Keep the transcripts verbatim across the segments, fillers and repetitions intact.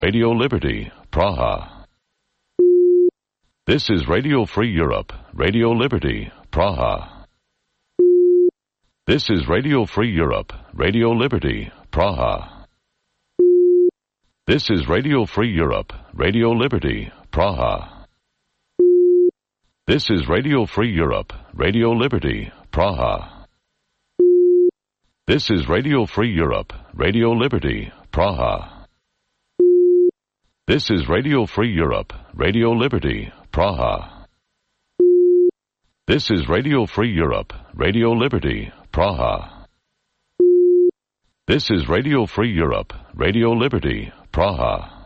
Radio Liberty, Praha. This is Radio Free Europe, Radio Liberty, Praha. This is Radio Free Europe, Radio Liberty, Praha. This is Radio Free Europe, Radio Liberty, Praha. This is Radio Free Europe, Radio Liberty, Praha. This is Radio Free Europe, Radio Liberty, Praha. This is Radio Free Europe, Radio Liberty, Praha. This is Radio Free Europe, Radio Liberty, Praha. This is Radio Free Europe, Radio Liberty, Praha.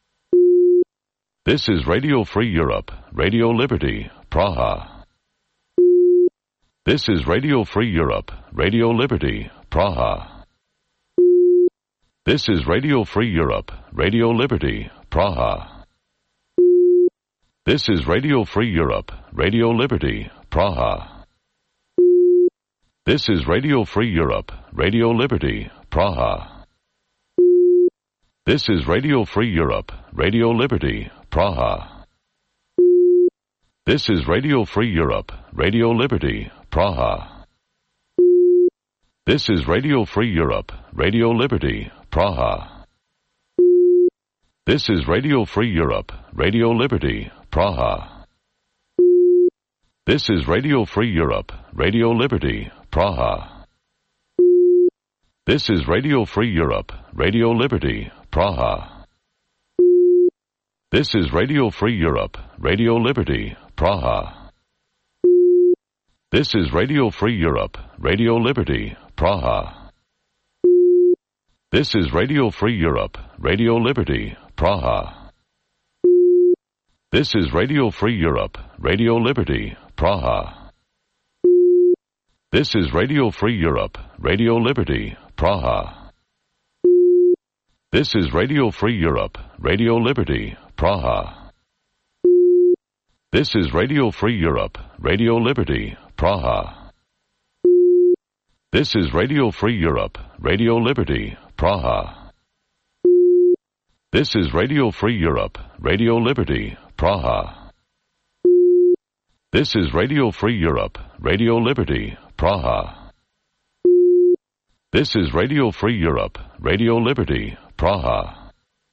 This is Radio Free Europe, Radio Liberty, Praha. This is Radio Free Europe, Radio Liberty, Praha. This is Radio Free Europe, Radio Liberty, Praha. This is Radio Free Europe, Radio Liberty, Praha. This is Radio Free Europe, Radio Liberty, Praha. This is Radio Free Europe, Radio Liberty, Praha. This is Radio Free Europe, Radio Liberty, Praha. This is Radio Free Europe, Radio Liberty, Praha. This is Radio Free Europe, Radio Liberty, Praha. This is Radio Free Europe, Radio Liberty, Praha. This is Radio Free Europe, Radio Liberty, Praha. This is Radio Free Europe, Radio Liberty, Praha. This is Radio Free Europe, Radio Liberty, Praha. This is Radio Free Europe, Radio Liberty, Praha. This is Radio Free Europe, Radio Liberty, Praha. This is Radio Free Europe, Radio Liberty, Praha. This is Radio Free Europe, Radio Liberty, Praha. This is Radio Free Europe, Radio Liberty, Praha. This is Radio Free Europe, Radio Liberty, Praha. This is Radio Free Europe, Radio Liberty, Praha. This is Radio Free Europe, Radio Liberty, Praha. This is Radio Free Europe, Radio Liberty, Praha.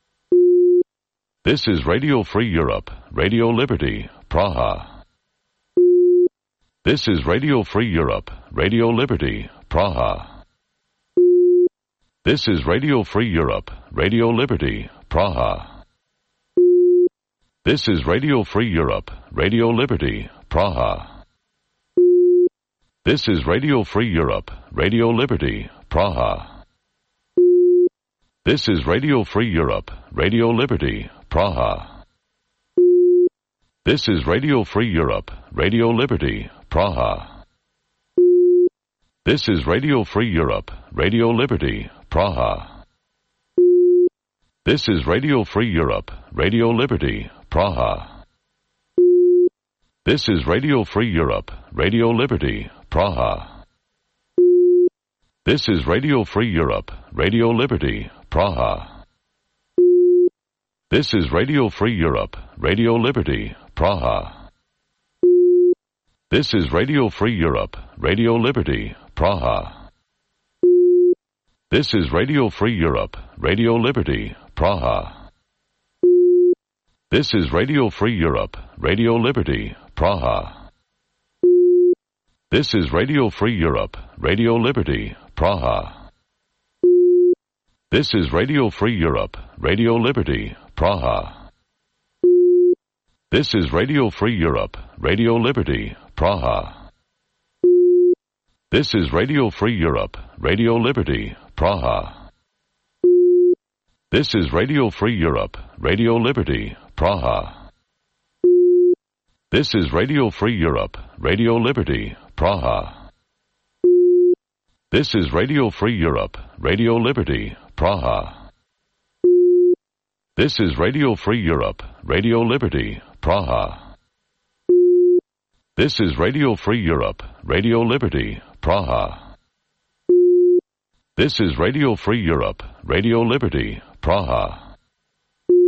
This is Radio Free Europe, Radio Liberty, Praha. This is Radio Free Europe, Radio Liberty, Praha. This is Radio Free Europe, Radio Liberty, Praha. This is Radio Free Europe, Radio Liberty, Praha. This is Radio Free Europe, Radio Liberty, Praha. This is Radio Free Europe, Radio Liberty, Praha. This is Radio Free Europe, Radio Liberty, Praha. This is Radio Free Europe, Radio Liberty, Praha. This is Radio Free Europe, Radio Liberty, Praha. This is Radio Free Europe, Radio Liberty, Praha. This is Radio Free Europe, Radio Liberty, Praha. This is Radio Free Europe, Radio Liberty, Praha. This is Radio Free Europe, Radio Liberty, Praha. This is Radio Free Europe, Radio Liberty, Praha. This is Radio Free Europe, Radio Liberty, Praha. This is Radio Free Europe, Radio Liberty, Praha. This is Radio Free Europe, Radio Liberty, Praha. This is Radio Free Europe, Radio Liberty, Praha. This is Radio Free Europe, Radio Liberty, Praha. This is Radio Free Europe, Radio Liberty, Praha. This is Radio Free Europe, Radio Liberty, Praha. This is Radio Free Europe, Radio Liberty, Praha. This is Radio Free Europe, Radio Liberty, Praha. This is Radio Free Europe, Radio Liberty, Praha. This is Radio Free Europe, Radio Liberty, Praha.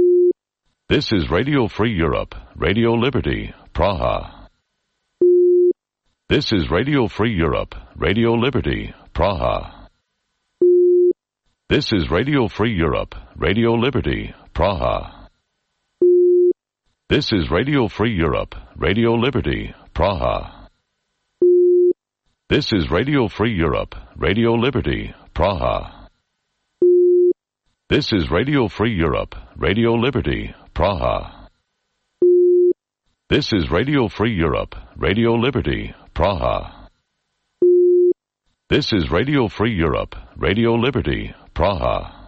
This is Radio Free Europe, Radio Liberty, Praha. This is Radio Free Europe, Radio Liberty, Praha. This is Radio Free Europe, Radio Liberty, Praha. This is Radio Free Europe, Radio Liberty, Praha. This is Radio Free Europe, Radio Liberty, Praha. This is Radio Free Europe, Radio Liberty, Praha. This is Radio Free Europe, Radio Liberty, Praha. This is Radio Free Europe, Radio Liberty, Praha.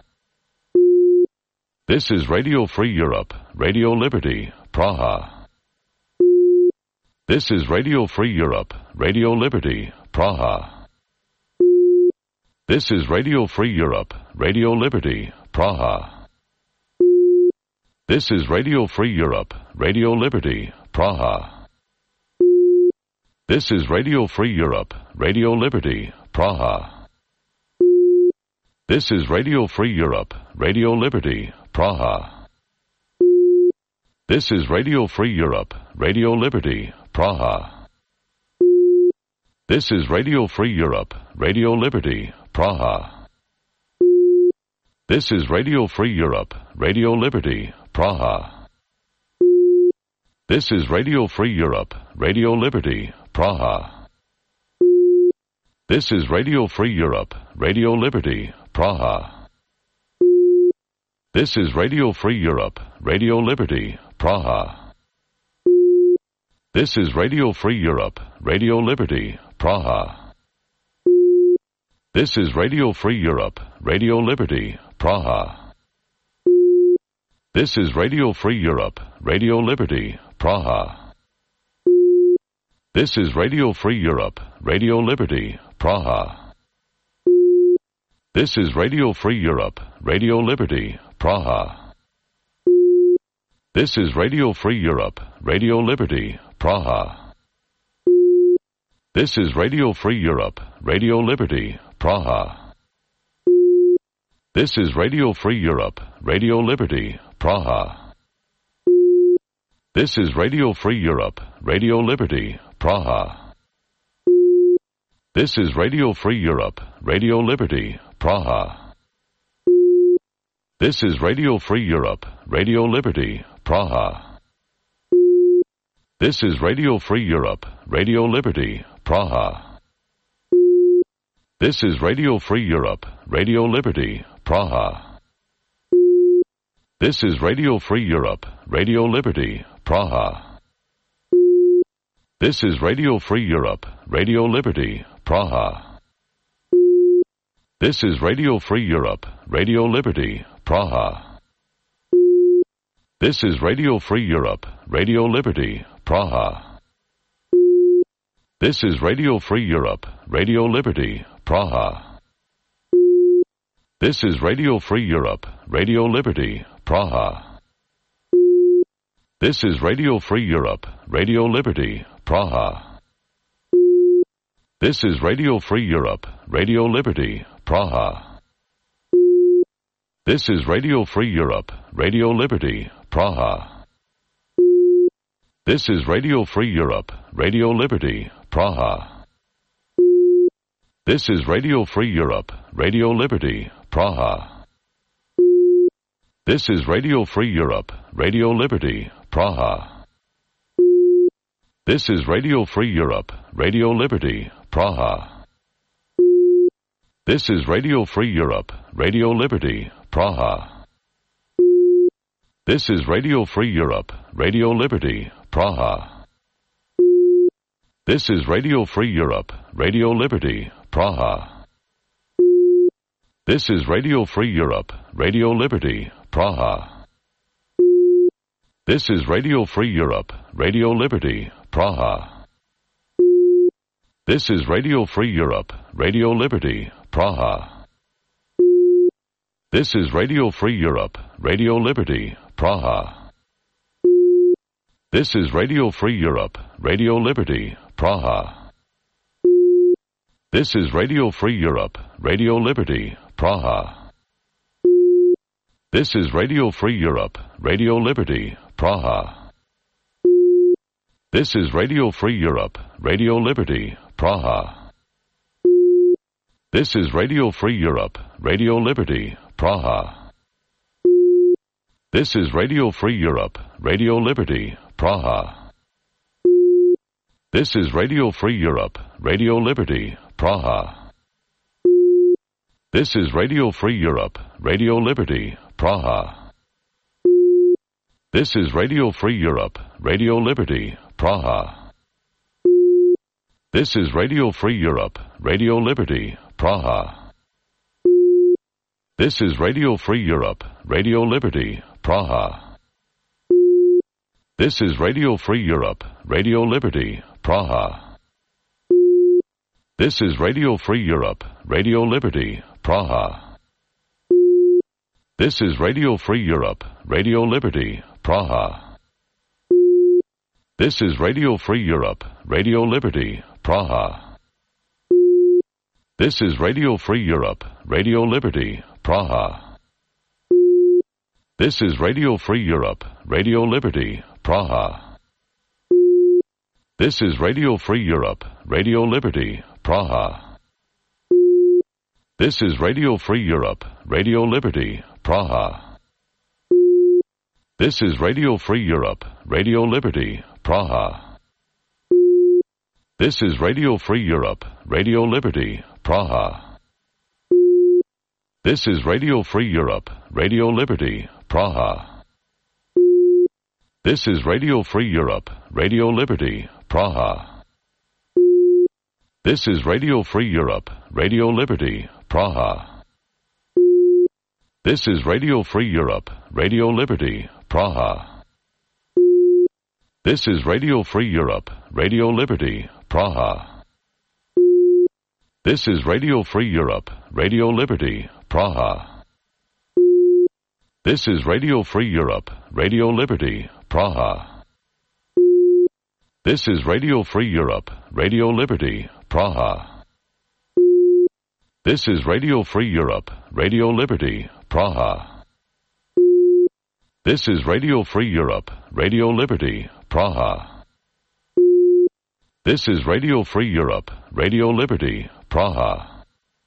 This is Radio Free Europe, Radio Liberty, Praha. This is Radio Free Europe, Radio Liberty, Praha. This is Radio Free Europe, Radio Liberty, Praha. This is Radio Free Europe, Radio Liberty, Praha. This is Radio Free Europe, Radio Liberty, Praha. This is Radio Free Europe, Radio Liberty, Praha. This is Radio Free Europe, Radio Liberty, Praha. This is Radio Free Europe, Radio Liberty, Praha. This is Radio Free Europe, Radio Liberty, Praha. This is Radio Free Europe, Radio Liberty, Praha. This is Radio Free Europe, Radio Liberty, Praha. This is Radio Free Europe, Radio Liberty, Praha. This is Radio Free Europe, Radio Liberty, Praha. This is Radio Free Europe, Radio Liberty, Praha. This is Radio Free Europe, Radio Liberty, Praha. This is Radio Free Europe, Radio Liberty, Praha. This is Radio Free Europe, Radio Liberty, Praha. This is Radio Free Europe, Radio Liberty, Praha. This is Radio Free Europe, Radio Liberty, Praha. This is Radio Free Europe, Radio Liberty, Praha. This is Radio Free Europe, Radio Liberty, Praha. This is Radio Free Europe, Radio Liberty, Praha. This is Radio Free Europe, Radio Liberty, Praha. This is Radio Free Europe, Radio Liberty, Praha. This is Radio Free Europe, Radio Liberty, Praha. This is Radio Free Europe, Radio Liberty, Praha. This is Radio Free Europe, Radio Liberty, Praha. This is Radio Free Europe, Radio Liberty, Praha. This is Radio Free Europe, Radio Liberty, Praha. This is Radio Free Europe, Radio Liberty, Praha. This is Radio Free Europe, Radio Liberty, Praha. This is Radio Free Europe, Radio Liberty, Praha. This is Radio Free Europe, Radio Liberty, Praha. This is Radio Free Europe, Radio Liberty, Praha. This is Radio Free Europe, Radio Liberty, Praha. This is Radio Free Europe, Radio Liberty, Praha. This is Radio Free Europe, Radio Liberty, Praha. This is Radio Free Europe, Radio Liberty, Praha. This is Radio Free Europe, Radio Liberty, Praha. This is Radio Free Europe, Radio Liberty, Praha. This is Radio Free Europe, Radio Liberty, Praha. This is Radio Free Europe, Radio Liberty, Praha. This is Radio Free Europe, Radio Liberty, Praha. This is Radio Free Europe, Radio Liberty, Praha. This is Radio Free Europe, Radio Liberty, Praha. This is Radio Free Europe, Radio Liberty, Praha. This is Radio Free Europe, Radio Liberty, Praha. This is Radio Free Europe, Radio Liberty, Praha. This is Radio Free Europe, Radio Liberty, Praha. This is Radio Free Europe, Radio Liberty, Praha. This is Radio Free Europe, Radio Liberty, Praha. This is Radio Free Europe, Radio Liberty, Praha. This is Radio Free Europe, Radio Liberty, Praha. This is Radio Free Europe, Radio Liberty, Praha. This is Radio Free Europe, Radio Liberty, Praha. This is Radio Free Europe, Radio Liberty, Praha. This is Radio Free Europe, Radio Liberty, Praha. This is Radio Free Europe, Radio Liberty, Praha. This is Radio Free Europe, Radio Liberty, Praha. This is Radio Free Europe, Radio Liberty, Praha. This is Radio Free Europe, Radio Liberty, Praha. This is Radio Free Europe, Radio Liberty, Praha. This is Radio Free Europe, Radio Liberty, Praha. This is Radio Free Europe, Radio Liberty, Praha. This is Radio Free Europe, Radio Liberty, Praha. This is Radio Free Europe, Radio Liberty, Praha. This is Radio Free Europe, Radio Liberty, Praha. This is Radio Free Europe, Radio Liberty, Praha. This is Radio Free Europe, Radio Liberty, Praha. This is Radio Free Europe, Radio Liberty, Praha. This is Radio Free Europe, Radio Liberty, Praha. This is Radio Free Europe, Radio Liberty, Praha. This is Radio Free Europe, Radio Liberty, Praha. This is Radio Free Europe, Radio Liberty, Praha. This is Radio Free Europe, Radio Liberty, Praha. This is Radio Free Europe, Radio Liberty, Praha. This is Radio Free Europe, Radio Liberty, Praha.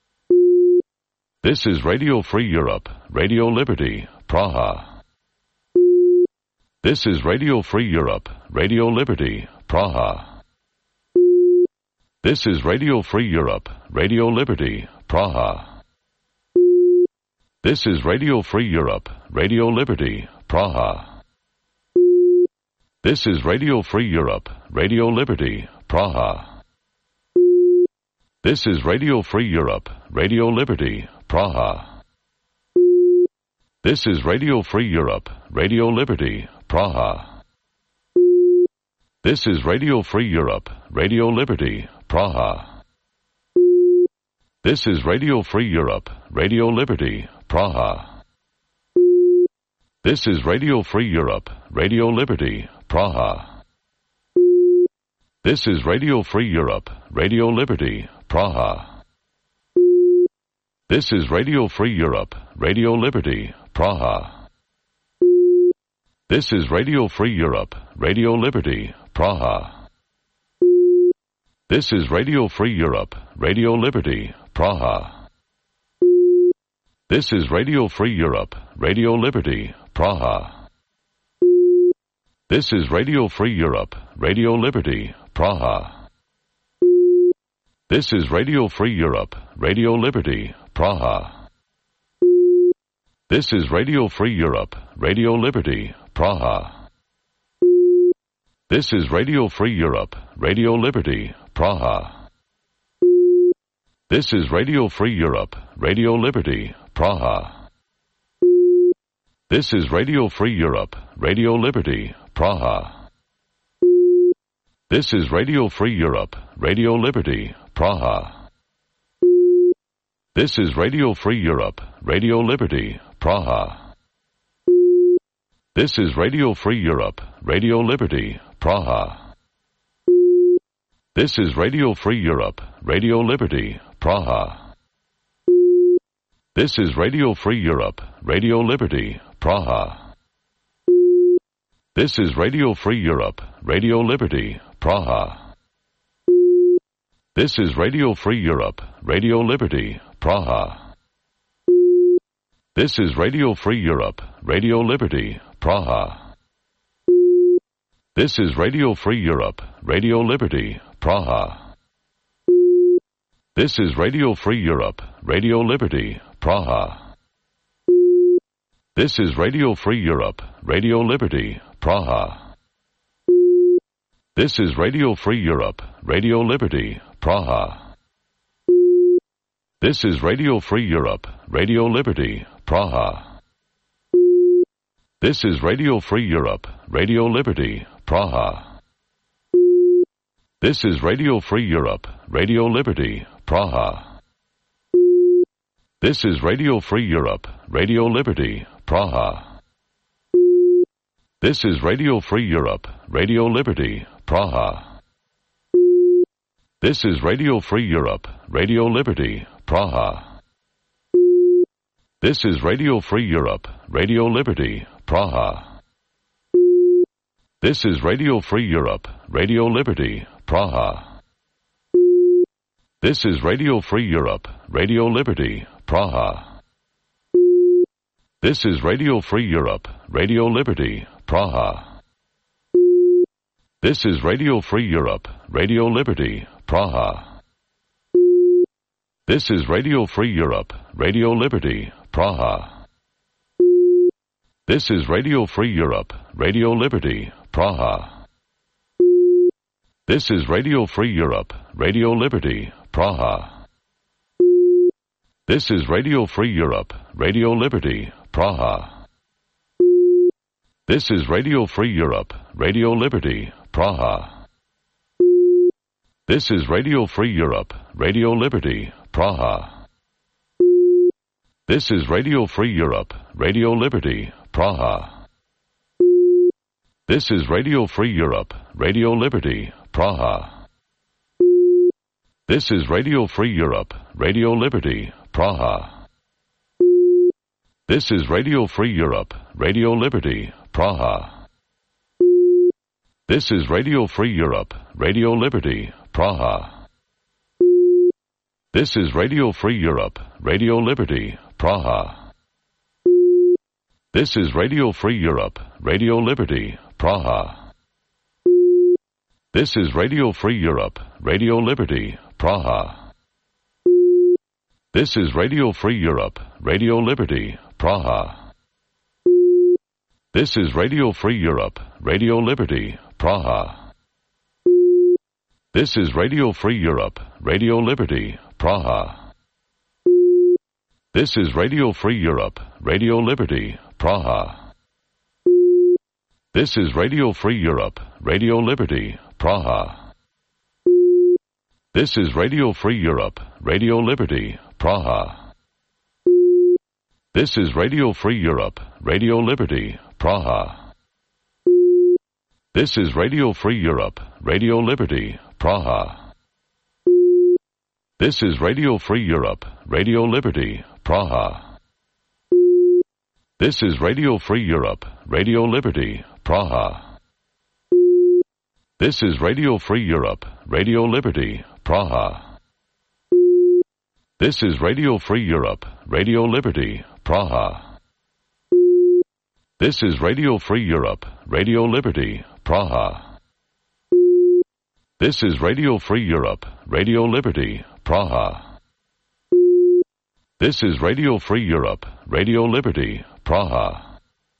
This is Radio Free Europe, Radio Liberty, Praha. This is Radio Free Europe, Radio Liberty, Praha. This is Radio Free Europe, Radio Liberty, Praha. This is Radio Free Europe, Radio Liberty, Praha. This is Radio Free Europe, Radio Liberty, Praha. This is Radio Free Europe, Radio Liberty, Praha. This is Radio Free Europe, Radio Liberty, Praha. This is Radio Free Europe, Radio Liberty, Praha. This is Radio Free Europe, Radio Liberty, Praha. This is Radio Free Europe, Radio Liberty, Praha. This is Radio Free Europe, Radio Liberty, Praha. This is Radio Free Europe, Radio Liberty, Praha. This is Radio Free Europe, Radio Liberty, Praha. This is Radio Free Europe, Radio Liberty, Praha. This is Radio Free Europe, Radio Liberty, Praha. This is Radio Free Europe, Radio Liberty, Praha. This is Radio Free Europe, Radio Liberty, Praha. This is Radio Free Europe, Radio Liberty, Praha. This is Radio Free Europe, Radio Liberty, Praha. This is Radio Free Europe, Radio Liberty, Praha. This is Radio Free Europe, Radio Liberty, Praha. This is Radio Free Europe, Radio Liberty, Praha. This is Radio Free Europe, Radio Liberty, Praha. This is Radio Free Europe, Radio Liberty, Praha. This is Radio Free Europe, Radio Liberty, Praha. This is Radio Free Europe, Radio Liberty, Praha. This is Radio Free Europe, Radio Liberty, Praha. This is Radio Free Europe, Radio Liberty, Praha. This is Radio Free Europe, Radio Liberty, Praha. This is Radio Free Europe, Radio Liberty, Praha. This is Radio Free Europe, Radio Liberty, Praha. This is Radio Free Europe, Radio Liberty, Praha. This is Radio Free Europe, Radio Liberty, Praha. This is Radio Free Europe, Radio Liberty, Praha. This is Radio Free Europe, Radio Liberty, Praha. This is Radio Free Europe, Radio Liberty, Praha. This is Radio Free Europe, Radio Liberty, Praha. This is Radio Free Europe, Radio Liberty, Praha. This is Radio Free Europe, Radio Liberty, Praha. This is Radio Free Europe, Radio Liberty, Praha. This is Radio Free Europe, Radio Liberty, Praha. This is Radio Free Europe, Radio Liberty, Praha. This is Radio Free Europe, Radio Liberty, Praha. This is Radio Free Europe, Radio Liberty, Praha. This is Radio Free Europe, Radio Liberty, Praha. This is Radio Free Europe, Radio Liberty, Praha. This is Radio Free Europe, Radio Liberty, Praha. This is Radio Free Europe, Radio Liberty, Praha. This is Radio Free Europe, Radio Liberty, Praha. This is Radio Free Europe, Radio Liberty, Praha. This is Radio Free Europe, Radio Liberty, Praha. This is Radio Free Europe, Radio Liberty, Praha. This is Radio Free Europe, Radio Liberty, Praha. This is Radio Free Europe, Radio Liberty, Praha. This is Radio Free Europe, Radio Liberty, Praha. This is Radio Free Europe, Radio Liberty, Praha. This is Radio Free Europe, Radio Liberty, Praha. This is Radio Free Europe, Radio Liberty, Praha. This is Radio Free Europe, Radio Liberty, Praha. This is Radio Free Europe, Radio Liberty, Praha. This is Radio Free Europe, Radio Liberty, Praha. This is Radio Free Europe, Radio Liberty, Praha. This is Radio Free Europe, Radio Liberty, Praha. This is Radio Free Europe, Radio Liberty, Praha. This is Radio Free Europe, Radio Liberty, Praha. This is Radio Free Europe, Radio Liberty, Praha. This is Radio Free Europe, Radio Liberty, Praha. This is Radio Free Europe, Radio Liberty, Praha. This is Radio Free Europe, Radio Liberty, Praha. This is Radio Free Europe, Radio Liberty, Praha. This is Radio Free Europe, Radio Liberty, Praha. This is Radio Free Europe, Radio Liberty, Praha. This is Radio Free Europe, Radio Liberty, Praha.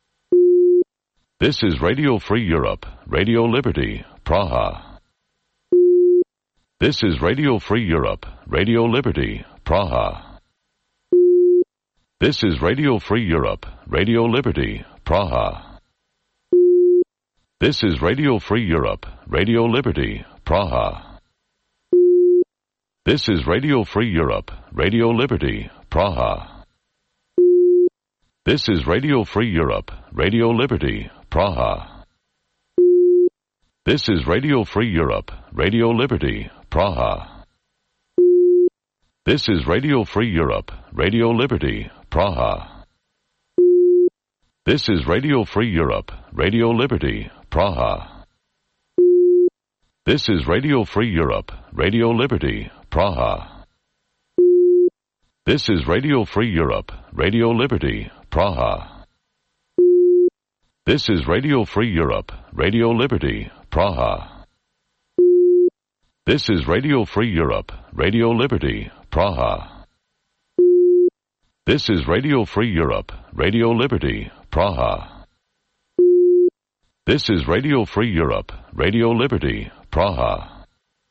This is Radio Free Europe, Radio Liberty, Praha. This is Radio Free Europe, Radio Liberty, Praha. This is Radio Free Europe, Radio Liberty, Praha. This is Radio Free Europe, Radio Liberty, Praha. This is Radio Free Europe, Radio Liberty, Praha. This is Radio Free Europe, Radio Liberty, Praha. This is Radio Free Europe, Radio Liberty, Praha. This is Radio Free Europe, Radio Liberty, Praha. This is Radio Free Europe, Radio Liberty, Praha. This is Radio Free Europe, Radio Liberty, Praha. This is Radio Free Europe, Radio Liberty, Praha. This is Radio Free Europe, Radio Liberty, Praha. This is Radio Free Europe, Radio Liberty, Praha. This is Radio Free Europe, Radio Liberty, Praha. This is Radio Free Europe, Radio Liberty, Praha.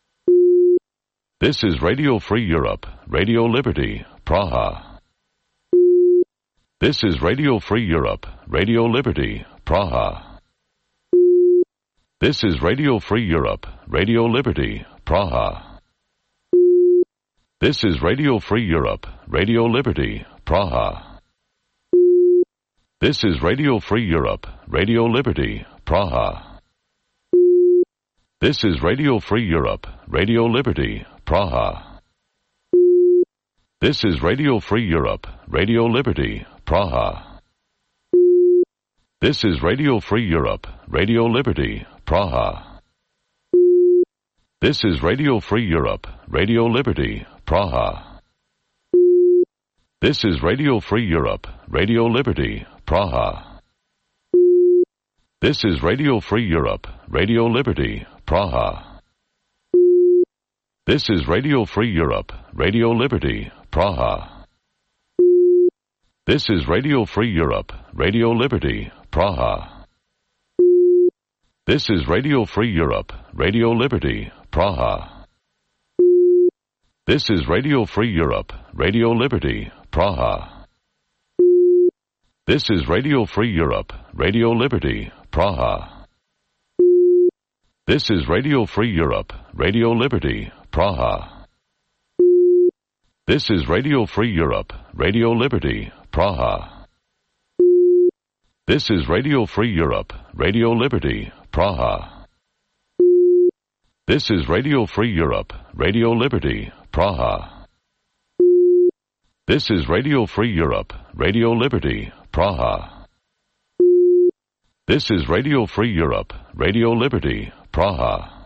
This is Radio Free Europe, Radio Liberty, Praha. This is Radio Free Europe, Radio Liberty, Praha. This is Radio Free Europe, Radio Liberty, Praha. This is Radio Free Europe, Radio Liberty, Praha. This is Radio Free Europe, Radio Liberty, Praha. This is Radio Free Europe, Radio Liberty, Praha. This is Radio Free Europe, Radio Liberty, Praha. This is Radio Free Europe, Radio Liberty, Praha. This is Radio Free Europe, Radio Liberty, Praha. This is Radio Free Europe, Radio Liberty, Praha. This is Radio Free Europe, Radio Liberty, Praha. This is Radio Free Europe, Radio Liberty, Praha. This is Radio Free Europe, Radio Liberty, Praha. This is Radio Free Europe, Radio Liberty, Praha. This is Radio Free Europe, Radio Liberty, Praha. This is Radio Free Europe, Radio Liberty, Praha. This is Radio Free Europe, Radio Liberty, Praha. This is Radio Free Europe, Radio Liberty, Praha. This is Radio Free Europe, Radio Liberty, Praha. This is Radio Free Europe, Radio Liberty, Praha. This is Radio Free Europe, Radio Liberty, Praha. This is Radio Free Europe, Radio Liberty, Praha.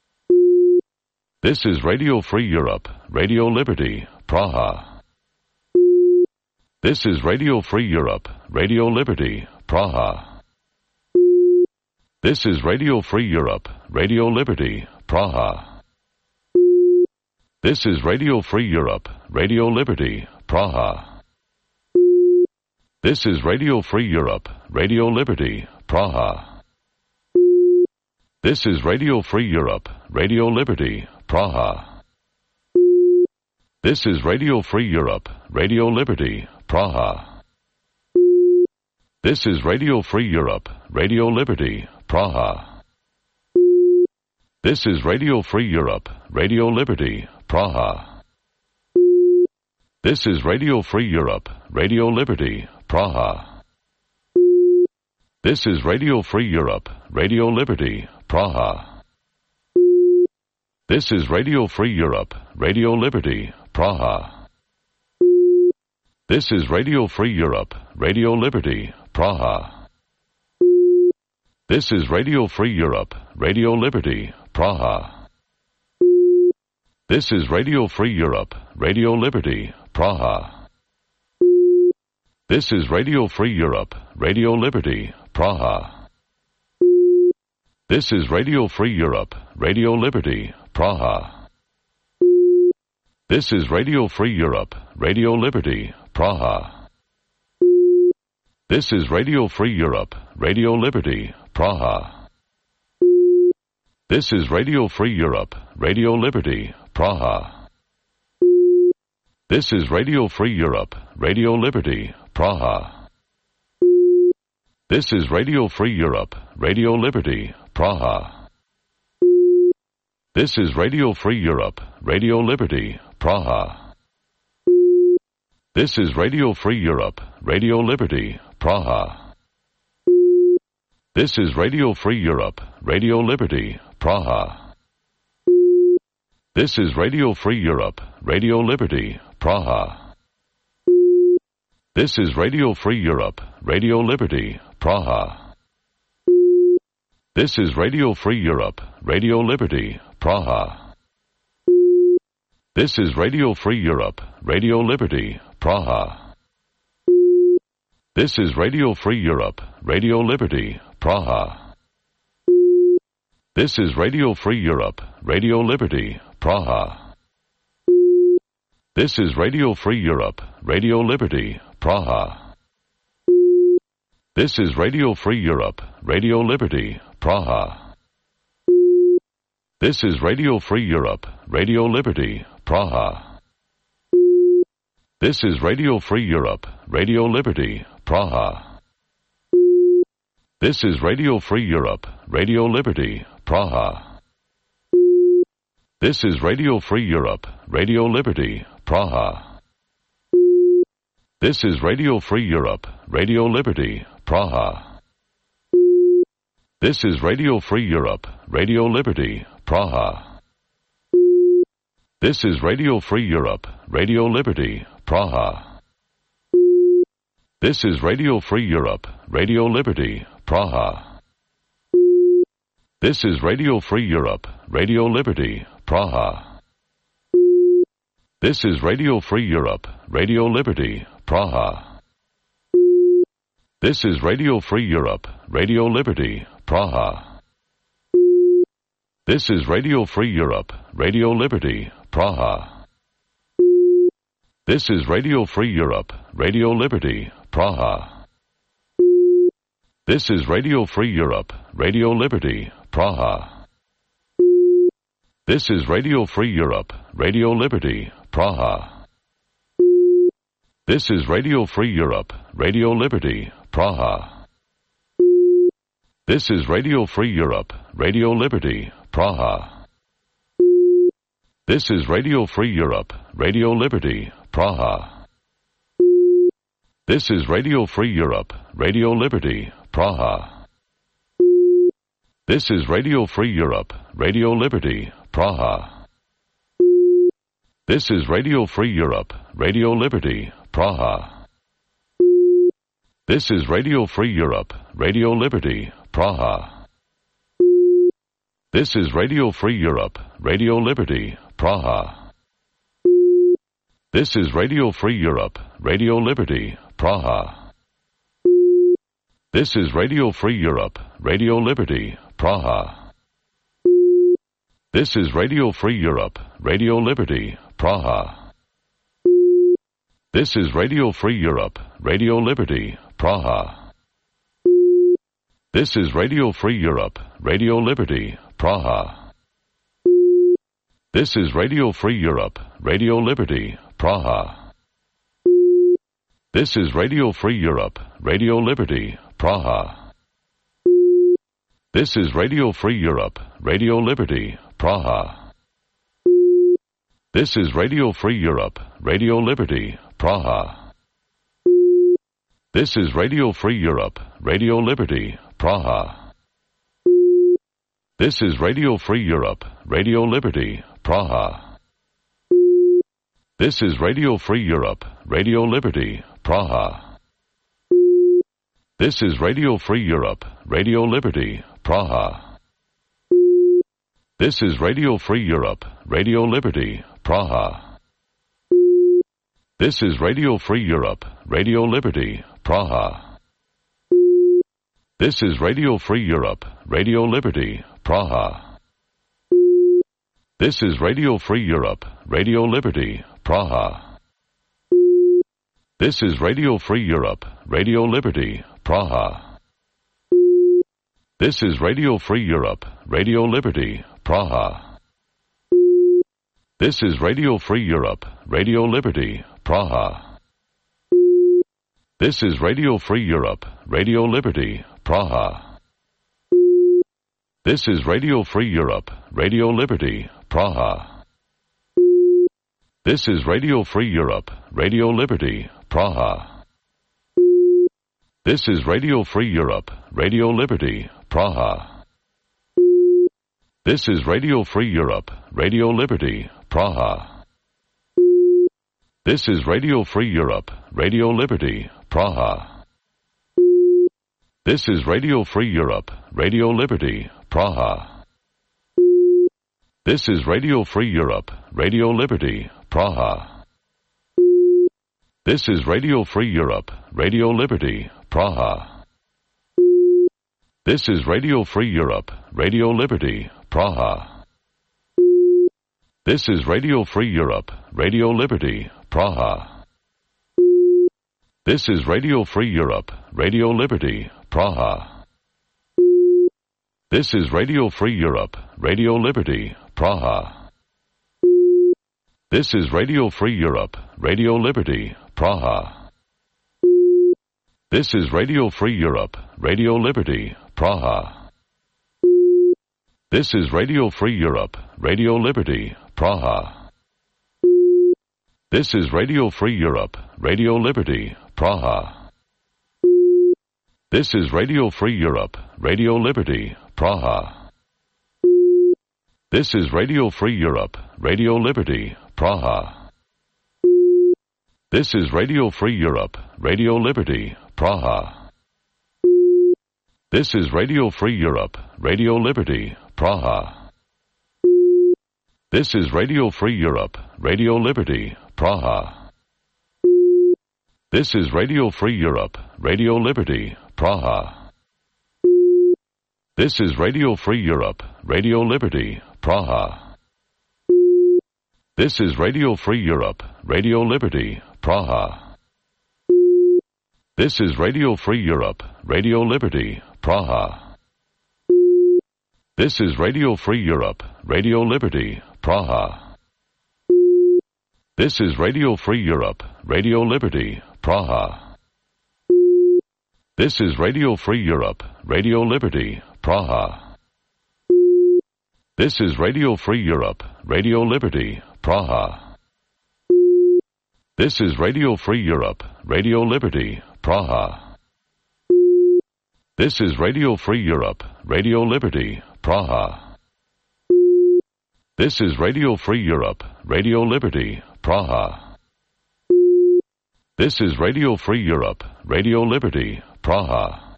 This is Radio Free Europe, Radio Liberty, Praha. This is Radio Free Europe, Radio Liberty, Praha. This is Radio Free Europe, Radio Liberty, Praha. This is Radio Free Europe, Radio Liberty, Praha. This is Radio Free Europe, Radio Liberty, Praha. This is Radio Free Europe, Radio Liberty, Praha. This is Radio Free Europe, Radio Liberty, Praha. This is Radio Free Europe, Radio Liberty, Praha. This is Radio Free Europe, Radio Liberty, Praha. This is Radio Free Europe, Radio Liberty, Praha. This is Radio Free Europe, Radio Liberty, Praha. This is Radio Free Europe, Radio Liberty, Praha. This is Radio Free Europe, Radio Liberty, Praha. This is Radio Free Europe, Radio Liberty, Praha. This is Radio Free Europe, Radio Liberty, Praha. This is Radio Free Europe, Radio Liberty, Praha. This is Radio Free Europe, Radio Liberty, Praha. This is Radio Free Europe, Radio Liberty, Praha. This is Radio Free Europe, Radio Liberty, Praha. This is Radio Free Europe, Radio Liberty, Praha. This is Radio Free Europe, Radio Liberty, Praha. This is Radio Free Europe, Radio Liberty, Praha. This is Radio Free Europe, Radio Liberty, Praha. This is Radio Free Europe, Radio Liberty, Praha. This is Radio Free Europe, Radio Liberty, Praha. This is Radio Free Europe, Radio Liberty, Praha. This is Radio Free Europe, Radio Liberty, Praha. This is Radio Free Europe, Radio Liberty, Praha. This is Radio Free Europe, Radio Liberty, Praha. This is Radio Free Europe, Radio Liberty, Praha. This is Radio Free Europe, Radio Liberty, Praha. This is Radio Free Europe, Radio Liberty, Praha. This is Radio Free Europe, Radio Liberty, Praha. This is Radio Free Europe, Radio Liberty, Praha. This is Radio Free Europe, Radio Liberty, Praha. This is Radio Free Europe, Radio Liberty, Praha. This is Radio Free Europe, Radio Liberty, Praha. This is Radio Free Europe, Radio Liberty, Praha. This is Radio Free Europe, Radio Liberty, Praha. This is Radio Free Europe, Radio Liberty, Praha. This is Radio Free Europe, Radio Liberty, Praha. This is Radio Free Europe, Radio Liberty, Praha. This is Radio Free Europe, Radio Liberty, Praha. This is Radio Free Europe, Radio Liberty, Praha. This is Radio Free Europe, Radio Liberty, Praha. This is Radio Free Europe, Radio Liberty, Praha. This is Radio Free Europe, Radio Liberty, Praha. This is Radio Free Europe, Radio Liberty, Praha. This is Radio Free Europe, Radio Liberty, Praha. This is Radio Free Europe, Radio Liberty, Praha. This is Radio Free Europe, Radio Liberty, Praha. This is Radio Free Europe, Radio Liberty, Praha. This is Radio Free Europe, Radio Liberty, Praha. This is Radio Free Europe, Radio Liberty, Praha. This is Radio Free Europe, Radio Liberty, Praha. This is Radio Free Europe, Radio Liberty, Praha. This is Radio Free Europe, Radio Liberty, Praha. This is Radio Free Europe, Radio Liberty, Praha. This is Radio Free Europe, Radio Liberty, Praha. This is Radio Free Europe, Radio Liberty, Praha. This is Radio Free Europe, Radio Liberty, Praha. This is Radio Free Europe, Radio Liberty, Praha. This is Radio Free Europe, Radio Liberty, Praha. This is Radio Free Europe, Radio Liberty, Praha. This is Radio Free Europe, Radio Liberty, Praha. This is Radio Free Europe, Radio Liberty, Praha. This is Radio Free Europe, Radio Liberty, Praha. This is Radio Free Europe, Radio Liberty, Praha. This is Radio Free Europe, Radio Liberty, Praha. This is Radio Free Europe, Radio Liberty, Praha. This is Radio Free Europe, Radio Liberty, Praha. This is Radio Free Europe, Radio Liberty, Praha. This is Radio Free Europe, Radio Liberty, Praha. This is Radio Free Europe, Radio Liberty, Praha. This is Radio Free Europe, Radio Liberty, Praha. This is Radio Free Europe, Radio Liberty, Praha. This is Radio Free Europe, Radio Liberty, Praha. This is Radio Free Europe, Radio Liberty, Praha. This is Radio Free Europe, Radio Liberty, Praha. This is Radio Free Europe, Radio Liberty, Praha. This is Radio Free Europe, Radio Liberty, Praha. This is Radio Free Europe, Radio Liberty, Praha. This is Radio Free Europe, Radio Liberty, Praha. This is Radio Free Europe, Radio Liberty, Praha. This is Radio Free Europe, Radio Liberty, Praha. This is Radio Free Europe, Radio Liberty, Praha. This is Radio Free Europe, Radio Liberty, Praha. This is Radio Free Europe, Radio Liberty, Praha. This is Radio Free Europe, Radio Liberty, Praha. This is Radio Free Europe, Radio Liberty, Praha. This is Radio Free Europe, Radio Liberty, Praha. This is Radio Free Europe, Radio Liberty, Praha. This is Radio Free Europe, Radio Liberty, Praha. This is Radio Free Europe, Radio Liberty, Praha. This is Radio Free Europe, Radio Liberty, Praha. This is Radio Free Europe, Radio Liberty, Praha. This is Radio Free Europe, Radio Liberty, Praha. This is Radio Free Europe, Radio Liberty, Praha. This is Radio Free Europe, Radio Liberty, Praha. This is Radio Free Europe, Radio Liberty, Praha. This is Radio Free Europe, Radio Liberty, Praha. This is Radio Free Europe, Radio Liberty, Praha. This is Radio Free Europe, Radio Liberty, Praha. This is Radio Free Europe, Radio Liberty, Praha. This is Radio Free Europe, Radio Liberty, Praha. This is Radio Free Europe, Radio Liberty, Praha. This is Radio Free Europe, Radio Liberty, Praha. This is Radio Free Europe, Radio Liberty, Praha. This is Radio Free Europe, Radio Liberty, Praha. This is Radio Free Europe, Radio Liberty, Praha.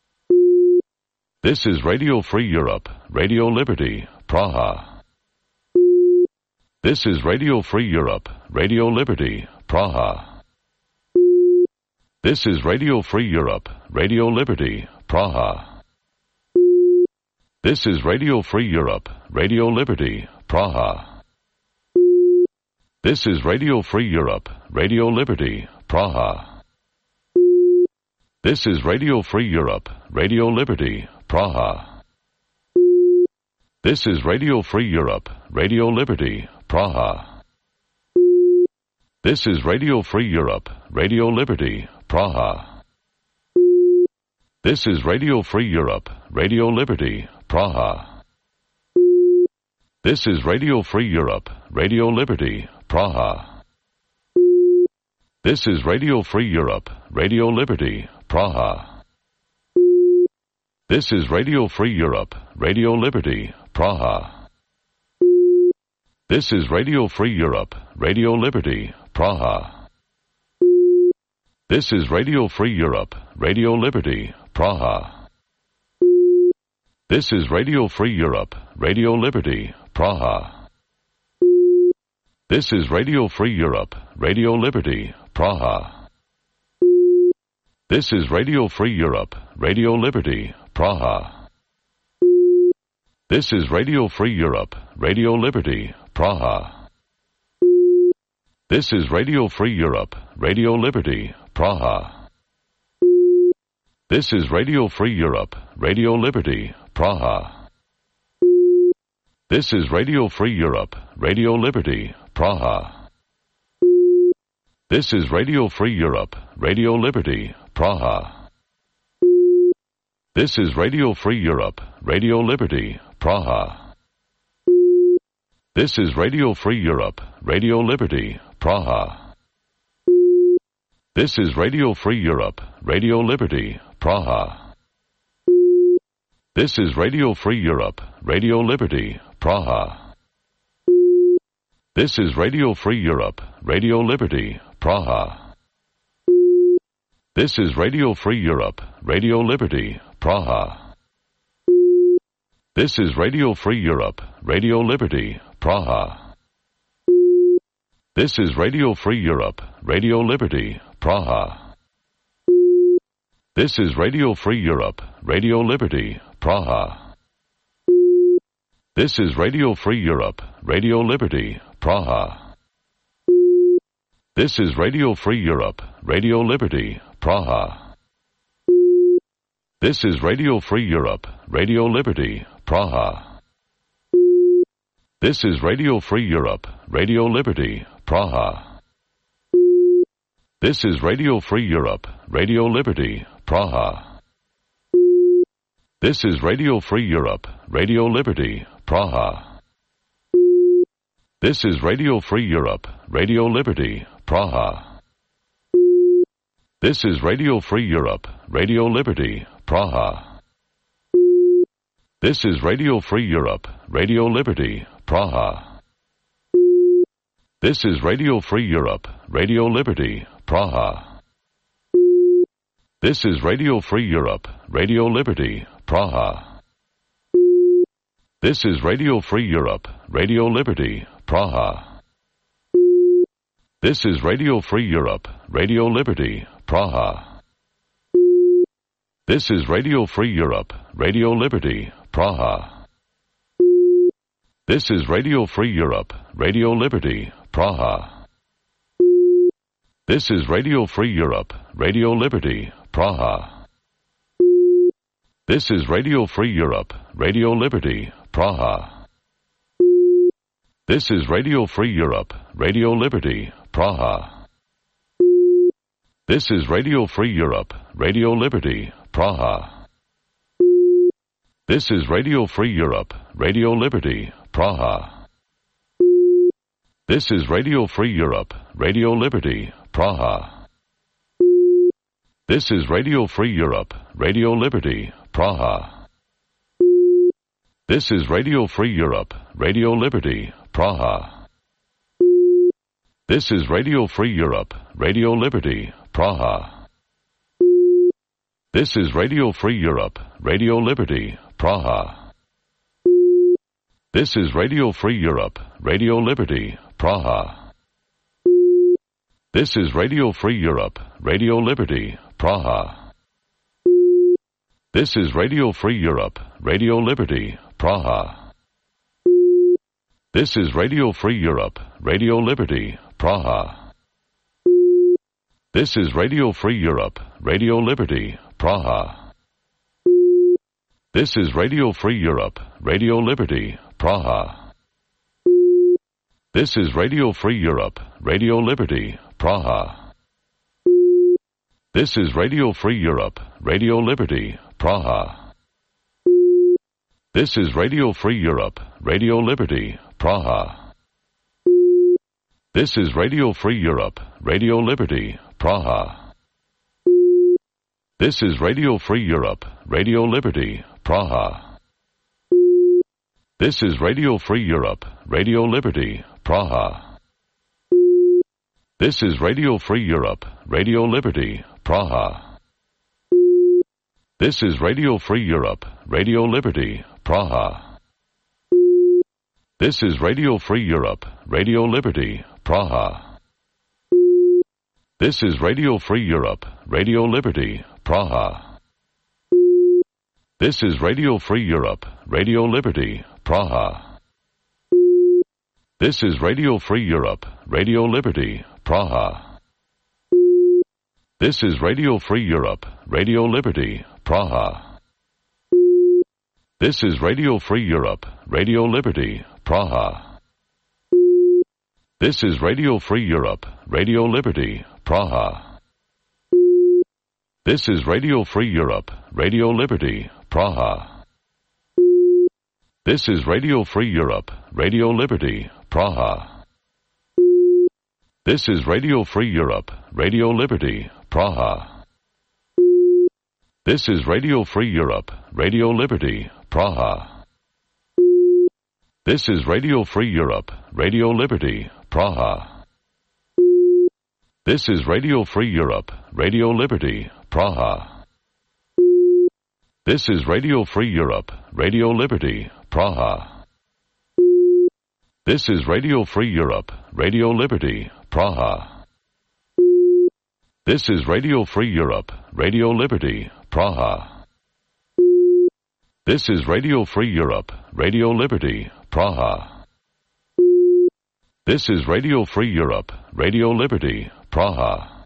This is Radio Free Europe, Radio Liberty, Praha. This is Radio Free Europe, Radio Liberty, Praha. This is Radio Free Europe, Radio Liberty, Praha. This is Radio Free Europe, Radio Liberty, Praha. This is Radio Free Europe, Radio Liberty, Praha. This is Radio Free Europe, Radio Liberty, Praha. This is Radio Free Europe, Radio Liberty, Praha. This is Radio Free Europe, Radio Liberty, Praha. This is Radio Free Europe, Radio Liberty, Praha. This is Radio Free Europe, Radio Liberty, Praha. This is Radio Free Europe, Radio Liberty, Praha. This is Radio Free Europe, Radio Liberty, Praha. This is Radio Free Europe, Radio Liberty, Praha. This is Radio Free Europe, Radio Liberty, Praha. This is Radio Free Europe, Radio Liberty, Praha. This is Radio Free Europe, Radio Liberty, Praha. This is Radio Free Europe, Radio Liberty, Praha. This is Radio Free Europe, Radio Liberty, Praha. This is Radio Free Europe, Radio Liberty, Praha. This is Radio Free Europe, Radio Liberty, Praha. This is Radio Free Europe, Radio Liberty, Praha. This is Radio Free Europe, Radio Liberty, Praha. This is Radio Free Europe, Radio Liberty, Praha. This is Radio Free Europe, Radio Liberty, Praha. This is Radio Free Europe, Radio Liberty, Praha. This is Radio Free Europe, Radio Liberty, Praha. This is Radio Free Europe, Radio Liberty, Praha. This is Radio Free Europe, Radio Liberty, Praha. This is Radio Free Europe, Radio Liberty, Praha. This is Radio Free Europe, Radio Liberty, Praha. This is Radio Free Europe, Radio Liberty, Praha. This is Radio Free Europe, Radio Liberty, Praha. This is Radio Free Europe, Radio Liberty, Praha. This is Radio Free Europe, Radio Liberty, Praha. This is Radio Free Europe, Radio Liberty, Praha. This is Radio Free Europe, Radio Liberty, Praha. This is Radio Free Europe, Radio Liberty, Praha. This is Radio Free Europe, Radio Liberty, Praha. This is Radio Free Europe, Radio Liberty, Praha. This is Radio Free Europe, Radio Liberty, Praha. This is Radio Free Europe, Radio Liberty, Praha. This is Radio Free Europe, Radio Liberty, Praha. This is Radio Free Europe, Radio Liberty, Praha. This is Radio Free Europe, Radio Liberty, Praha. This is Radio Free Europe, Radio Liberty, Praha. This is Radio Free Europe, Radio Liberty, Praha. This is Radio Free Europe, Radio Liberty, Praha. This is Radio Free Europe, Radio Liberty, Praha. This is Radio Free Europe, Radio Liberty, Praha. This is Radio Free Europe, Radio Liberty, Praha. This is Radio Free Europe, Radio Liberty, Praha. This is Radio Free Europe, Radio Liberty, Praha. This is Radio Free Europe, Radio Liberty, Praha. This is Radio Free Europe, Radio Liberty, Praha. This is Radio Free Europe, Radio Liberty, Praha. This is Radio Free Europe, Radio Liberty, Praha. This is Radio Free Europe, Radio Liberty, Praha. This is Radio Free Europe, Radio Liberty, Praha. This is Radio Free Europe, Radio Liberty, Praha. This is Radio Free Europe, Radio Liberty, Praha. This is Radio Free Europe, Radio Liberty, Praha. This is Radio Free Europe, Radio Liberty, Praha. This is Radio Free Europe, Radio Liberty, Praha. This is Radio Free Europe, Radio Liberty, Praha. This is Radio Free Europe, Radio Liberty, Praha. This is Radio Free Europe, Radio Liberty, Praha. This is Radio Free Europe, Radio Liberty, Praha. This is Radio Free Europe, Radio Liberty, Praha. This is Radio Free Europe, Radio Liberty, Praha. This is Radio Free Europe, Radio Liberty, Praha. This is Radio Free Europe, Radio Liberty, Praha. This is Radio Free Europe, Radio Liberty, Praha. This is Radio Free Europe, Radio Liberty, Praha. This is Radio Free Europe, Radio Liberty, Praha. This is Radio Free Europe, Radio Liberty, Praha. This is Radio Free Europe, Radio Liberty, Praha. This is Radio Free Europe, Radio Liberty, Praha. This is Radio Free Europe, Radio Liberty, Praha. This is Radio Free Europe, Radio Liberty, Praha. This is Radio Free Europe, Radio Liberty, Praha. This is Radio Free Europe, Radio Liberty, Praha. This is Radio Free Europe, Radio Liberty, Praha. This is Radio Free Europe, Radio Liberty, Praha. This is Radio Free Europe, Radio Liberty, Praha. This is Radio Free Europe, Radio Liberty, Praha. This is Radio Free Europe, Radio Liberty, Praha. This is Radio Free Europe, Radio Liberty, Praha. This is Radio Free Europe, Radio Liberty, Praha.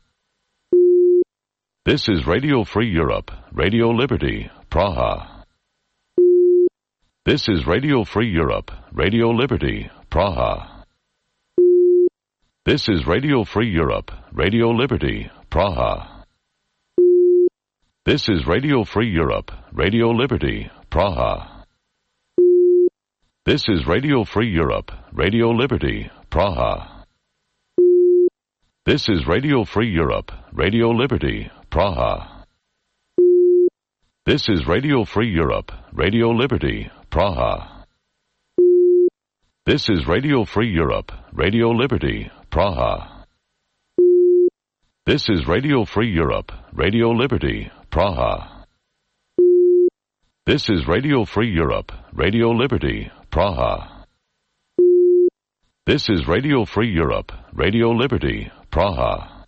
This is Radio Free Europe, Radio Liberty, Praha. This is Radio Free Europe, Radio Liberty, Praha. This is Radio Free Europe, Radio Liberty, Praha. This is Radio Free Europe, Radio Liberty, Praha. This is Radio Free Europe, Radio Liberty, Praha. This is Radio Free Europe, Radio Liberty, Praha. This is Radio Free Europe, Radio Liberty, Praha. This is Radio Free Europe, Radio Liberty, Praha. This is Radio Free Europe, Radio Liberty, Praha. This is Radio Free Europe, Radio Liberty, Praha. This is Radio Free Europe, Radio Liberty, Praha.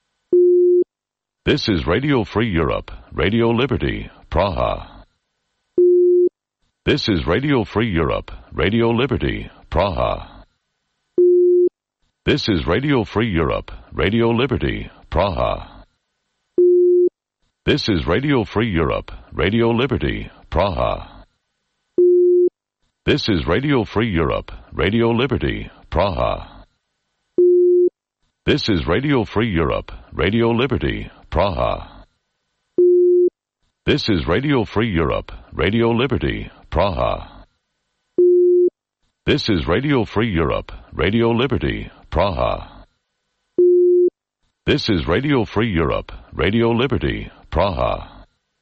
This is Radio Free Europe, Radio Liberty, Praha. This is Radio Free Europe, Radio Liberty, Praha. This is Radio Free Europe, Radio Liberty, Praha. This is Radio Free Europe, Radio Liberty, Praha. This is Radio Free Europe, Radio Liberty, Praha. This is Radio Free Europe, Radio Liberty, Praha. This is Radio Free Europe, Radio Liberty, Praha. This is Radio Free Europe, Radio Liberty, Praha. This is Radio Free Europe, Radio Liberty, Praha.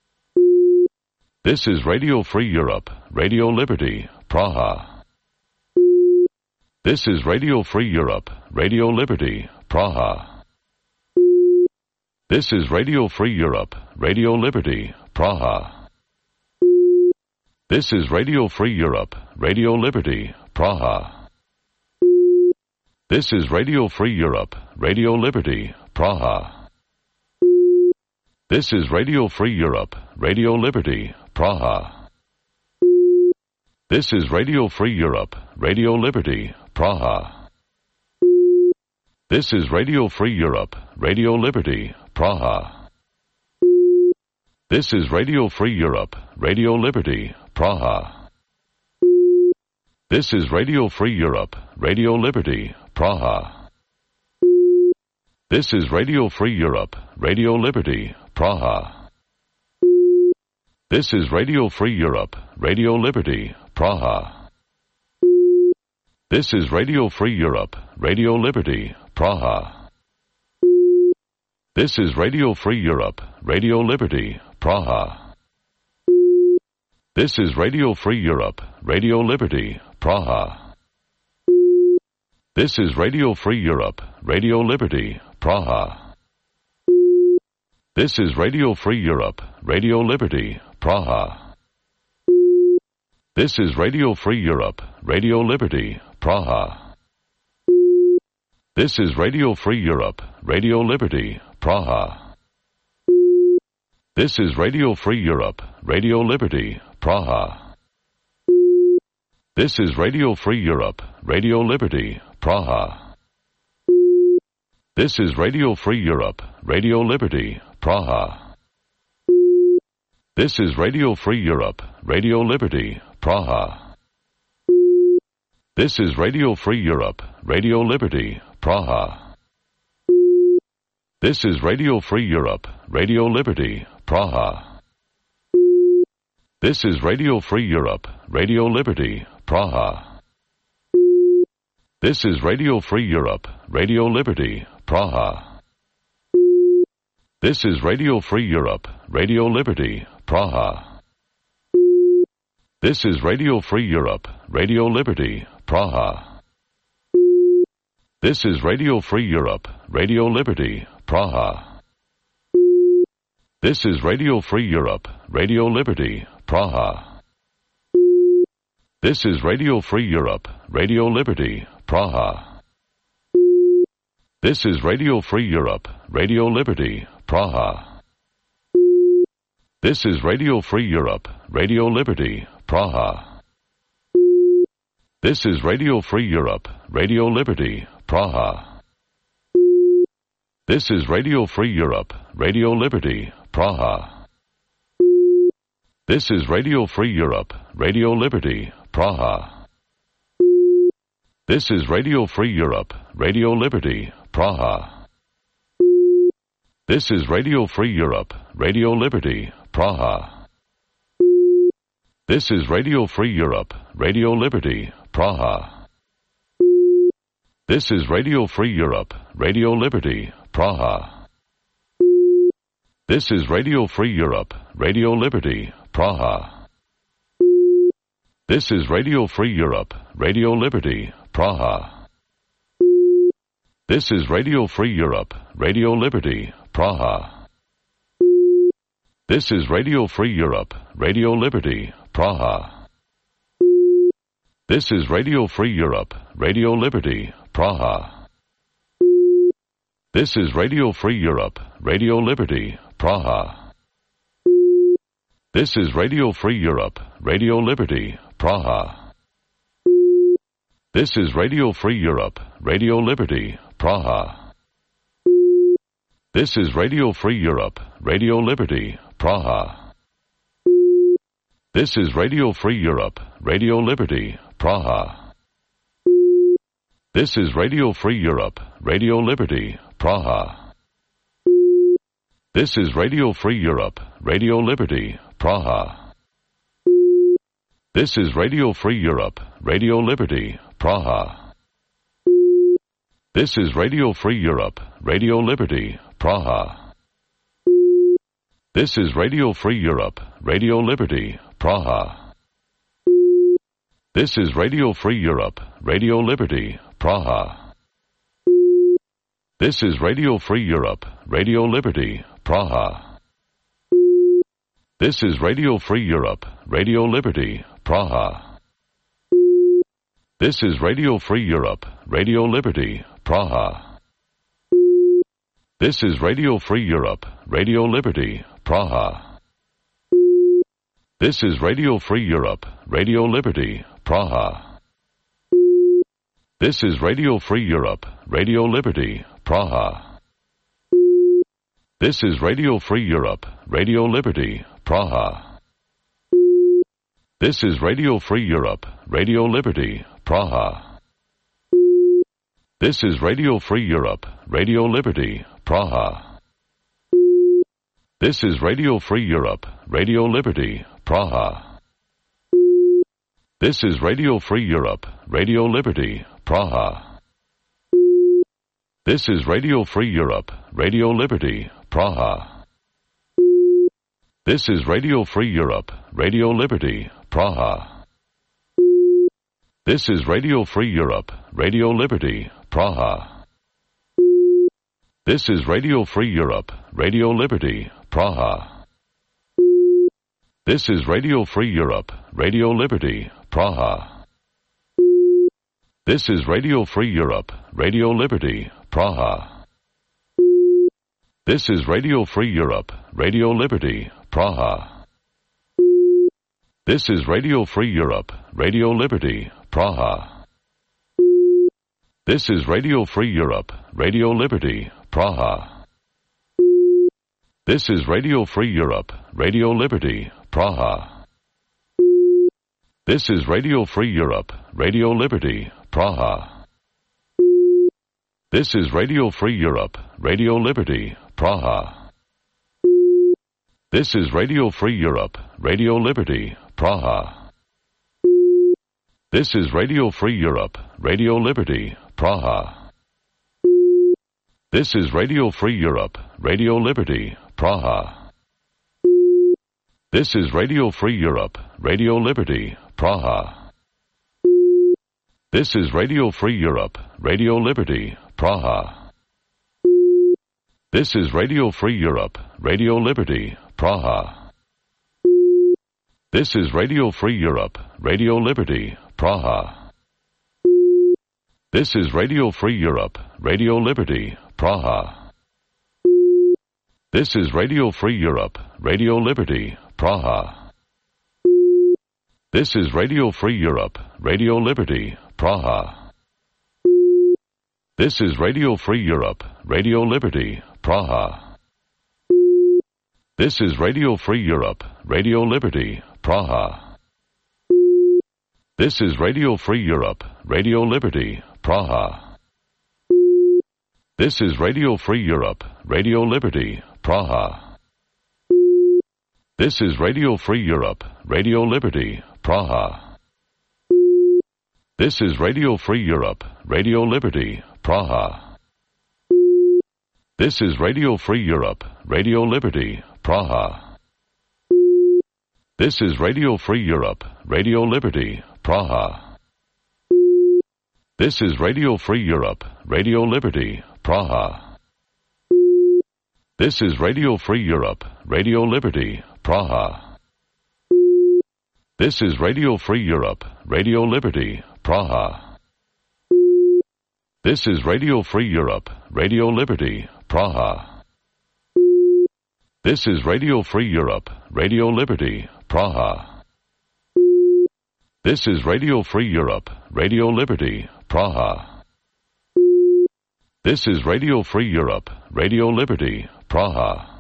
This is Radio Free Europe, Radio Liberty, Praha. This is Radio Free Europe, Radio Liberty, Praha. This is Radio Free Europe, Radio Liberty, Praha. This is Radio Free Europe, Radio Liberty, Praha. This is Radio Free Europe, Radio Liberty, Praha. This is Radio Free Europe, Radio Liberty, Praha. This is Radio Free Europe, Radio Liberty, Praha. This is Radio Free Europe, Radio Liberty, Praha. This is Radio Free Europe, Radio Liberty, Praha. This is Radio Free Europe, Radio Liberty, Praha. This is Radio Free Europe, Radio Liberty, Praha. This is Radio Free Europe, Radio Liberty, Praha. This is Radio Free Europe, Radio Liberty, Praha. This is Radio Free Europe, Radio Liberty, Praha. This is Radio Free Europe, Radio Liberty, Praha. This is Radio Free Europe, Radio Liberty, Praha. This is Radio Free Europe, Radio Liberty, Praha. This is Radio Free Europe, Radio Liberty, Praha. This is Radio Free Europe, Radio Liberty, Praha. This is Radio Free Europe, Radio Liberty, Praha. This is Radio Free Europe, Radio Liberty, Praha. This is Radio Free Europe, Radio Liberty, Praha. This is Radio Free Europe, Radio Liberty, Praha. This is Radio Free Europe, Radio Liberty, Praha. This is Radio Free Europe, Radio Liberty, Praha. This is Radio Free Europe, Radio Liberty, Praha. This is Radio Free Europe, Radio Liberty, Praha. This is Radio Free Europe, Radio Liberty, Praha. This is Radio Free Europe, Radio Liberty, Praha. This is Radio Free Europe, Radio Liberty, Praha. This is Radio Free Europe, Radio Liberty, Praha. This is Radio Free Europe, Radio Liberty, Praha. This is Radio Free Europe, Radio Liberty, Praha. This is Radio Free Europe, Radio Liberty, Praha. This is Radio Free Europe, Radio Liberty, Praha. This is Radio Free Europe, Radio Liberty, Praha. This is Radio Free Europe, Radio Liberty, Praha. This is Radio Free Europe, Radio Liberty, Praha. This is Radio Free Europe, Radio Liberty, Praha. This is Radio Free Europe, Radio Liberty, Praha. This is Radio Free Europe, Radio Liberty, Praha. This is Radio Free Europe, Radio Liberty, Praha. This is Radio Free Europe, Radio Liberty, Praha. This is Radio Free Europe, Radio Liberty, Praha. This is Radio Free Europe, Radio Liberty, Praha. This is Radio Free Europe, Radio Liberty, Praha. This is Radio Free Europe, Radio Liberty, Praha. This is Radio Free Europe, Radio Liberty, Praha. This is Radio Free Europe, Radio Liberty, Praha. This is Radio Free Europe, Radio Liberty, Praha. This is Radio Free Europe, Radio Liberty, Praha. This is Radio Free Europe, Radio Liberty, Praha. This is Radio Free Europe, Radio Liberty, Praha. This is Radio Free Europe, Radio Liberty, Praha. This is Radio Free Europe, Radio Liberty, Praha. This is Radio Free Europe, Radio Liberty, Praha. This is Radio Free Europe, Radio Liberty, Praha. This is Radio Free Europe, Radio Liberty, Praha. This is Radio Free Europe, Radio Liberty, Praha. This is Radio Free Europe, Radio Liberty, Praha. This is Radio Free Europe, Radio Liberty, Praha. This is Radio Free Europe, Radio Liberty, Praha. This is Radio Free Europe, Radio Liberty, Praha. This is Radio Free Europe, Radio Liberty, Praha. This is Radio Free Europe, Radio Liberty, Praha. This is Radio Free Europe, Radio Liberty, Praha. This is Radio Free Europe, Radio Liberty, Praha. This is Radio Free Europe, Radio Liberty, Praha. This is Radio Free Europe, Radio Liberty, Praha. This is Radio Free Europe, Radio Liberty, Praha. This is Radio Free Europe, Radio Liberty, Praha. This is Radio Free Europe, Radio Liberty, Praha. This is Radio Free Europe, Radio Liberty, Praha. This is Radio Free Europe, Radio Liberty, Praha. This is Radio Free Europe, Radio Liberty, Praha. This is Radio Free Europe, Radio Liberty, Praha. This is Radio Free Europe, Radio Liberty, Praha. This is Radio Free Europe, Radio Liberty, Praha. This is Radio Free Europe, Radio Liberty, Praha. This is Radio Free Europe, Radio Liberty, Praha. This is Radio Free Europe, Radio Liberty, Praha. This is Radio Free Europe, Radio Liberty, Praha. This is Radio Free Europe, Radio Liberty, Praha. This is Radio Free Europe, Radio Liberty, Praha. This is Radio Free Europe, Radio Liberty, Praha. This is Radio Free Europe, Radio Liberty, Praha. This is Radio Free Europe, Radio Liberty, Praha. This is Radio Free Europe, Radio Liberty, Praha. This is Radio Free Europe, Radio Liberty, Praha. This is Radio Free Europe, Radio Liberty, Praha. This is Radio Free Europe, Radio Liberty, Praha. This is Radio Free Europe, Radio Liberty, Praha. This is Radio Free Europe, Radio Liberty, Praha. This is Radio Free Europe, Radio Liberty, Praha. This is Radio Free Europe, Radio Liberty, Praha. This is Radio Free Europe, Radio Liberty, Praha. This is Radio Free Europe, Radio Liberty, Praha. This is Radio Free Europe, Radio Liberty, Praha. This is Radio Free Europe, Radio Liberty, Praha. This is Radio Free Europe, Radio Liberty, Praha. This is Radio Free Europe, Radio Liberty, Praha. This is Radio Free Europe, Radio Liberty, Praha. This is Radio Free Europe, Radio Liberty, Praha. This is Radio Free Europe, Radio Liberty, Praha. This is Radio Free Europe, Radio Liberty, Praha.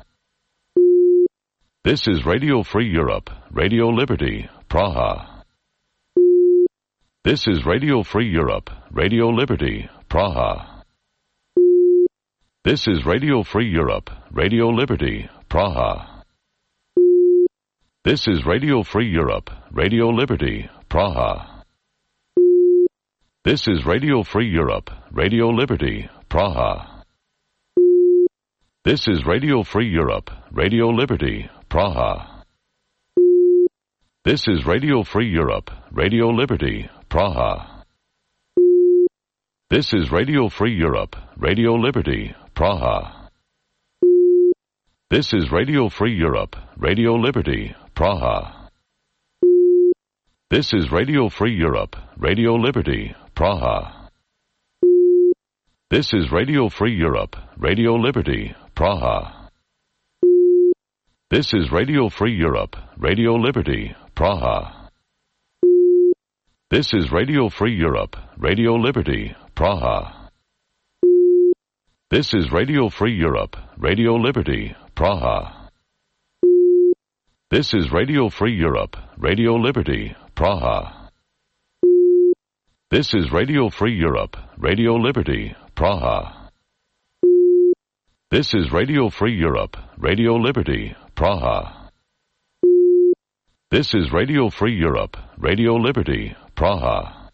This is Radio Free Europe, Radio Liberty, Praha. This is Radio Free Europe, Radio Liberty, Praha. This is Radio Free Europe, Radio Liberty, Praha. This is Radio Free Europe, Radio Liberty, Praha. This is Radio Free Europe, Radio Liberty, Praha. This is Radio Free Europe, Radio Liberty, Praha. This is Radio Free Europe, Radio Liberty, Praha. This is Radio Free Europe, Radio Liberty, Praha. This is Radio Free Europe, Radio Liberty, Praha. This is Radio Free Europe, Radio Liberty, Praha. This is Radio Free Europe, Radio Liberty, Praha. This is Radio Free Europe, Radio Liberty, Praha. This is Radio Free Europe, Radio Liberty, Praha. This is Radio Free Europe, Radio Liberty, Praha. This is Radio Free Europe, Radio Liberty, Praha. This is Radio Free Europe, Radio Liberty, Praha. This is Radio Free Europe, Radio Liberty, Praha. This is Radio Free Europe, Radio Liberty, Praha.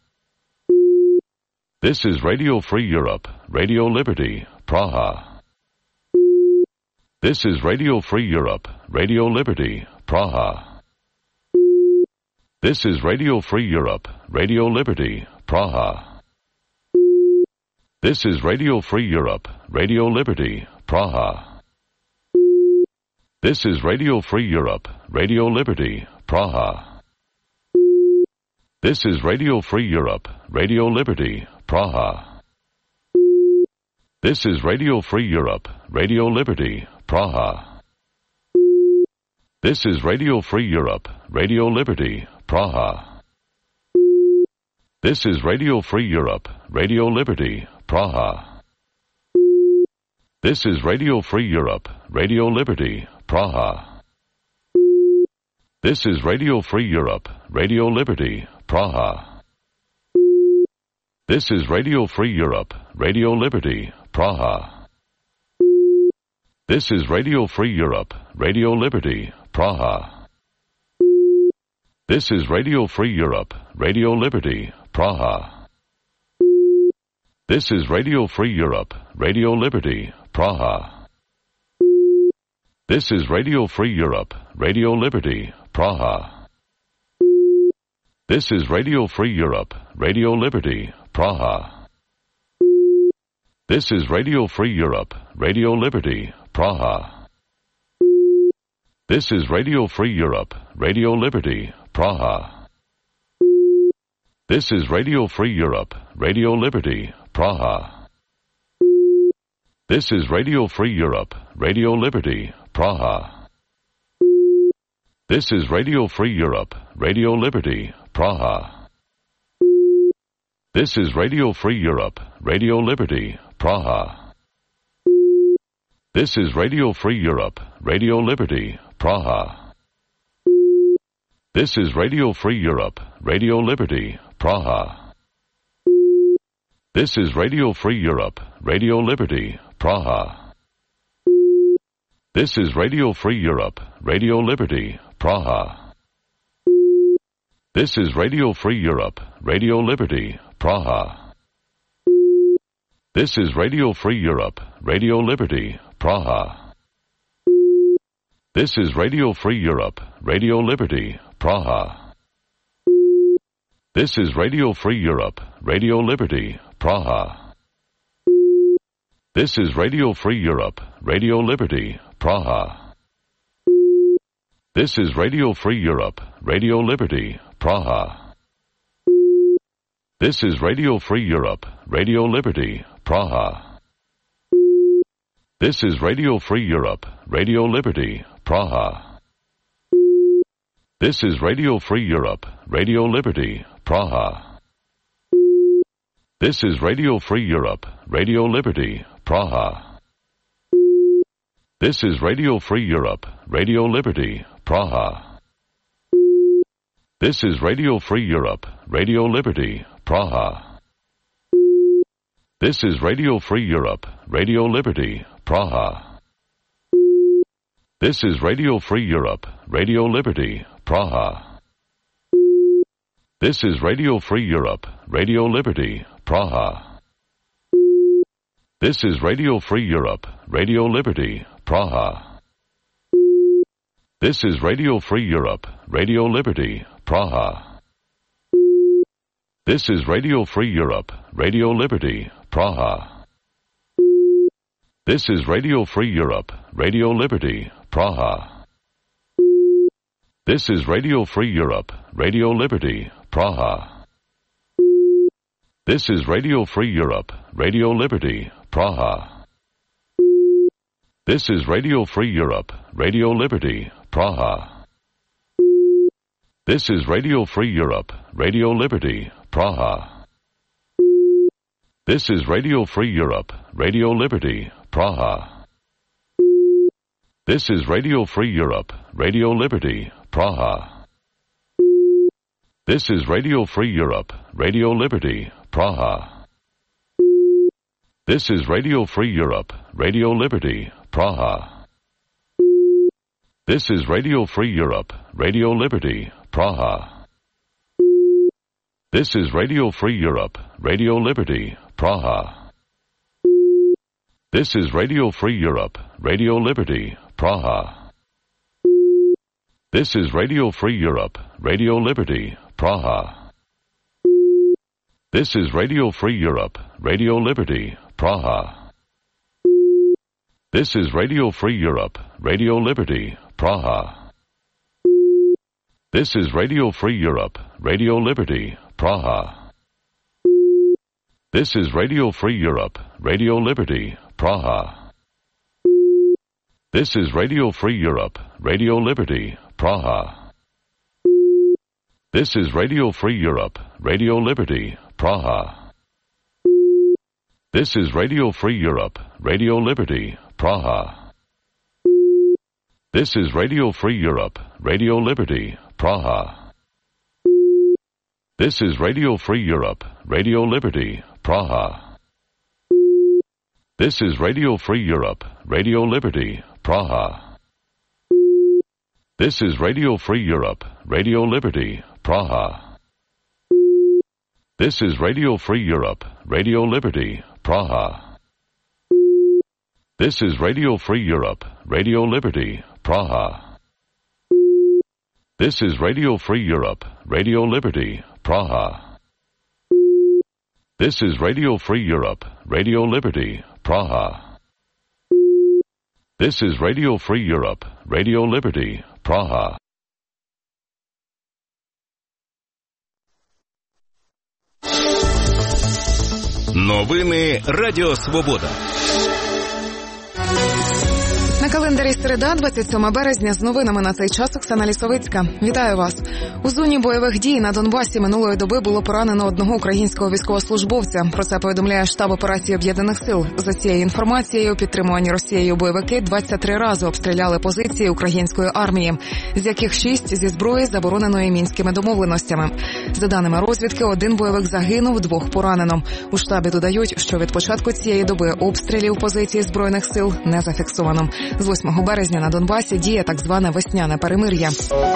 This is Radio Free Europe, Radio Liberty, Praha. This is Radio Free Europe, Radio Liberty, Praha. This is Radio Free Europe, Radio Liberty, Praha. This is Radio Free Europe, Radio Liberty, Praha. This is Radio Free Europe, Radio Liberty, Praha. This is Radio Free Europe, Radio Liberty, Praha. This is Radio Free Europe, Radio Liberty, Praha. This is Radio Free Europe, Radio Liberty, Praha. This is Radio Free Europe, Radio Liberty, Praha. This is Radio Free Europe, Radio Liberty, Praha. This is Radio Free Europe, Radio Liberty, Praha. This is Radio Free Europe, Radio Liberty, Praha. This is Radio Free Europe, Radio Liberty, Praha. This is Radio Free Europe, Radio Liberty, Praha. This is Radio Free Europe, Radio Liberty, Praha. This is Radio Free Europe, Radio Liberty, Praha. This is Radio Free Europe, Radio Liberty, Praha. This is Radio Free Europe, Radio Liberty, Praha. This is Radio Free Europe, Radio Liberty, Praha. This is Radio Free Europe, Radio Liberty, Praha. This is Radio Free Europe, Radio Liberty, Praha. This is Radio Free Europe, Radio Liberty, Praha. This is Radio Free Europe, Radio Liberty, Praha. This is Radio Free Europe, Radio Liberty, Praha. This is Radio Free Europe, Radio Liberty, Praha. This is Radio Free Europe, Radio Liberty, Praha. This is Radio Free Europe, Radio Liberty, Praha. This is Radio Free Europe, Radio Liberty, Praha. This is Radio Free Europe, Radio Liberty, Praha. This is Radio Free Europe, Radio Liberty, Praha. This is Radio Free Europe, Radio Liberty, Praha. This is Radio Free Europe, Radio Liberty, Praha. This is Radio Free Europe, Radio Liberty, Praha. This is Radio Free Europe, Radio Liberty, Praha. This is Radio Free Europe, Radio Liberty, Praha. This is Radio Free Europe, Radio Liberty, Praha. This is Radio Free Europe, Radio Liberty, Praha. This is Radio Free Europe, Radio Liberty, Praha. This is Radio Free Europe, Radio Liberty, Praha. This is Radio Free Europe, Radio Liberty, Praha. This is Radio Free Europe, Radio Liberty, Praha. This is Radio Free Europe, Radio Liberty, Praha. This is Radio Free Europe, Radio Liberty, Praha. This is Radio Free Europe, Radio Liberty, Praha. This is Radio Free Europe, Radio Liberty, Praha. This is Radio Free Europe, Radio Liberty, Praha. This is Radio Free Europe, Radio Liberty, Praha. This is Radio Free Europe, Radio Liberty, Praha. This is Radio Free Europe, Radio Liberty, Praha. This is Radio Free Europe, Radio Liberty, Praha. This is Radio Free Europe, Radio Liberty, Praha. This is Radio Free Europe, Radio Liberty, Praha. This is Radio Free Europe, Radio Liberty, Praha. This is Radio Free Europe, Radio Liberty, Praha. This is Radio Free Europe, Radio Liberty, Praha. This is Radio Free Europe, Radio Liberty, Praha. This is Radio Free Europe, Radio Liberty, Praha. This is Radio Free Europe, Radio Liberty, Praha. This is Radio Free Europe, Radio Liberty, Praha. This is Radio Free Europe, Radio Liberty, Praha. This is Radio Free Europe, Radio Liberty, Praha. This is Radio Free Europe, Radio Liberty, Praha. This is Radio Free Europe, Radio Liberty, Praha. This is Radio Free Europe, Radio Liberty, Praha. This is Radio Free Europe, Radio Liberty, Praha. This is Radio Free Europe, Radio Liberty, Praha. This is Radio Free Europe, Radio Liberty, Praha. This is Radio Free Europe, Radio Liberty, Praha. This is Radio Free Europe, Radio Liberty, Praha. This is Radio Free Europe, Radio Liberty, Praha. This is Radio Free Europe, Radio Liberty, Praha. This is Radio Free Europe, Radio Liberty, Praha. This is Radio Free Europe, Radio Liberty, Praha. This is Radio Free Europe, Radio Liberty, Praha. Новини Радіо Свобода. На календарі середа, двадцять сьоме березня, з новинами на цей час Оксана Лісовицька. Вітаю вас. У зоні бойових дій на Донбасі минулої доби було поранено одного українського військовослужбовця. Про це повідомляє штаб операції Об'єднаних сил. За цією інформацією, підтримувані Росією бойовики двадцять три рази обстріляли позиції української армії, з яких шість зі зброї, забороненої мінськими домовленостями. За даними розвідки, один бойовик загинув, двох поранено. У штабі додають, що від початку цієї доби обстрілів позицій Збройних сил не зафіксовано. З восьмого березня на Донбасі діє так зване весняне перемир'я.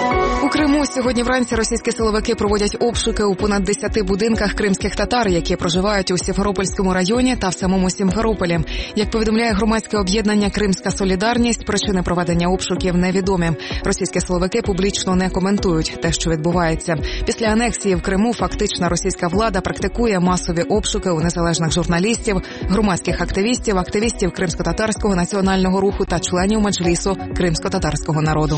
У Криму сьогодні вранці російські силовики проводять обшуки у понад десяти будинках кримських татар, які проживають у Сімферопольському районі та в самому Сімферополі. Як повідомляє громадське об'єднання «Кримська солідарність», причини проведення обшуків невідомі. Російські силовики публічно не коментують те, що відбувається. Після анексії в Криму фактична російська влада практикує масові обшуки у незалежних журналістів, громадських активістів, активістів Кримсько-татарського національного руху та членів Меджлісу кримсько-татарського народу.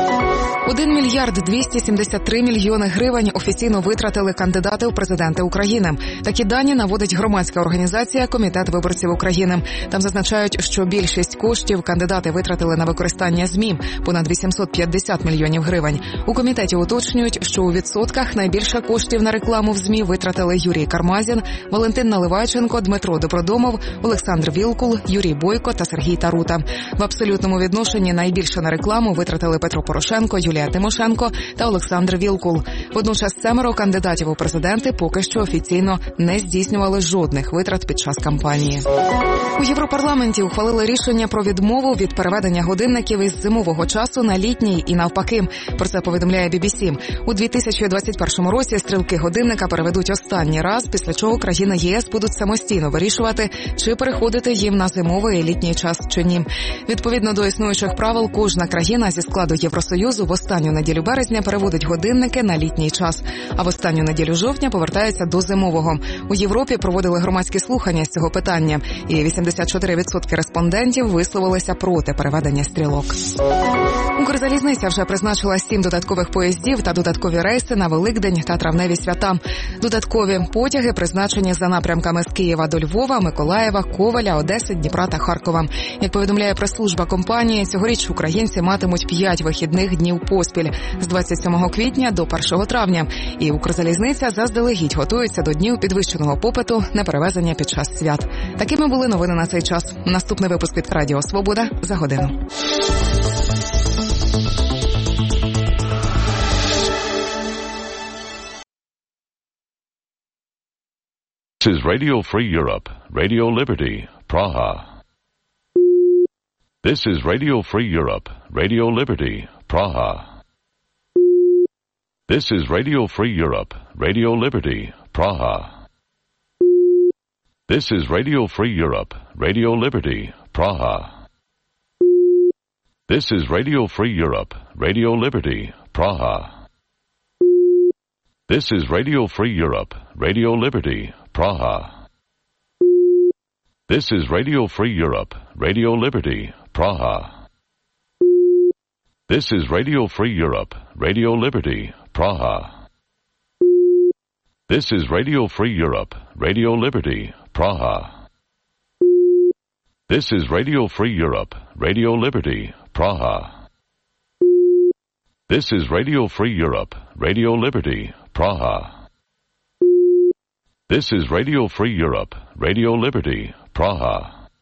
Один мільярд двісті сімдесят три мільйони гривень офіційно витратили кандидати у президенти України. Такі дані наводить громадська організація «Комітет виборців України». Там зазначають, що більшість коштів кандидати витратили на використання ЗМІ – понад вісімсот п'ятдесят мільйонів гривень. У комітеті уточнюють, що у відсотках найбільше коштів на рекламу в ЗМІ витратили Юрій Кармазін, Валентин Наливайченко, Дмитро Добродомов, Олександр Вілкул, Юрій Бойко та Сергій Тарута. В абсолютному відношенні найбільше на рекламу витратили Петро Порошенко, Юлія Тимошенко та Олександр Вілкул. Водночас семеро кандидатів у президенти поки що офіційно не здійснювали жодних витрат під час кампанії. У Європарламенті ухвалили рішення про відмову від переведення годинників із зимового часу на літній і навпаки. Про це повідомляє бі бі сі. У дві тисячі двадцять першому році стрілки годинника переведуть останній раз, після чого країни ЄС будуть самостійно вирішувати, чи переходити їм на зимовий і літній час чи ні. Відповідно до існуючих правил, кожна країна зі складу Євросоюзу в останню неділю березня переводить годинники на літній час, а в останню неділю жовтня повертається до зимового. У Європі проводили громадські слухання з цього питання, і вісімдесят чотири відсотки респондентів висловилися проти переведення стрілок. Укрзалізниця вже призначила сім додаткових поїздів та додаткові рейси на Великдень та травневі свята. Додаткові потяги призначені за напрямками з Києва до Львова, Миколаєва, Ковеля, Одеси, Дніпра та Харкова. Як повідомляє прес-служба компанії, цьогоріч українці матимуть п'ять вихідних днів поспіль з двадцять сьомого квітня до першого травня. І Укрзалізниця заздалегідь готується до днів підвищеного попиту на перевезення під час свят. Такими були новини на цей час. Наступний випуск від Радіо Свобода за годину. This is Radio Free Europe, Radio Liberty, Praha. This is Radio Free Europe, Radio Liberty, Praha. This is Radio Free Europe, Radio Liberty, Praha. This is Radio Free Europe, Radio Liberty, Praha. This is Radio Free Europe, Radio Liberty, Praha. This is Radio Free Europe, Radio Liberty, Praha. This is Radio Free Europe, Radio Liberty, Praha. This is Radio Free Europe, Radio Liberty, Praha. This is Radio Free Europe, Radio Liberty, Praha. This is Radio Free Europe, Radio Liberty, Praha. This is Radio Free Europe, Radio Liberty, Praha. This is Radio Free Europe, Radio Liberty, Praha.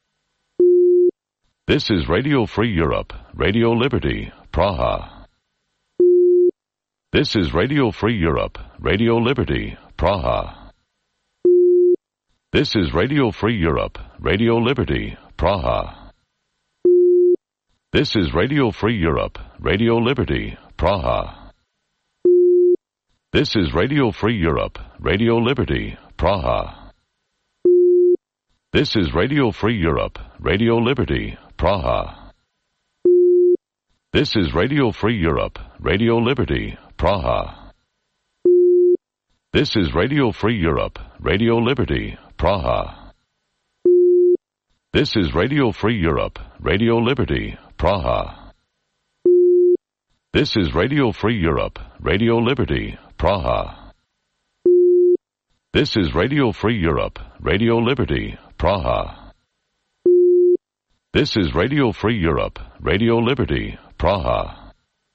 This is Radio Free Europe, Radio Liberty, Praha. This is Radio Free Europe, Radio Liberty, Praha. This is Radio Free Europe, Radio Liberty, Praha. This is Radio Free Europe, Radio Liberty, Praha. This is Radio Free Europe, Radio Liberty, Praha. This is Radio Free Europe, Radio Liberty, Praha. This is Radio Free Europe, Radio Liberty, Praha. This is Radio Free Europe, Radio Liberty, Praha. This is Radio Free Europe, Radio Liberty, Praha. This is Radio Free Europe, Radio Liberty, Praha. This is Radio Free Europe, Radio Liberty, Praha. This is Radio Free Europe, Radio Liberty, Praha.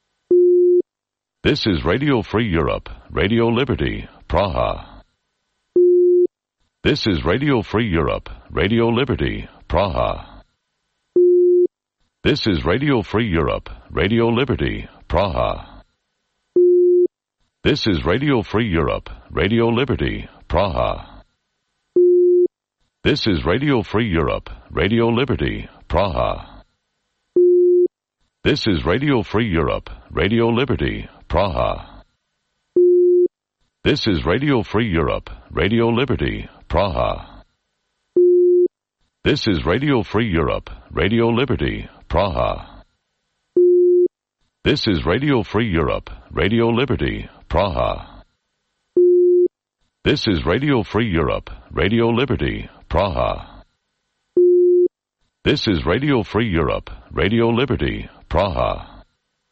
This is Radio Free Europe, Radio Liberty, Praha. This is Radio Free Europe, Radio Liberty, Praha. This is Radio Free Europe, Radio Liberty, Praha. This is Radio Free Europe, Radio Liberty, Praha. This is Radio Free Europe, Radio Liberty, Praha. This is Radio Free Europe, Radio Liberty, Praha. This is Radio Free Europe, Radio Liberty, Praha. This is Radio Free Europe, Radio Liberty, Praha. This is Radio Free Europe, Radio Liberty, Praha. This is Radio Free Europe, Radio Liberty, Praha. This is Radio Free Europe, Radio Liberty, Praha.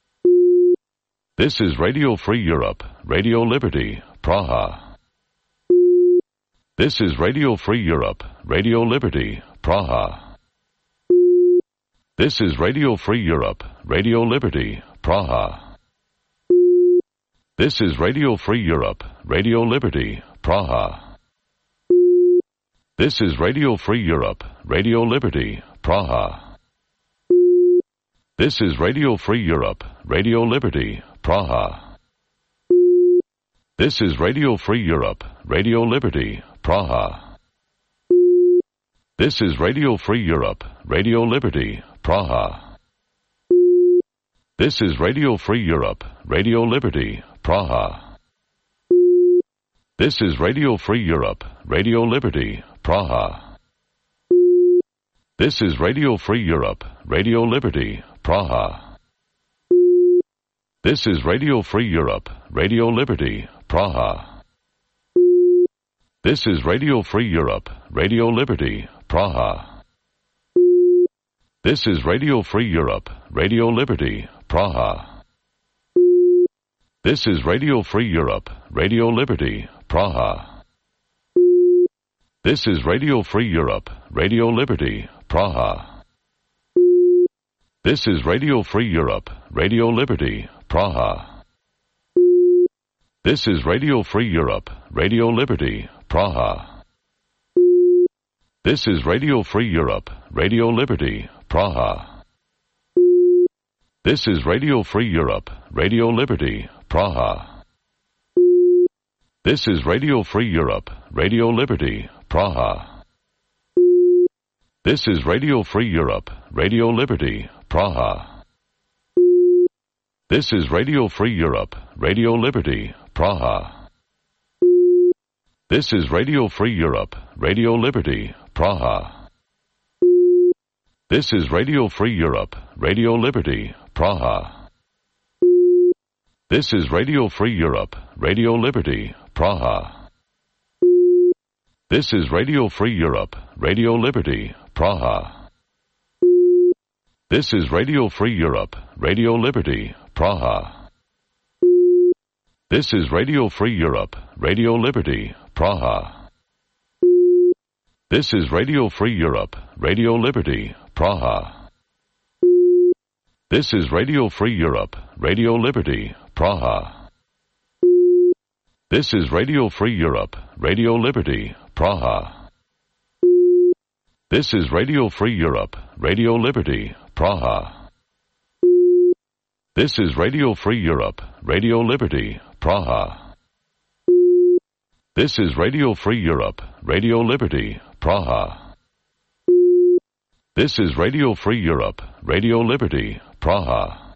This is Radio Free Europe, Radio Liberty, Praha. This is Radio Free Europe, Radio Liberty, Praha. This is Radio Free Europe, Radio Liberty, Praha. This is Radio Free Europe, Radio Liberty, Praha. This is Radio Free Europe, Radio Liberty, Praha. This is Radio Free Europe, Radio Liberty, Praha. This is Radio Free Europe, Radio Liberty, Praha. This is Radio Free Europe, Radio Liberty, Praha. This is Radio Free Europe, Radio Liberty, Praha. This is Radio Free Europe, Radio Liberty, Praha. This is Radio Free Europe, Radio Liberty, Praha. This is Radio Free Europe, Radio Liberty, Praha. This is Radio Free Europe, Radio Liberty, Praha. This is Radio Free Europe, Radio Liberty, Praha. This is Radio Free Europe, Radio Liberty, Praha. This is Radio Free Europe, Radio Liberty, Praha. This is Radio Free Europe, Radio Liberty, Praha. This is Radio Free Europe, Radio Liberty, Praha. This is Radio Free Europe, Radio Liberty, Praha. This is Radio Free Europe, Radio Liberty, Praha. This is Radio Free Europe, Radio Liberty, Praha. This is Radio Free Europe, Radio Liberty, Praha. This is Radio Free Europe, Radio Liberty, Praha. This is Radio Free Europe, Radio Liberty, Praha. This is Radio Free Europe, Radio Liberty, Praha. This is Radio Free Europe, Radio Liberty, Praha. This is Radio Free Europe, Radio Liberty, Praha. This is Radio Free Europe, Radio Liberty, Praha. This is Radio Free Europe, Radio Liberty, Praha. This is Radio Free Europe, Radio Liberty, Praha. This is Radio Free Europe, Radio Liberty, Praha. This is Radio Free Europe, Radio Liberty, Praha. This is Radio Free Europe, Radio Liberty, Praha. This is Radio Free Europe, Radio Liberty, Praha. This is Radio Free Europe, Radio Liberty, Praha. This is Radio Free Europe, Radio Liberty, Praha.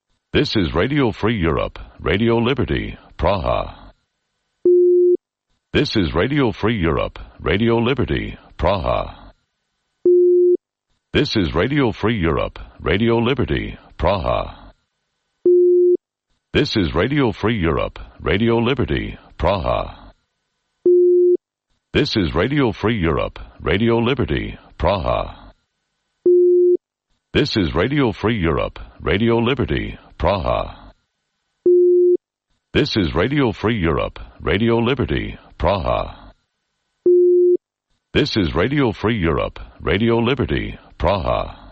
This is Radio Free Europe, Radio Liberty, Praha. This is Radio Free Europe, Radio Liberty, Praha. This is Radio Free Europe, Radio Liberty, Praha. This is Radio Free Europe, Radio Liberty, Praha. This is Radio Free Europe, Radio Liberty, Praha. This is Radio Free Europe, Radio Liberty, Praha. This is Radio Free Europe, Radio Liberty, Praha. This is Radio Free Europe, Radio Liberty, Praha.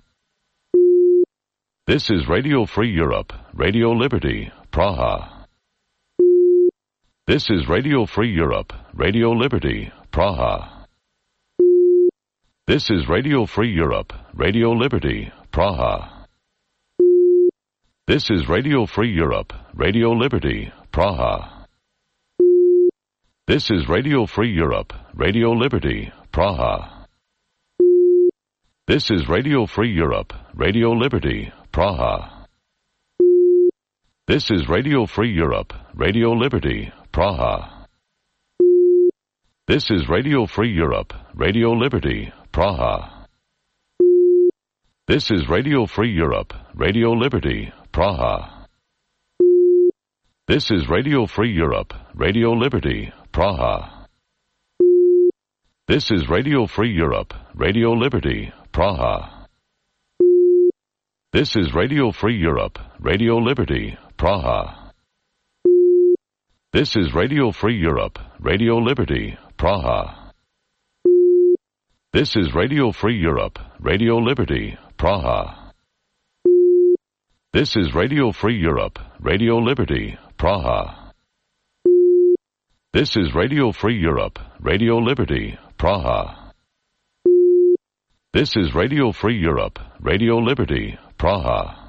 This is Radio Free Europe, Radio Liberty, Praha. This is Radio Free Europe, Radio Liberty, Praha. This is Radio Free Europe, Radio Liberty, Praha. This is Radio Free Europe, Radio Liberty, Praha. This is Radio Free Europe, Radio Liberty, Praha. This is Radio Free Europe, Radio Liberty, Praha. This is Radio Free Europe, Radio Liberty, Praha. This is Radio Free Europe, Radio Liberty, Praha. This is Radio Free Europe, Radio Liberty, Praha. This is Radio Free Europe, Radio Liberty, Praha. This is Radio Free Europe, Radio Liberty, Praha. This is Radio Free Europe, Radio Liberty, Praha. This is Radio Free Europe, Radio Liberty, Praha. This is Radio Free Europe, Radio Liberty, Praha. This is Radio Free Europe, Radio Liberty, Praha. This is Radio Free Europe, Radio Liberty, Praha. This is Radio Free Europe, Radio Liberty, Praha.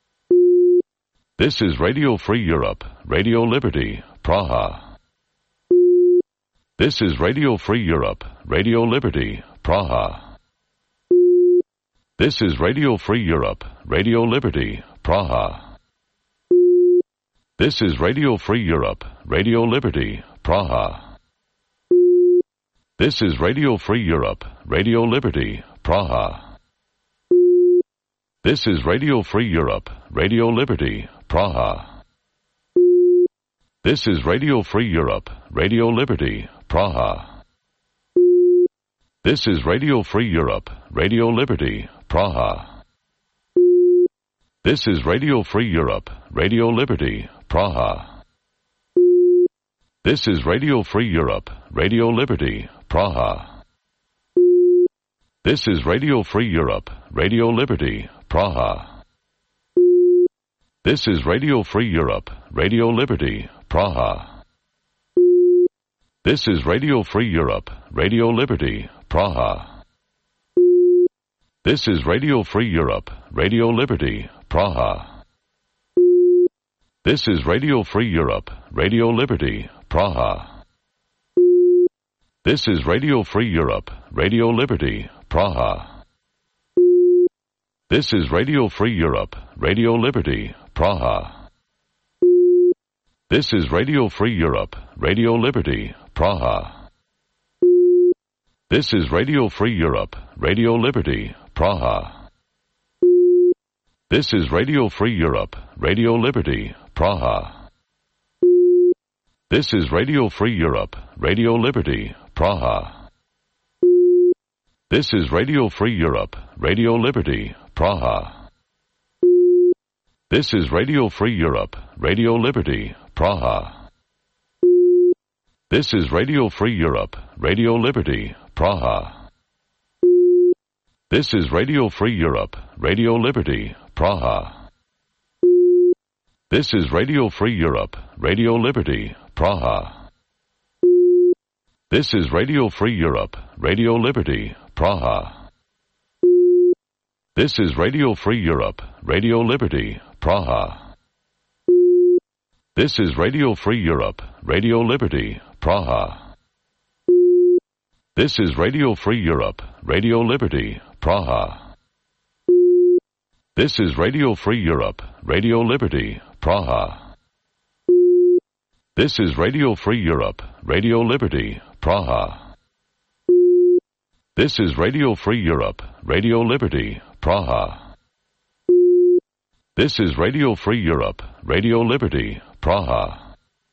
This is Radio Free Europe, Radio Liberty, Praha. This is Radio Free Europe, Radio Liberty, Praha. This is Radio Free Europe, Radio Liberty, Praha. This is Radio Free Europe, Radio Liberty, Praha. This is Radio Free Europe, Radio Liberty, Praha. This is Radio Free Europe, Radio Liberty, Praha. This is Radio Free Europe, Radio Liberty, Praha. This is Radio Free Europe, Radio Liberty, Praha. This is Radio Free Europe, Radio Liberty, Praha. This is Radio Free Europe, Radio Liberty, Praha. This is Radio Free Europe, Radio Liberty, Praha. This is Radio Free Europe, Radio Liberty, Praha. This is Radio Free Europe, Radio Liberty, Praha. This is Radio Free Europe, Radio Liberty, Praha. This is Radio Free Europe, Radio Liberty, Praha. This is Radio Free Europe, Radio Liberty, Praha. This is Radio Free Europe, Radio Liberty, Praha. This is Radio Free Europe, Radio Liberty, Praha. This is Radio Free Europe, Radio Liberty, Praha. This is Radio Free Europe, Radio Liberty, Praha. This is Radio Free Europe, Radio Liberty, Praha. This is Radio Free Europe, Radio Liberty, Praha. This is Radio Free Europe, Radio Liberty, Praha. This is Radio Free Europe, Radio Liberty, Praha. This is Radio Free Europe, Radio Liberty, Praha. This is Radio Free Europe, Radio Liberty, Praha. This is Radio Free Europe, Radio Liberty, Praha. This is Radio Free Europe, Radio Liberty, Praha. This is Radio Free Europe, Radio Liberty, Praha. This is Radio Free Europe, Radio Liberty, Praha. This is Radio Free Europe, Radio Liberty, Praha. This is Radio Free Europe, Radio Liberty, Praha. This is Radio Free Europe, Radio Liberty, Praha. This is Radio Free Europe, Radio Liberty, Praha.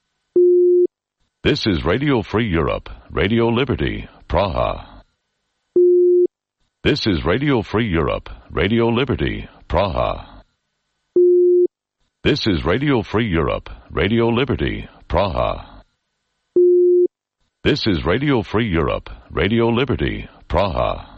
This is Radio Free Europe, Radio Liberty, Praha. This is Radio Free Europe, Radio Liberty, Praha. This is Radio Free Europe, Radio Liberty, Praha. This is Radio Free Europe, Radio Liberty, Praha.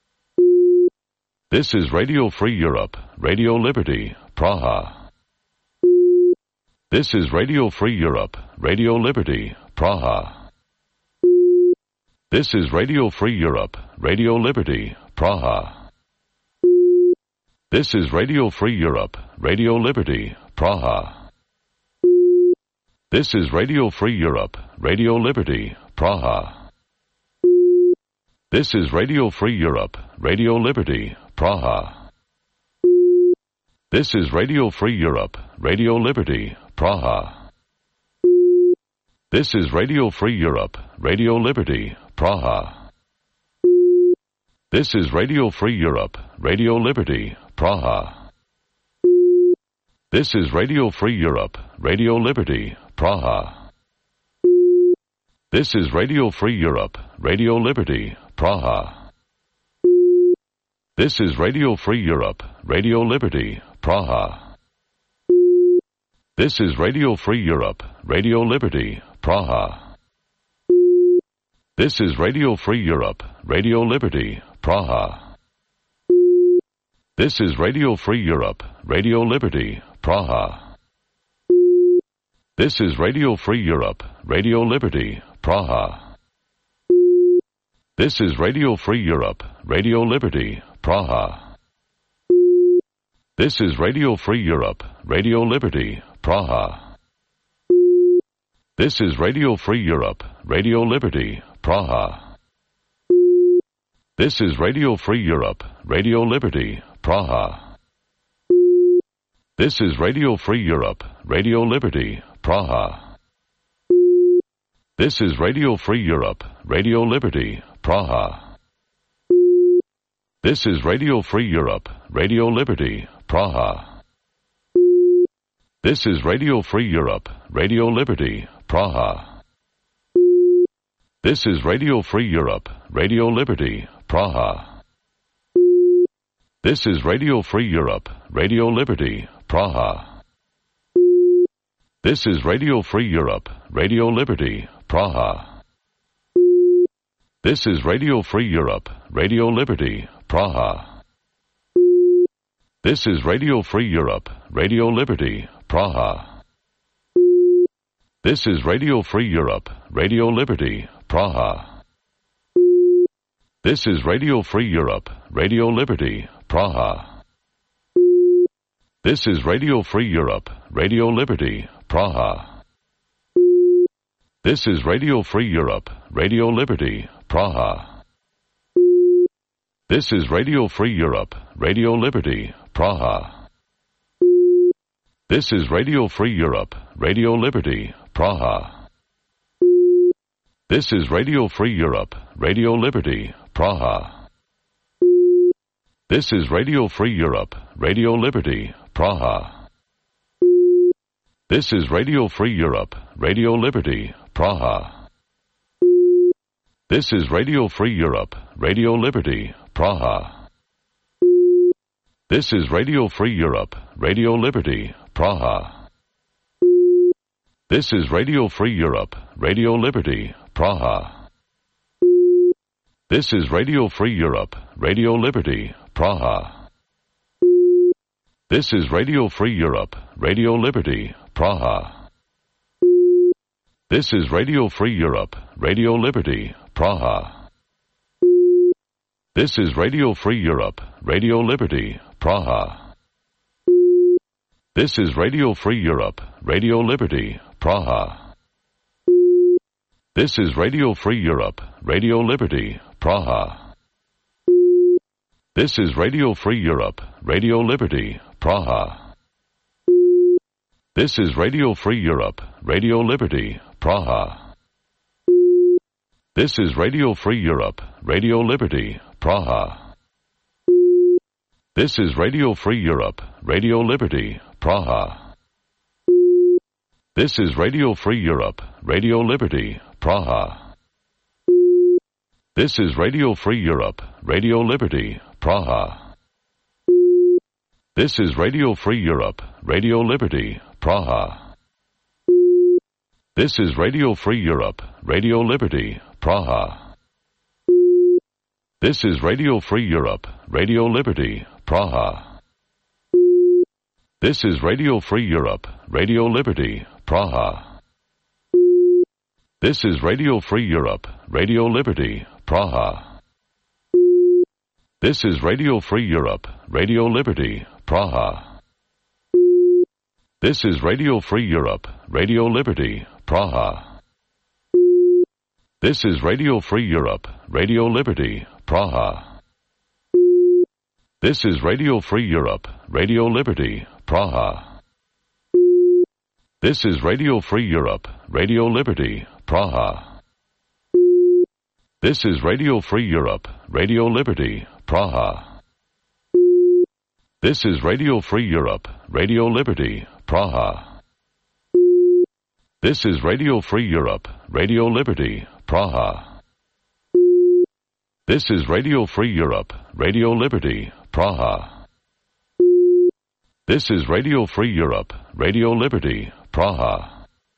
This is Radio Free Europe, Radio Liberty, Praha. This is Radio Free Europe, Radio Liberty, Praha. This is Radio Free Europe, Radio Liberty, Praha. This is Radio Free Europe, Radio Liberty, Praha. This is Radio Free Europe, Radio Liberty, Praha. This is Radio Free Europe, Radio Liberty, Praha. This is Radio Free Europe, Radio Liberty, Praha. This is Radio Free Europe, Radio Liberty, Praha. This is Radio Free Europe, Radio Liberty, Praha. This is Radio Free Europe, Radio Liberty, Praha. This is Radio Free Europe, Radio Liberty, Praha. This is Radio Free Europe, Radio Liberty, Praha. This is Radio Free Europe, Radio Liberty, Praha. This is Radio Free Europe, Radio Liberty, Praha. This is Radio Free Europe, Radio Liberty, Praha. This is Radio Free Europe, Radio Liberty, Praha. This is Radio Free Europe, Radio Liberty, Praha. This is Radio Free Europe, Radio Liberty, Praha. This is Radio Free Europe, Radio Liberty, Praha. This is Radio Free Europe, Radio Liberty, Praha. This is Radio Free Europe, Radio Liberty, Praha. This is Radio Free Europe, Radio Liberty, Praha. This is Radio Free Europe, Radio Liberty, Praha. This is Radio Free Europe, Radio Liberty, Praha. This is Radio Free Europe, Radio Liberty, Praha. This is Radio Free Europe, Radio Liberty, Praha. This is Radio Free Europe, Radio Liberty, Praha. This is Radio Free Europe, Radio Liberty, Praha. This is Radio Free Europe, Radio Liberty, Praha. This is Radio Free Europe, Radio Liberty, Praha. This is Radio Free Europe, Radio Liberty, Praha. This is Radio Free Europe, Radio Liberty, Praha. This is Radio Free Europe, Radio Liberty, Praha. This is Radio Free Europe, Radio Liberty, Praha. This is Radio Free Europe, Radio Liberty, Praha. This is Radio Free Europe, Radio Liberty, Praha. This is Radio Free Europe, Radio Liberty, Praha. This is Radio Free Europe, Radio Liberty, Praha. This is Radio Free Europe, Radio Liberty, Praha. This is Radio Free Europe, Radio Liberty, Praha. This is Radio Free Europe, Radio Liberty, Praha. This is Radio Free Europe, Radio Liberty, Praha. This is Radio Free Europe, Radio Liberty, Praha. This is Radio Free Europe, Radio Liberty, Praha. This is Radio Free Europe, Radio Liberty, Praha. This is Radio Free Europe, Radio Liberty, Praha. This is Radio Free Europe, Radio Liberty, Praha. This is Radio Free Europe, Radio Liberty, Praha. This is Radio Free Europe, Radio Liberty, Praha. This is Radio Free Europe, Radio Liberty, Praha. This is Radio Free Europe, Radio Liberty, Praha. This is Radio Free Europe, Radio Liberty, Praha. This is Radio Free Europe, Radio Liberty, Praha. This is Radio Free Europe, Radio Liberty, Praha. This is Radio Free Europe, Radio Liberty, Praha. This is Radio Free Europe, Radio Liberty, Praha. This is Radio Free Europe, Radio Liberty, Praha. This is Radio Free Europe, Radio Liberty, Praha. This is Radio Free Europe, Radio Liberty, Praha. This is Radio Free Europe, Radio Liberty, Praha. This is Radio Free Europe, Radio Liberty, Praha. This is Radio Free Europe, Radio Liberty, Praha. This is Radio Free Europe, Radio Liberty, Praha. This is Radio Free Europe, Radio Liberty, Praha. This is Radio Free Europe, Radio Liberty, Praha. This is Radio Free Europe, Radio Liberty, Praha. This is Radio Free Europe, Radio Liberty, Praha. This is Radio Free Europe, Radio Liberty, Praha.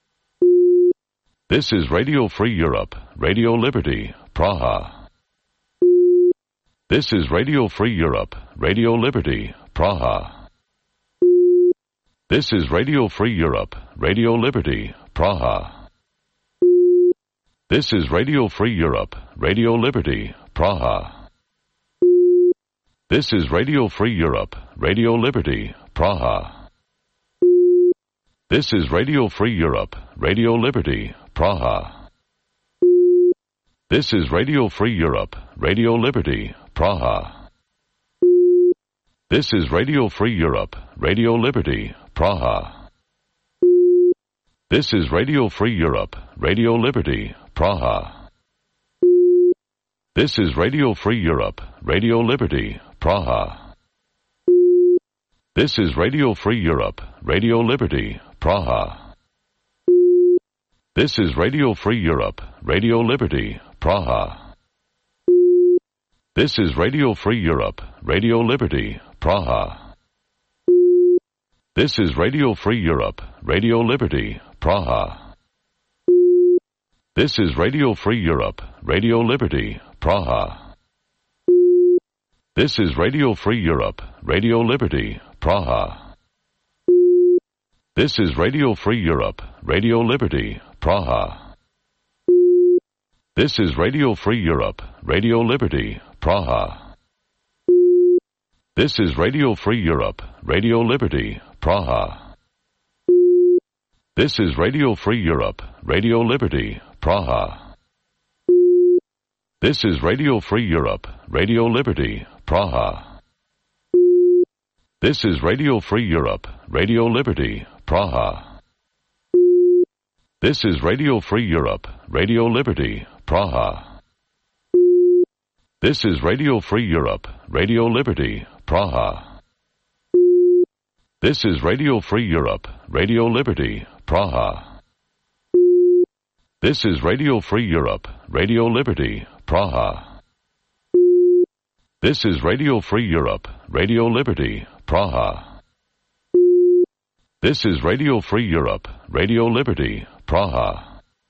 This is Radio Free Europe, Radio Liberty, Praha. This is Radio Free Europe, Radio Liberty, Praha. This is Radio Free Europe, Radio Liberty, Praha. This is Radio Free Europe, Radio Liberty, Praha. This is Radio Free Europe, Radio Liberty, Praha. This is Radio Free Europe, Radio Liberty, Praha. This is Radio Free Europe, Radio Liberty, Praha. This is Radio Free Europe, Radio Liberty, Praha. This is Radio Free Europe, Radio Liberty, Praha. This is Radio Free Europe, Radio Liberty, Praha. This is Radio Free Europe, Radio Liberty, Praha. This is Radio Free Europe, Radio Liberty, Praha. This is Radio Free Europe, Radio Liberty, Praha. This is Radio Free Europe, Radio Liberty, Praha. This is Radio Free Europe, Radio Liberty, Praha. This is Radio Free Europe, Radio Liberty, Praha. This is Radio Free Europe, Radio Liberty, Praha. This is Radio Free Europe, Radio Liberty, Praha. This is Radio Free Europe, Radio Liberty, Praha. This is Radio Free Europe, Radio Liberty, Praha. This is Radio Free Europe, Radio Liberty, Praha. This is Radio Free Europe, Radio Liberty, Praha. This is Radio Free Europe, Radio Liberty, Praha. This is Radio Free Europe, Radio Liberty, Praha. This is Radio Free Europe, Radio Liberty, Praha. This is Radio Free Europe, Radio Liberty, Praha. This is Radio Free Europe, Radio Liberty, Praha. This is Radio Free Europe, Radio Liberty, Praha.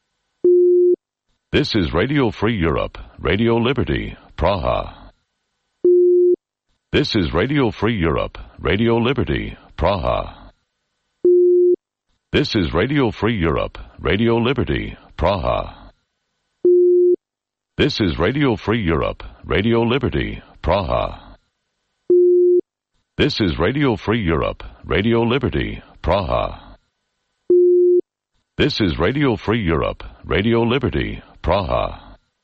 This is Radio Free Europe, Radio Liberty, Praha. This is Radio Free Europe, Radio Liberty, Praha. This is Radio Free Europe, Radio Liberty, Praha. This is Radio Free Europe, Radio Liberty, Praha. This is Radio Free Europe, Radio Liberty, Praha. This is Radio Free Europe, Radio Liberty, Praha.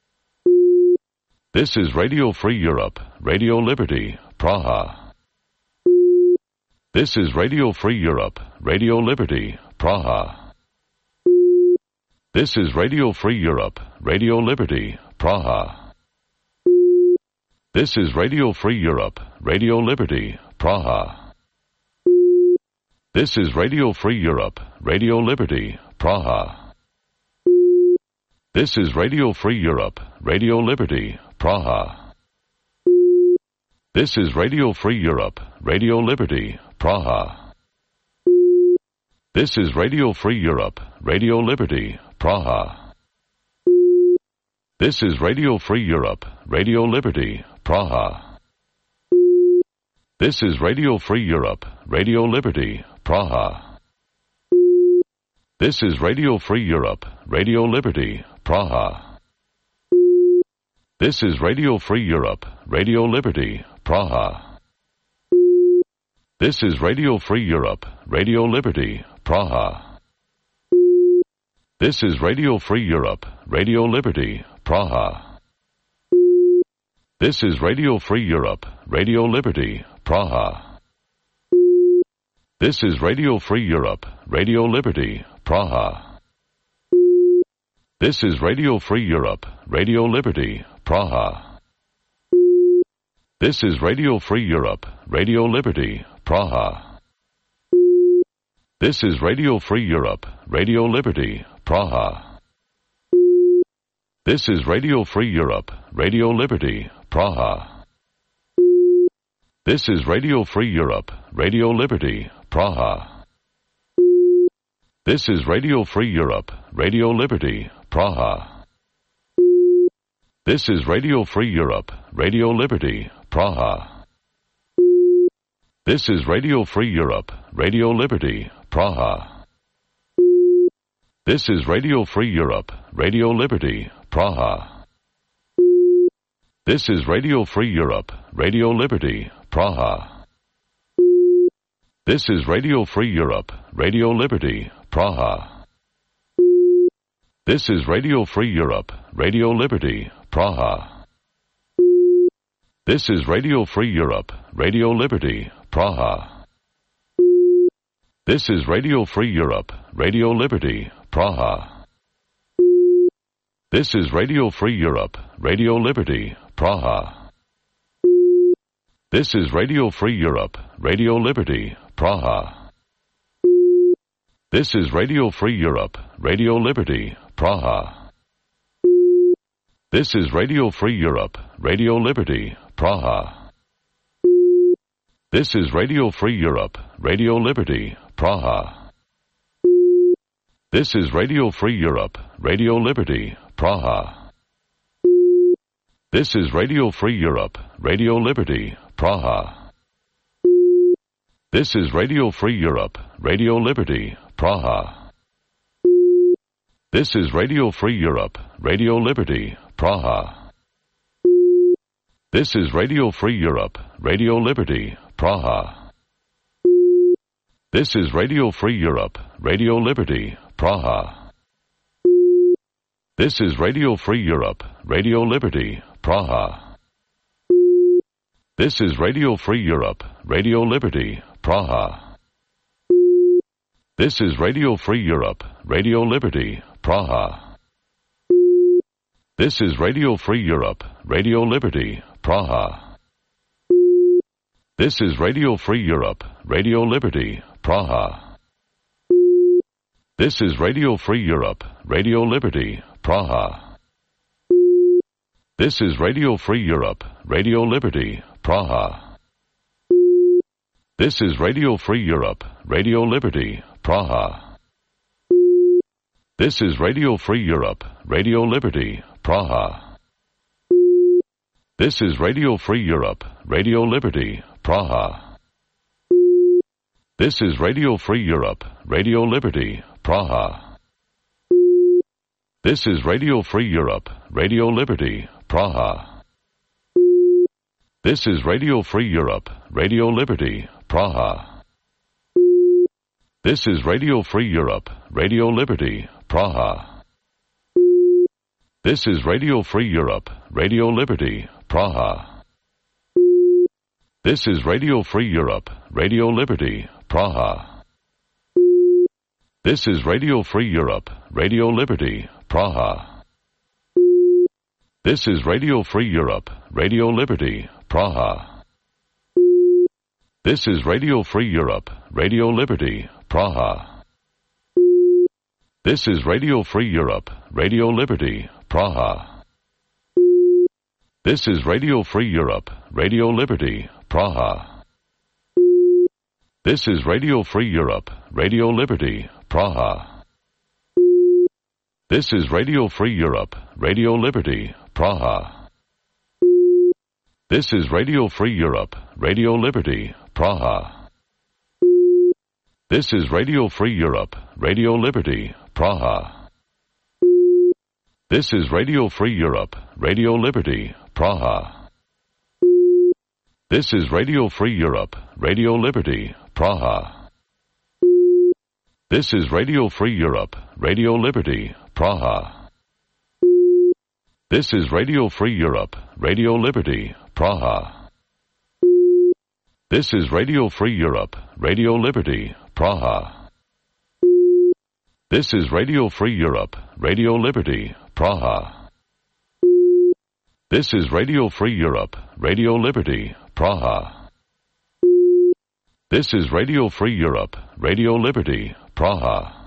This is Radio Free Europe, Radio Liberty, Praha. This is Radio Free Europe, Radio Liberty, Praha. This is Radio Free Europe, Radio Liberty, Praha. This is Radio Free Europe, Radio Liberty, Praha. This is Radio Free Europe, Radio Liberty, Praha. This is Radio Free Europe, Radio Liberty, Praha. This is Radio Free Europe, Radio Liberty, Praha. This is Radio Free Europe, Radio Liberty, Praha. This is Radio Free Europe, Radio Liberty, Praha. This is Radio Free Europe, Radio Liberty, Praha. This is Radio Free Europe, Radio Liberty, Praha. This is Radio Free Europe, Radio Liberty, Praha. This is Radio Free Europe, Radio Liberty, Praha. This is Radio Free Europe, Radio Liberty, Praha. This is Radio Free Europe, Radio Liberty, Praha. This is Radio Free Europe, Radio Liberty, Praha. This is Radio Free Europe, Radio Liberty, Praha. This is Radio Free Europe, Radio Liberty, Praha. This is Radio Free Europe, Radio Liberty, Praha. This is Radio Free Europe, Radio Liberty, Praha. This is Radio Free Europe, Radio Liberty, Praha. This is Radio Free Europe, Radio Liberty, Praha. This is Radio Free Europe, Radio Liberty, Praha. This is Radio Free Europe, Radio Liberty, Praha. This is Radio Free Europe, Radio Liberty, Praha. This is Radio Free Europe, Radio Liberty, Praha. This is Radio Free Europe, Radio Liberty, Praha. This is Radio Free Europe, Radio Liberty, Praha. This is Radio Free Europe, Radio Liberty, Praha. This is Radio Free Europe, Radio Liberty, Praha. This is Radio Free Europe, Radio Liberty, Praha. This is Radio Free Europe, Radio Liberty, Praha. This is Radio Free Europe, Radio Liberty, Praha. This is Radio Free Europe, Radio Liberty, Praha. This is Radio Free Europe, Radio Liberty, Praha. This is Radio Free Europe, Radio Liberty, Praha. This is Radio Free Europe, Radio Liberty, Praha. This is Radio Free Europe, Radio Liberty, Praha. This is Radio Free Europe, Radio Liberty, Praha. This is Radio Free Europe, Radio Liberty, Praha. This is Radio Free Europe, Radio Liberty, Praha. This is Radio Free Europe, Radio Liberty, Praha. This is Radio Free Europe, Radio Liberty, Praha. This is Radio Free Europe, Radio Liberty, Praha. This is Radio Free Europe, Radio Liberty, Praha. This is Radio Free Europe, Radio Liberty, Praha. This is Radio Free Europe, Radio Liberty, Praha. This is Radio Free Europe, Radio Liberty, Praha. This is Radio Free Europe, Radio Liberty, Praha. This is Radio Free Europe, Radio Liberty, Praha. This is Radio Free Europe, Radio Liberty, Praha. This is Radio Free Europe, Radio Liberty, Praha. This is Radio Free Europe, Radio Liberty, Praha. This is Radio Free Europe, Radio Liberty, Praha. This is Radio Free Europe, Radio Liberty, Praha. This is Radio Free Europe, Radio Liberty, Praha. This is Radio Free Europe, Radio Liberty, Praha. This is Radio Free Europe, Radio Liberty, Praha. This is Radio Free Europe, Radio Liberty, Praha. This is Radio Free Europe, Radio Liberty, Praha. This is Radio Free Europe, Radio Liberty, Praha. This is Radio Free Europe, Radio Liberty, Praha. This is Radio Free Europe, Radio Liberty, Praha. This is Radio Free Europe, Radio Liberty, Praha. This is Radio Free Europe, Radio Liberty, Praha. This is Radio Free Europe, Radio Liberty, Praha. This is Radio Free Europe, Radio Liberty, Praha. This is Radio Free Europe, Radio Liberty, Praha. This is Radio Free Europe, Radio Liberty, Praha. This is Radio Free Europe, Radio Liberty, Praha. This is Radio Free Europe, Radio Liberty, Praha. This is Radio Free Europe, Radio Liberty, Praha. This is Radio Free Europe, Radio Liberty, Praha. This is Radio Free Europe, Radio Liberty, Praha.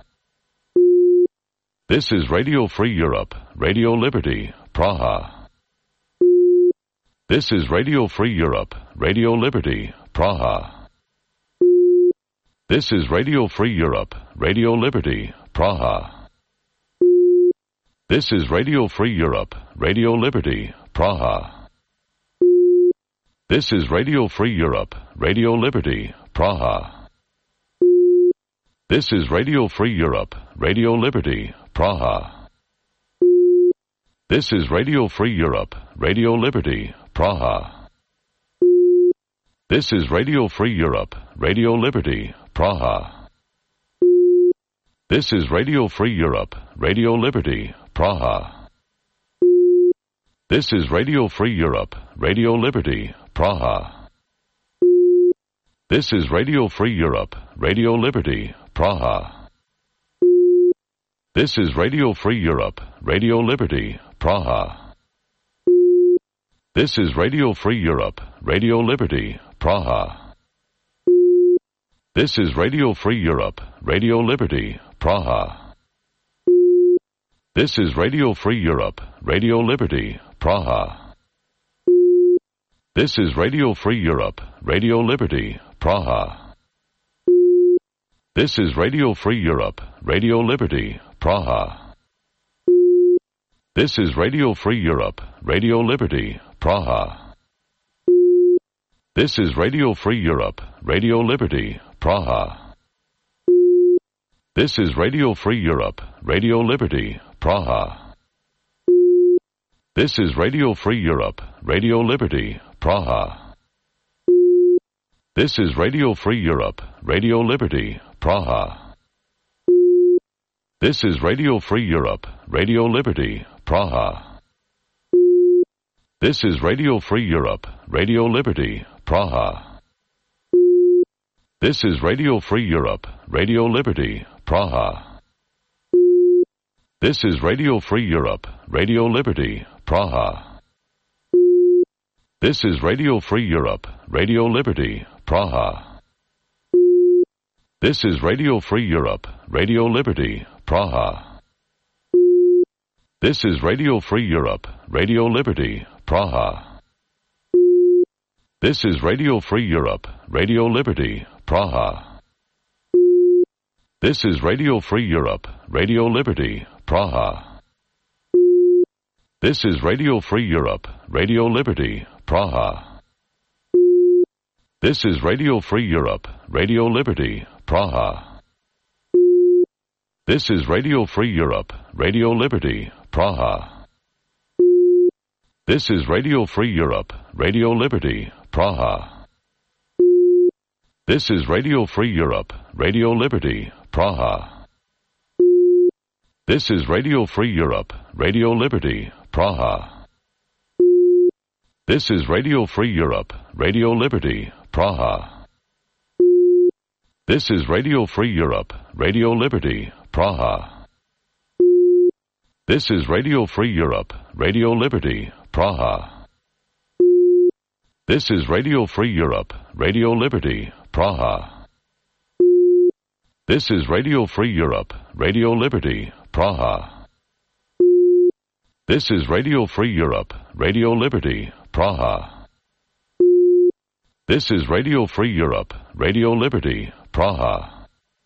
This is Radio Free Europe, Radio Liberty, Praha. This is Radio Free Europe, Radio Liberty, Praha. This is Radio Free Europe, Radio Liberty, Praha. This is Radio Free Europe, Radio Liberty, Praha. This is Radio Free Europe, Radio Liberty, Praha. This is Radio Free Europe, Radio Liberty, Praha. This is Radio Free Europe, Radio Liberty, Praha. This is Radio Free Europe, Radio Liberty, Praha. This is Radio Free Europe, Radio Liberty, Praha. This is Radio Free Europe, Radio Liberty, Praha. This is Radio Free Europe, Radio Liberty, Praha. This is Radio Free Europe, Radio Liberty, Praha. This is Radio Free Europe, Radio Liberty, Praha. This is Radio Free Europe, Radio Liberty, Praha. This is Radio Free Europe, Radio Liberty, Praha. This is Radio Free Europe, Radio Liberty, Praha. This is Radio Free Europe, Radio Liberty, Praha. This is Radio Free Europe, Radio Liberty, Praha. This is Radio Free Europe, Radio Liberty, Praha. This is Radio Free Europe, Radio Liberty, Praha. This is Radio Free Europe, Radio Liberty, Praha. This is Radio Free Europe, Radio Liberty, Praha. This is Radio Free Europe, Radio Liberty, Praha. This is Radio Free Europe, Radio Liberty, Praha. This is Radio Free Europe, Radio Liberty, Praha. This is Radio Free Europe, Radio Liberty, Praha. This is Radio Free Europe, Radio Liberty, Praha. This is Radio Free Europe, Radio Liberty, Praha. This is Radio Free Europe, Radio Liberty, Praha. This is Radio Free Europe, Radio Liberty, Praha. This is Radio Free Europe, Radio Liberty, Praha. This is Radio Free Europe, Radio Liberty, Praha. This is Radio Free Europe, Radio Liberty, Praha. This is Radio Free Europe, Radio Liberty, Praha. This is Radio Free Europe, Radio Liberty, Praha. This is Radio Free Europe, Radio Liberty, Praha. This is Radio Free Europe, Radio Liberty, Praha. This is Radio Free Europe, Radio Liberty, Praha. This is Radio Free Europe, Radio Liberty, Praha. This is Radio Free Europe, Radio Liberty, Praha. This is Radio Free Europe, Radio Liberty, Praha. This is Radio Free Europe, Radio Liberty, Praha. This is Radio Free Europe, Radio Liberty, Praha. This is Radio Free Europe, Radio Liberty, Praha.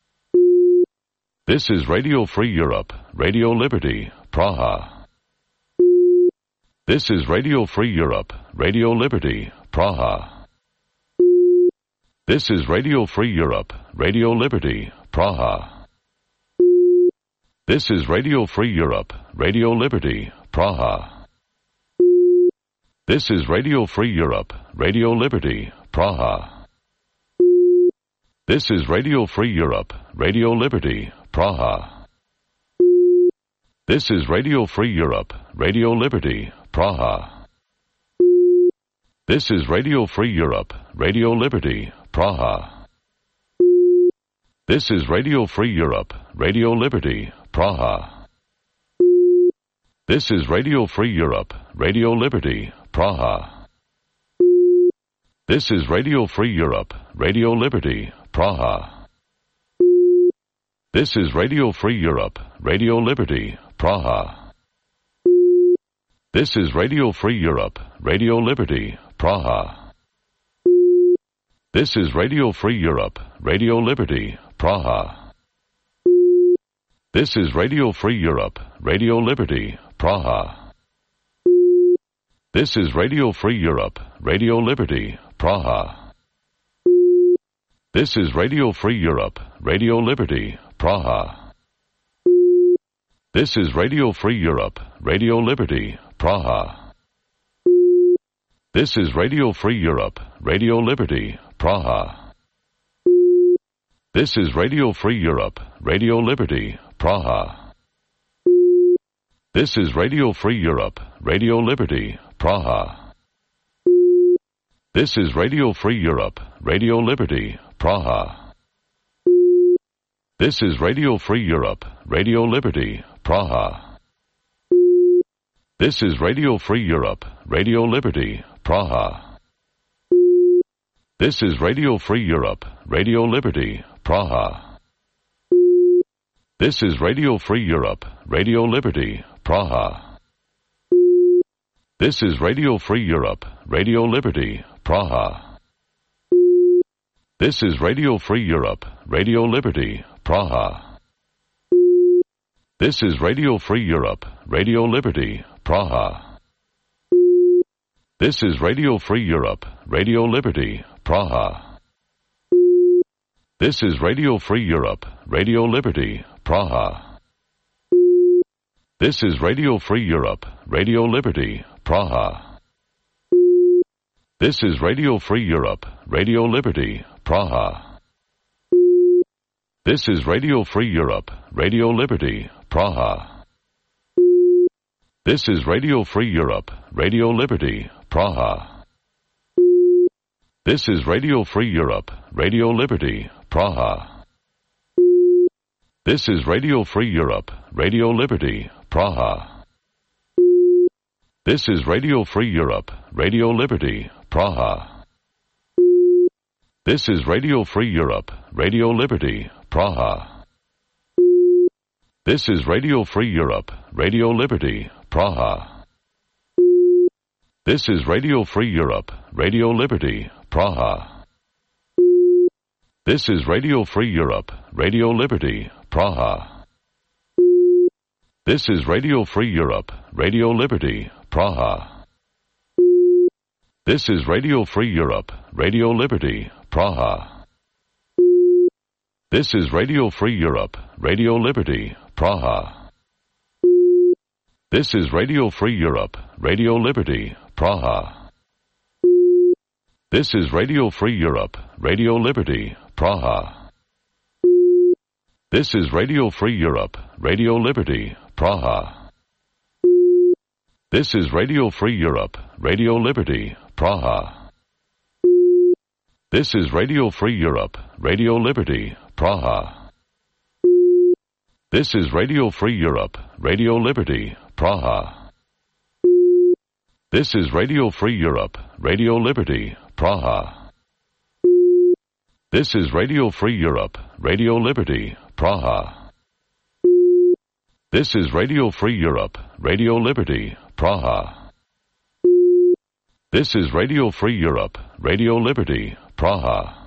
This is Radio Free Europe, Radio Liberty, Praha. This is Radio Free Europe, Radio Liberty, Praha. This is Radio Free Europe, Radio Liberty, Praha. This is Radio Free Europe, Radio Liberty, Praha. This is Radio Free Europe, Radio Liberty, Praha. This is Radio Free Europe, Radio Liberty, Praha. This is Radio Free Europe, Radio Liberty, Praha. This is Radio Free Europe, Radio Liberty, Praha. This is Radio Free Europe, Radio Liberty, Praha. This is Radio Free Europe, Radio Liberty, Praha. This is Radio Free Europe, Radio Liberty, Praha. This is Radio Free Europe, Radio Liberty, Praha. This is Radio Free Europe, Radio Liberty, Praha. This is Radio Free Europe, Radio Liberty, Praha. This is Radio Free Europe, Radio Liberty, Praha. This is Radio Free Europe, Radio Liberty, Praha. This is Radio Free Europe, Radio Liberty, Praha. This is Radio Free Europe, Radio Liberty, Praha. This is Radio Free Europe, Radio Liberty, Praha. This is Radio Free Europe, Radio Liberty, Praha. This is Radio Free Europe, Radio Liberty, Praha. This is Radio Free Europe, Radio Liberty, Praha. This is Radio Free Europe, Radio Liberty, Praha. This is Radio Free Europe, Radio Liberty, Praha. This is Radio Free Europe, Radio Liberty, Praha. This is Radio Free Europe, Radio Liberty, Praha. This is Radio Free Europe, Radio Liberty, Praha. This is Radio Free Europe, Radio Liberty, Praha. This is Radio Free Europe, Radio Liberty, Praha. This is Radio Free Europe, Radio Liberty, Praha. This is Radio Free Europe, Radio Liberty, Praha. This is Radio Free Europe, Radio Liberty, Praha. This is Radio Free Europe, Radio Liberty, Praha. This is Radio Free Europe, Radio Liberty, Praha. This is Radio Free Europe, Radio Liberty, Praha. This is Radio Free Europe, Radio Liberty, Praha. This is Radio Free Europe, Radio Liberty, Praha. This is Radio Free Europe, Radio Liberty, Praha. This is Radio Free Europe, Radio Liberty, Praha. This is Radio Free Europe, Radio Liberty, Praha. This is Radio Free Europe, Radio Liberty, Praha. This is Radio Free Europe, Radio Liberty, Praha. This is Radio Free Europe, Radio Liberty, Praha. This is Radio Free Europe, Radio Liberty, Praha. This is Radio Free Europe, Radio Liberty, Praha. This is Radio Free Europe, Radio Liberty, Praha. This is Radio Free Europe, Radio Liberty, Praha. This is Radio Free Europe, Radio Liberty, Praha. This is Radio Free Europe, Radio Liberty, Praha. This is Radio Free Europe, Radio Liberty, Praha. This is Radio Free Europe, Radio Liberty, Praha. This is Radio Free Europe, Radio Liberty, Praha. This is Radio Free Europe, Radio Liberty, Praha. This is Radio Free Europe, Radio Liberty, Praha. This is Radio Free Europe, Radio Liberty, Praha.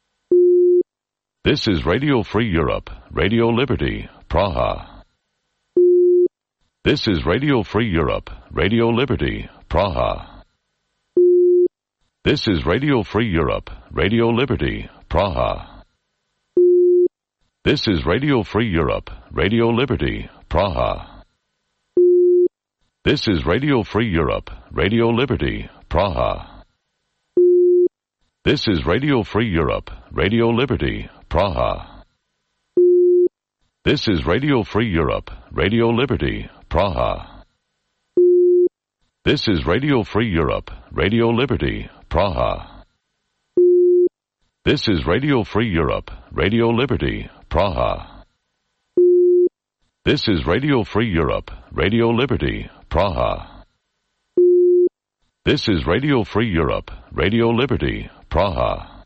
This is Radio Free Europe, Radio Liberty, Praha. This is Radio Free Europe, Radio Liberty, Praha. This is Radio Free Europe, Radio Liberty, Praha. This is Radio Free Europe, Radio Liberty, Praha. This is Radio Free Europe, Radio Liberty, Praha. This is Radio Free Europe, Radio Liberty, Praha. This is Radio Free Europe, Radio Liberty, Praha. This is Radio Free Europe, Radio Liberty, Praha. This is Radio Free Europe, Radio Liberty, Praha. This is Radio Free Europe, Radio Liberty, Praha. This is Radio Free Europe, Radio Liberty, Praha.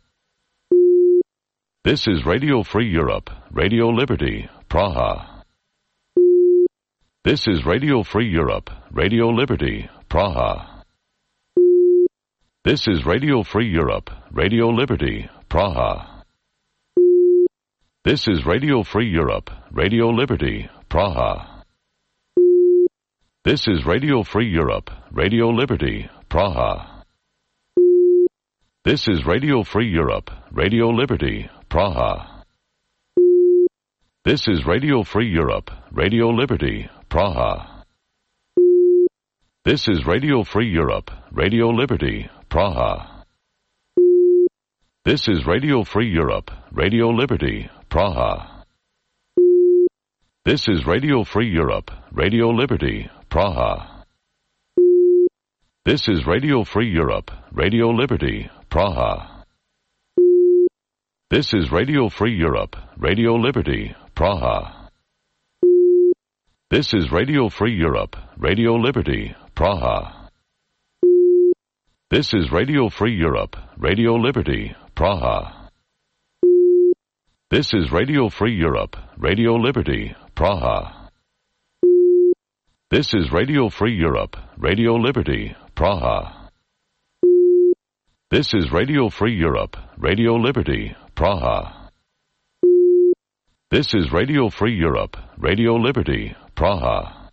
This is Radio Free Europe, Radio Liberty, Praha. This is Radio Free Europe, Radio Liberty, Praha. This is Radio Free Europe, Radio Liberty, Praha. This is Radio Free Europe, Radio Liberty, Praha. This is Radio Free Europe, Radio Liberty, Praha. This is Radio Free Europe, Radio Liberty, Praha. This is Radio Free Europe, Radio Liberty, Praha. This is Radio Free Europe, Radio Liberty, Praha. This is Radio Free Europe, Radio Liberty, Praha. This is Radio Free Europe, Radio Liberty, Praha. This is Radio Free Europe, Radio Liberty, Praha. This is Radio Free Europe, Radio Liberty, Praha. This is Radio Free Europe, Radio Liberty, Praha. This is Radio Free Europe, Radio Liberty, Praha. This is Radio Free Europe, Radio Liberty, Praha. This is Radio Free Europe, Radio Liberty, Praha. This is Radio Free Europe, Radio Liberty, Praha. This is Radio Free Europe, Radio Liberty, Praha.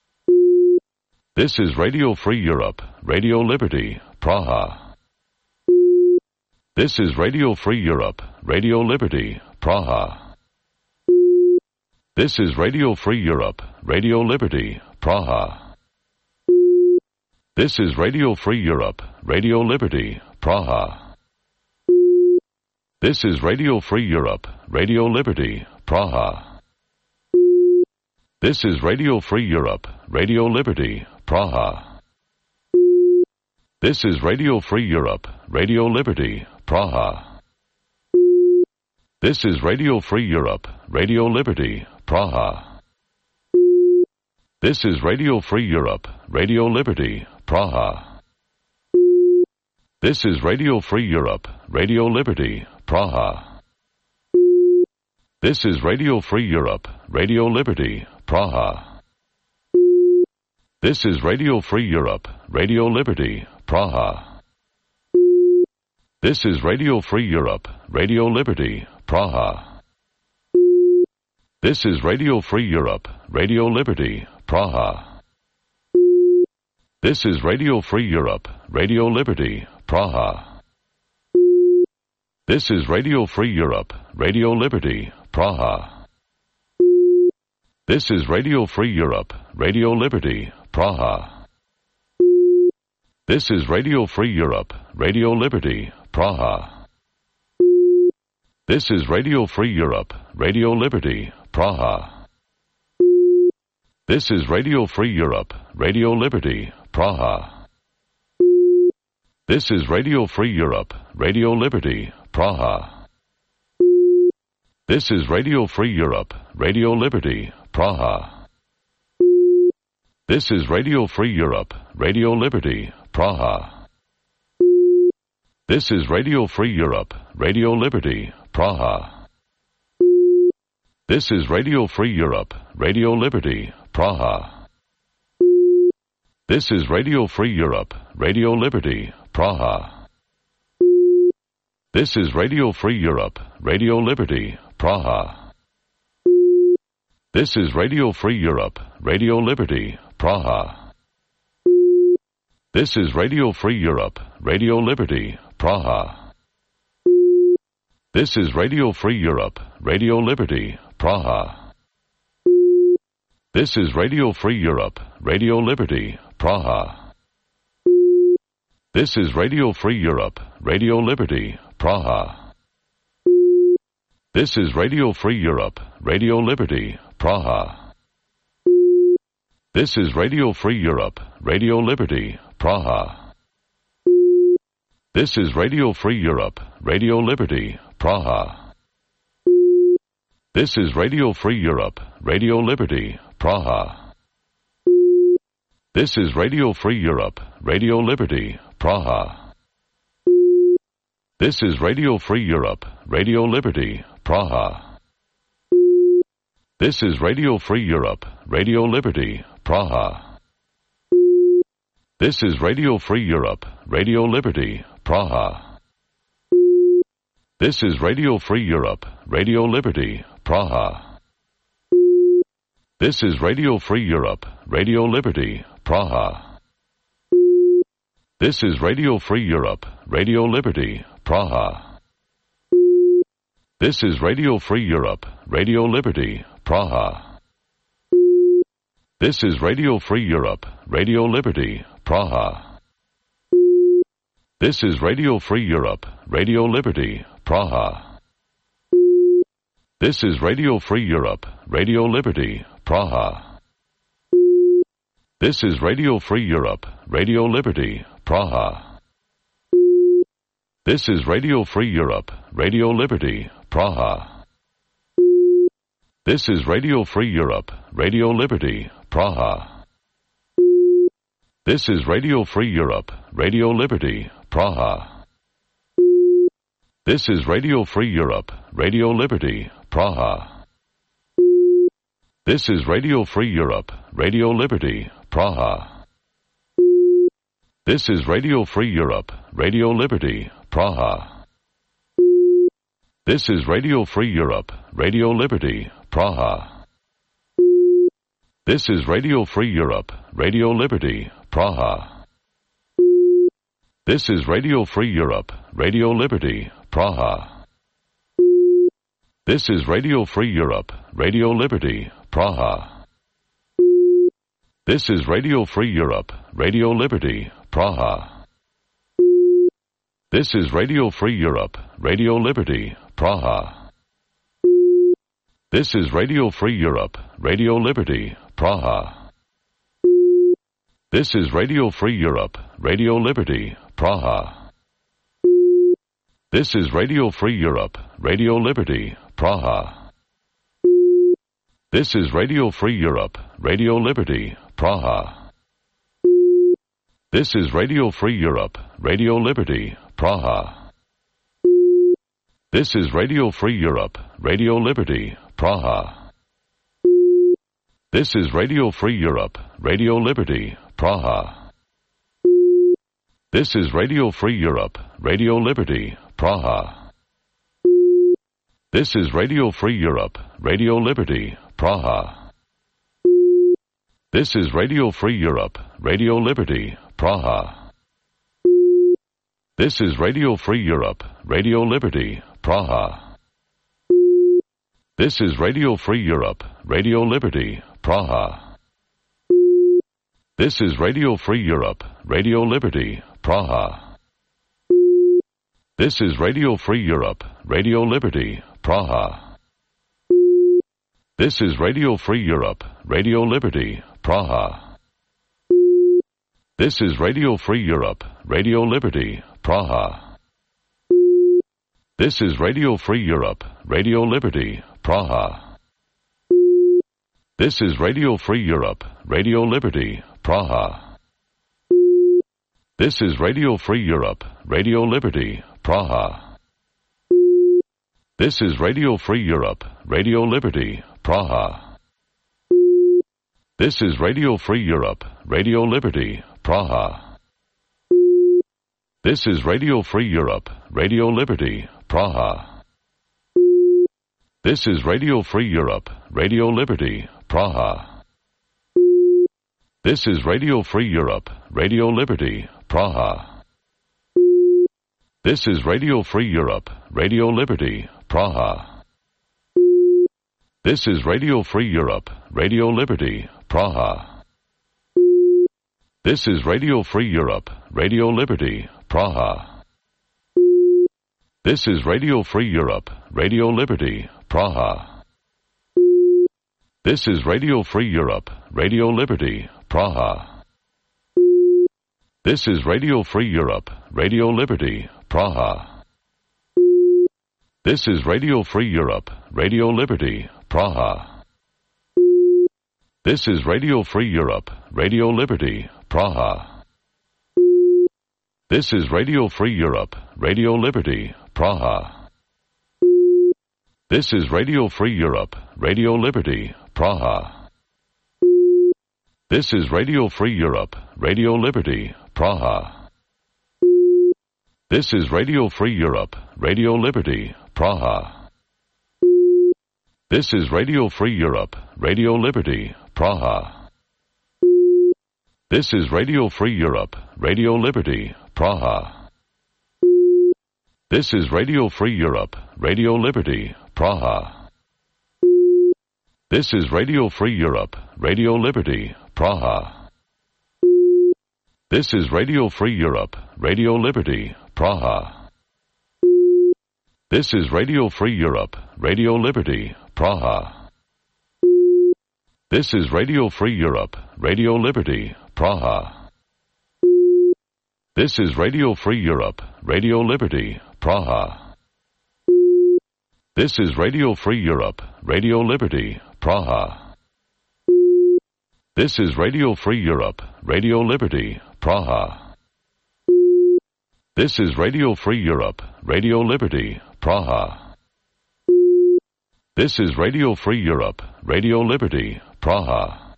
This is Radio Free Europe, Radio Liberty, Praha. This is Radio Free Europe, Radio Liberty, Praha. This is Radio Free Europe, Radio Liberty, Praha. This is Radio Free Europe, Radio Liberty, Praha. This is Radio Free Europe, Radio Liberty, Praha. This is Radio Free Europe, Radio Liberty, Praha. This is Radio Free Europe, Radio Liberty, Praha. This is Radio Free Europe, Radio Liberty, Praha. This is Radio Free Europe, Radio Liberty, Praha. This is Radio Free Europe, Radio Liberty, Praha. This is Radio Free Europe, Radio Liberty, Praha. This is Radio Free Europe, Radio Liberty, Praha. This is Radio Free Europe, Radio Liberty, Praha. This is Radio Free Europe, Radio Liberty, Praha. This is Radio Free Europe, Radio Liberty, Praha. This is Radio Free Europe, Radio Liberty, Praha. This is Radio Free Europe, Radio Liberty, Praha. This is Radio Free Europe, Radio Liberty, Praha. This is Radio Free Europe, Radio Liberty, Praha. This is Radio Free Europe, Radio Liberty, Praha. This is Radio Free Europe, Radio Liberty, Praha. This is Radio Free Europe, Radio Liberty, Praha. This is Radio Free Europe, Radio Liberty, Praha. This is Radio Free Europe, Radio Liberty, Praha. This is Radio Free Europe, Radio Liberty, Praha. This is Radio Free Europe, Radio Liberty, Praha. This is Radio Free Europe, Radio Liberty, Praha. This is Radio Free Europe, Radio Liberty, Praha. This is Radio Free Europe, Radio Liberty, Praha. This is Radio Free Europe, Radio Liberty, Praha. This is Radio Free Europe, Radio Liberty, Praha. This is Radio Free Europe, Radio Liberty, Praha. This is Radio Free Europe, Radio Liberty, Praha. This is Radio Free Europe, Radio Liberty, Praha. This is Radio Free Europe, Radio Liberty, Praha. This is Radio Free Europe, Radio Liberty, Praha. This is Radio Free Europe, Radio Liberty, Praha. This is Radio Free Europe, Radio Liberty, Praha. This is Radio Free Europe, Radio Liberty, Praha. This is Radio Free Europe, Radio Liberty, Praha. This is Radio Free Europe, Radio Liberty, Praha. This is Radio Free Europe, Radio Liberty, Praha. This is Radio Free Europe, Radio Liberty, Praha. This is Radio Free Europe, Radio Liberty, Praha. This is Radio Free Europe, Radio Liberty, Praha. This is Radio Free Europe, Radio Liberty, Praha. This is Radio Free Europe, Radio Liberty, Praha. This is Radio Free Europe, Radio Liberty, Praha. This is Radio Free Europe, Radio Liberty, Praha. This is Radio Free Europe, Radio Liberty, Praha. This is Radio Free Europe, Radio Liberty, Praha. This is Radio Free Europe, Radio Liberty, Praha. This is Radio Free Europe, Radio Liberty, Praha. This is Radio Free Europe, Radio Liberty, Praha. This is Radio Free Europe, Radio Liberty, Praha. This is Radio Free Europe, Radio Liberty, Praha. This is Radio Free Europe, Radio Liberty, Praha. This is Radio Free Europe, Radio Liberty, Praha. This is Radio Free Europe, Radio Liberty, Praha. This is Radio Free Europe, Radio Liberty, Praha. This is Radio Free Europe, Radio Liberty, Praha. This is Radio Free Europe, Radio Liberty, Praha. This is Radio Free Europe, Radio Liberty, Praha. This is Radio Free Europe, Radio Liberty, Praha. This is Radio Free Europe, Radio Liberty, Praha. This is Radio Free Europe, Radio Liberty, Praha. This is Radio Free Europe, Radio Liberty, Praha. This is Radio Free Europe, Radio Liberty, Praha. This is Radio Free Europe, Radio Liberty, Praha. This is Radio Free Europe, Radio Liberty, Praha. This is Radio Free Europe, Radio Liberty, Praha. This is Radio Free Europe, Radio Liberty, Praha. This is Radio Free Europe, Radio Liberty, Praha. This is Radio Free Europe, Radio Liberty, Praha. This is Radio Free Europe, Radio Liberty, Praha. This is Radio Free Europe, Radio Liberty, Praha. This is Radio Free Europe, Radio Liberty, Praha. This is Radio Free Europe, Radio Liberty, Praha. This is Radio Free Europe, Radio Liberty, Praha. This is Radio Free Europe, Radio Liberty, Praha. This is Radio Free Europe, Radio Liberty, Praha. This is Radio Free Europe, Radio Liberty, Praha. This is Radio Free Europe, Radio Liberty, Praha. This is Radio Free Europe, Radio Liberty, Praha. This is Radio Free Europe, Radio Liberty, Praha. This is Radio Free Europe, Radio Liberty, Praha. This is Radio Free Europe, Radio Liberty, Praha. This is Radio Free Europe, Radio Liberty, Praha. This is Radio Free Europe, Radio Liberty, Praha. This is Radio Free Europe, Radio Liberty, Praha. This is Radio Free Europe, Radio Liberty, Praha. This is Radio Free Europe, Radio Liberty, Praha. This is Radio Free Europe, Radio Liberty, Praha. This is Radio Free Europe, Radio Liberty, Praha. This is Radio Free Europe, Radio Liberty, Praha. This is Radio Free Europe, Radio Liberty, Praha. This is Radio Free Europe, Radio Liberty, Praha. This is Radio Free Europe, Radio Liberty, Praha. This is Radio Free Europe, Radio Liberty, Praha. This is Radio Free Europe, Radio Liberty, Praha. This is Radio Free Europe, Radio Liberty, Praha. This is Radio Free Europe, Radio Liberty, Praha. This is Radio Free Europe, Radio Liberty, Praha. This is Radio Free Europe, Radio Liberty, Praha. This is Radio Free Europe, Radio Liberty, Praha. This is Radio Free Europe, Radio Liberty, Praha. This is Radio Free Europe, Radio Liberty, Praha. This is Radio Free Europe, Radio Liberty, Praha.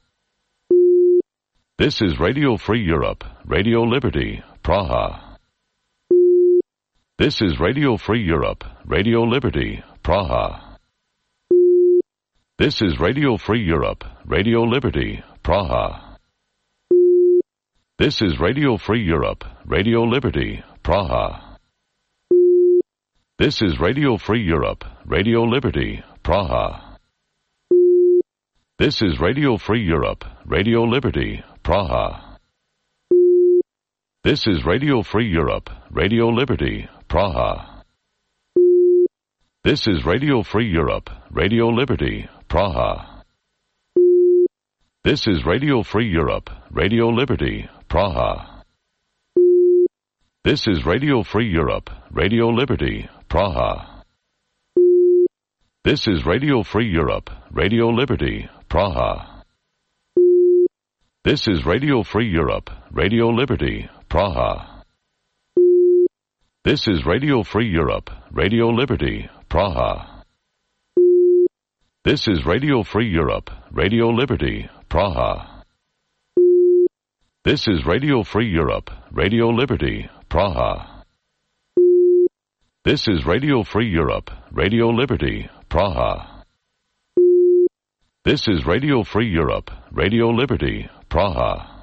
This is Radio Free Europe, Radio Liberty, Praha. This is Radio Free Europe, Radio Liberty, Praha. This is Radio Free Europe, Radio Liberty, Praha. This is Radio Free Europe, Radio Liberty, Praha. This is Radio Free Europe, Radio Liberty, Praha. This is Radio Free Europe, Radio Liberty, Praha. This is Radio Free Europe, Radio Liberty, Praha. This is Radio Free Europe, Radio Liberty, Praha. This is Radio Free Europe, Radio Liberty, Praha. This is Radio Free Europe, Radio Liberty, Praha. This is Radio Free Europe, Radio Liberty, Praha. This is Radio Free Europe, Radio Liberty, Praha. This is Radio Free Europe, Radio Liberty, Praha. This is Radio Free Europe, Radio Liberty, Praha. This is Radio Free Europe, Radio Liberty, Praha. This is Radio Free Europe, Radio Liberty, Praha. This is Radio Free Europe, Radio Liberty, Praha.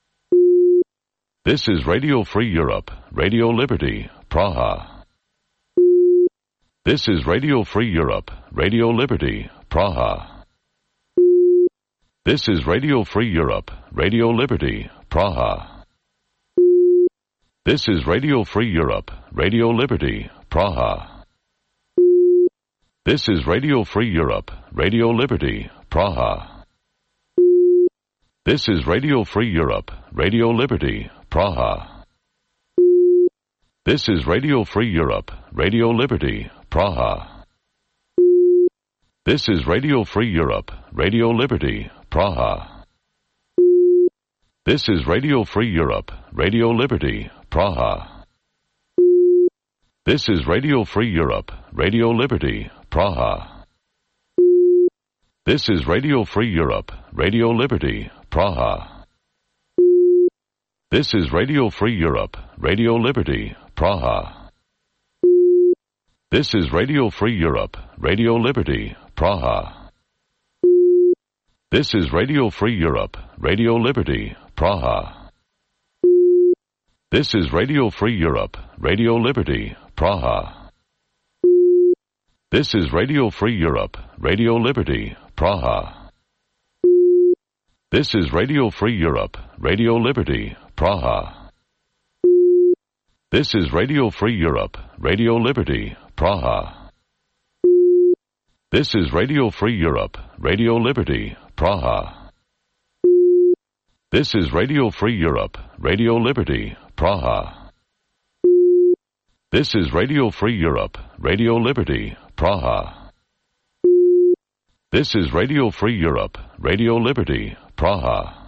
This is Radio Free Europe, Radio Liberty, Praha. This is Radio Free Europe, Radio Liberty, Praha. This is Radio Free Europe, Radio Liberty, Praha. This is Radio Free Europe, Radio Liberty, Praha. This is Radio Free Europe, Radio Liberty, Praha. This is Radio Free Europe, Radio Liberty, Praha. This is Radio Free Europe, Radio Liberty, Praha. This is Radio Free Europe, Radio Liberty, Praha. This is Radio Free Europe, Radio Liberty, Praha. This is Radio Free Europe, Radio Liberty, Praha. This is Radio Free Europe, Radio Liberty, Praha. This is Radio Free Europe, Radio Liberty, Praha. This is Radio Free Europe, Radio Liberty, Praha. This is Radio Free Europe, Radio Liberty, Praha. This is Radio Free Europe, Radio Liberty, Praha. This is Radio Free Europe, Radio Liberty, Praha. This is Radio Free Europe, Radio Liberty, Praha. This is Radio Free Europe, Radio Liberty, Praha. This is Radio Free Europe, Radio Liberty, Praha. This is Radio Free Europe, Radio Liberty, Praha. This is Radio Free Europe, Radio Liberty, Praha. This is Radio Free Europe, Radio Liberty, Praha.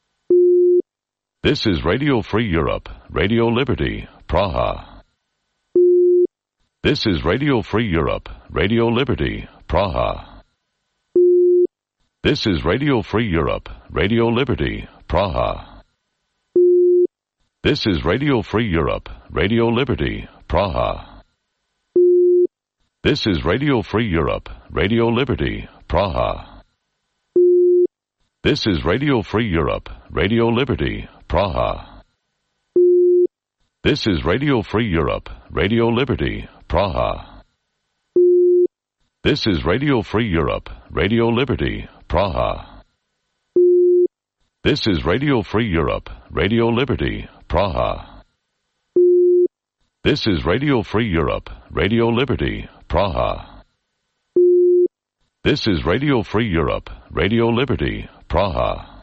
This is Radio Free Europe, Radio Liberty, Praha. This is Radio Free Europe, Radio Liberty, Praha. This is Radio Free Europe, Radio Liberty, Praha. This is Radio Free Europe, Radio Liberty, Praha. This is Radio Free Europe, Radio Liberty, Praha. This is Radio Free Europe, Radio Liberty, Praha. This is Radio Free Europe, Radio Liberty, Praha. This is Radio Free Europe, Radio Liberty, Praha. This is Radio Free Europe, Radio Liberty, Praha. This is Radio Free Europe, Radio Liberty, Praha. This is Radio Free Europe, Radio Liberty, Praha.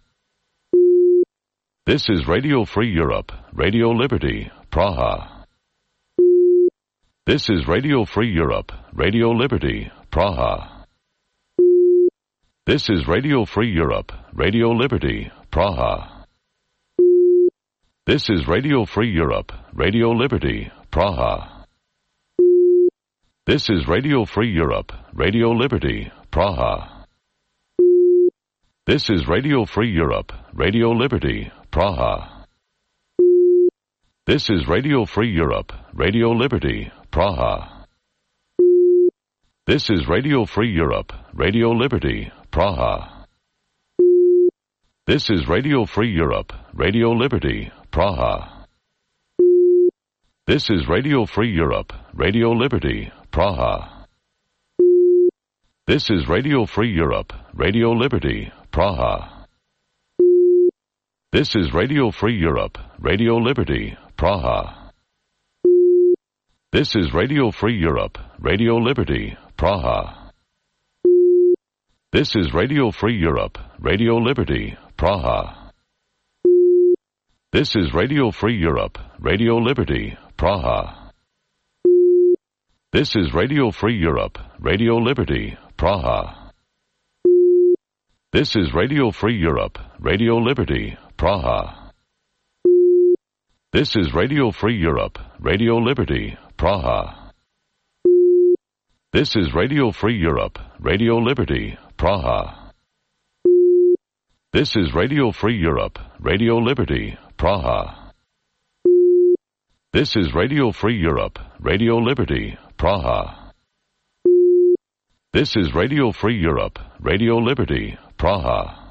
This is Radio Free Europe, Radio Liberty, Praha. This is Radio Free Europe, Radio Liberty, Praha. This is Radio Free Europe, Radio Liberty, Praha. This is Radio Free Europe, Radio Liberty, Praha. This is Radio Free Europe, Radio Liberty, Praha. This is Radio Free Europe, Radio Liberty, Praha. This is Radio Free Europe, Radio Liberty, Praha. This is Radio Free Europe, Radio Liberty, Praha. This is Radio Free Europe, Radio Liberty, Praha. This is Radio Free Europe, Radio Liberty, Praha. This is Radio Free Europe, Radio Liberty, Praha. This is Radio Free Europe, Radio Liberty, Praha. This is Radio Free Europe, Radio Liberty, Praha. This is Radio Free Europe, Radio Liberty, Praha. This is Radio Free Europe, Radio Liberty, Praha. This is Radio Free Europe, Radio Liberty, Praha. This is Radio Free Europe, Radio Liberty, Praha. This is Radio Free Europe, Radio Liberty, Praha. This is Radio Free Europe, Radio Liberty, Praha. This is Radio Free Europe, Radio Liberty, Praha. This is Radio Free Europe, Radio Liberty, Praha. This is Radio Free Europe, Radio Liberty, Praha.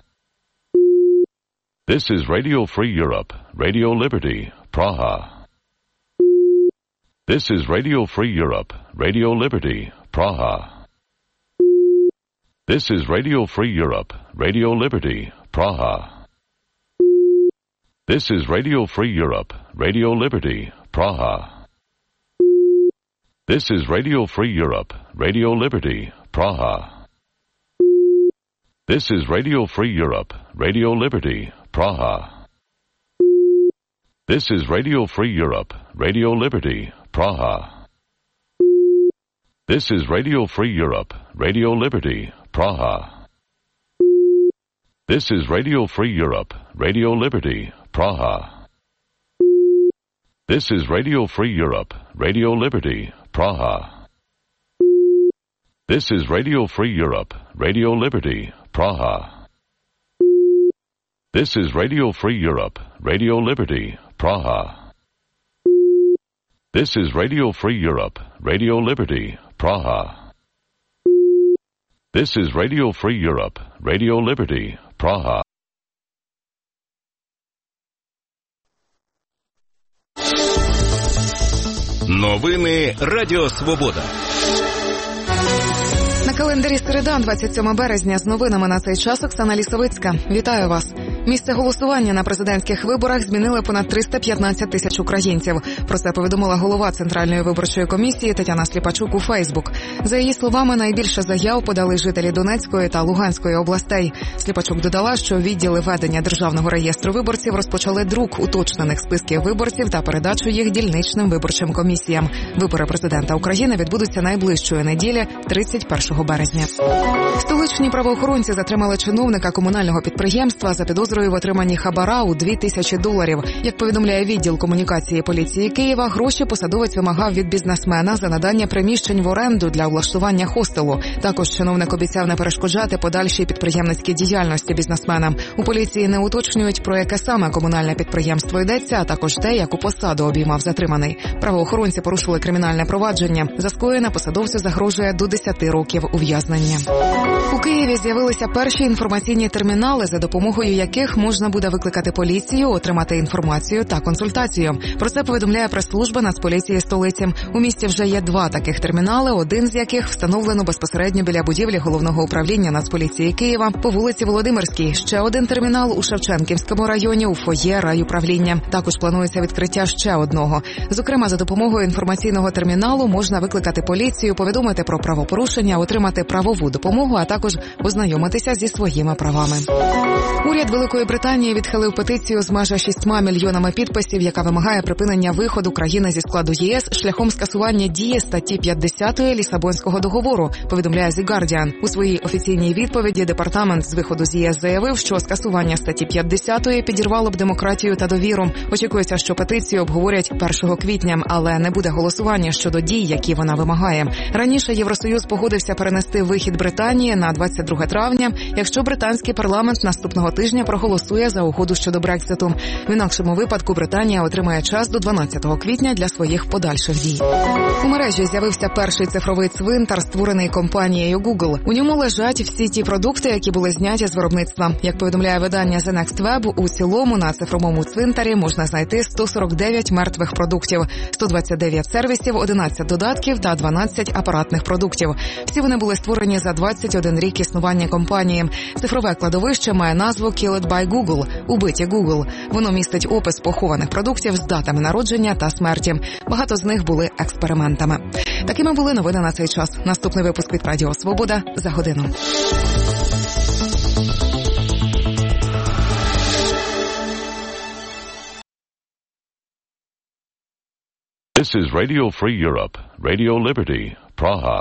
This is Radio Free Europe, Radio Liberty, Praha. This is Radio Free Europe, Radio Liberty, Praha. This is Radio Free Europe, Radio Liberty, Praha. This is Radio Free Europe, Radio Liberty, Praha. This is Radio Free Europe, Radio Liberty, Praha. This is Radio Free Europe, Radio Liberty, Praha. This is Radio Free Europe, Radio Liberty, Praha. This is Radio Free Europe, Radio Liberty, Praha. This is Radio Free Europe, Radio Liberty, Praha. This is Radio Free Europe, Radio Liberty, Praha. This is Radio Free Europe, Radio Liberty, Praha. This is Radio Free Europe, Radio Liberty, Praha. This is Radio Free Europe, Radio Liberty, Praha. This is Radio Free Europe, Radio Liberty, Praha. Новини Радіо Свобода. На календарі середа, двадцять сьоме березня, з новинами на цей час Оксана Лісовицька. Вітаю вас. Місце голосування на президентських виборах змінили понад триста п'ятнадцять тисяч українців. Про це повідомила голова Центральної виборчої комісії Тетяна Сліпачук у Фейсбук. За її словами, найбільше заяв подали жителі Донецької та Луганської областей. Сліпачук додала, що відділи ведення Державного реєстру виборців розпочали друк уточнених списків виборців та передачу їх дільничним виборчим комісіям. Вибори президента України відбудуться найближчої неділі, тридцять першого березня. Столичні правоохоронці затримали чиновника комунального підприємства за підозрою в отриманні хабара у дві тисячі доларів. Як повідомляє відділ комунікації поліції Києва, гроші посадовець вимагав від бізнесмена за надання приміщень в оренду для облаштування хостелу. Також чиновник обіцяв не перешкоджати подальшій підприємницькій діяльності бізнесмена. У поліції не уточнюють, про яке саме комунальне підприємство йдеться, а також те, яку посаду обіймав затриманий. Правоохоронці порушили кримінальне провадження. За скоєне посадовцю загрожує до десяти років ув'язнення. У Києві з'явилися перші інформаційні термінали, за допомогою яких можна буде викликати поліцію, отримати інформацію та консультацію. Про це повідомляє прес-служба Нацполіції столиці. У місті вже є два таких термінали, один з яких встановлено безпосередньо біля будівлі Головного управління Нацполіції Києва по вулиці Володимирській. Ще один термінал у Шевченківському районі у фоє райуправління. Також планується відкриття ще одного. Зокрема, за допомогою інформаційного терміналу можна викликати поліцію, повідомити про правопорушення, отримати правову допомогу, а також ознайомитися зі своїми правами. Уряд Великої Британії відхилив петицію з майже шістьма мільйонами підписів, яка вимагає припинення виходу країни зі складу ЄС шляхом скасування дії статті п'ятдесят Лісабонського договору, повідомляє The Guardian. У своїй офіційній відповіді департамент з виходу з ЄС заявив, що скасування статті п'ятдесят підірвало б демократію та довіру. Очікується, що петицію обговорять першого квітня, але не буде голосування щодо дій, які вона вимагає. Раніше Євросоюз погодився перенести вихід Британії на двадцять друге травня, якщо британський парламент наступного тижня проголосує за угоду щодо Брекситу. В інакшому випадку Британія отримає час до дванадцятого квітня для своїх подальших дій. У мережі з'явився перший цифровий цвинтар, створений компанією Google. У ньому лежать всі ті продукти, які були зняті з виробництва. Як повідомляє видання The Next Web, у цілому на цифровому цвинтарі можна знайти сто сорок дев'ять мертвих продуктів, сто двадцять дев'ять сервісів, одинадцять додатків та дванадцять апаратних продуктів. Всі вони були створені за двадцять один рік існування компанії. Цифрове кладовище має назву Killed by Google – «Убиті Google». Воно містить опис похованих продуктів з датами народження та смерті. Багато з них були експериментами. Такими були новини на цей час. Наступний випуск від Радіо Свобода за годину. This is Radio Free Europe, Radio Liberty, Praha.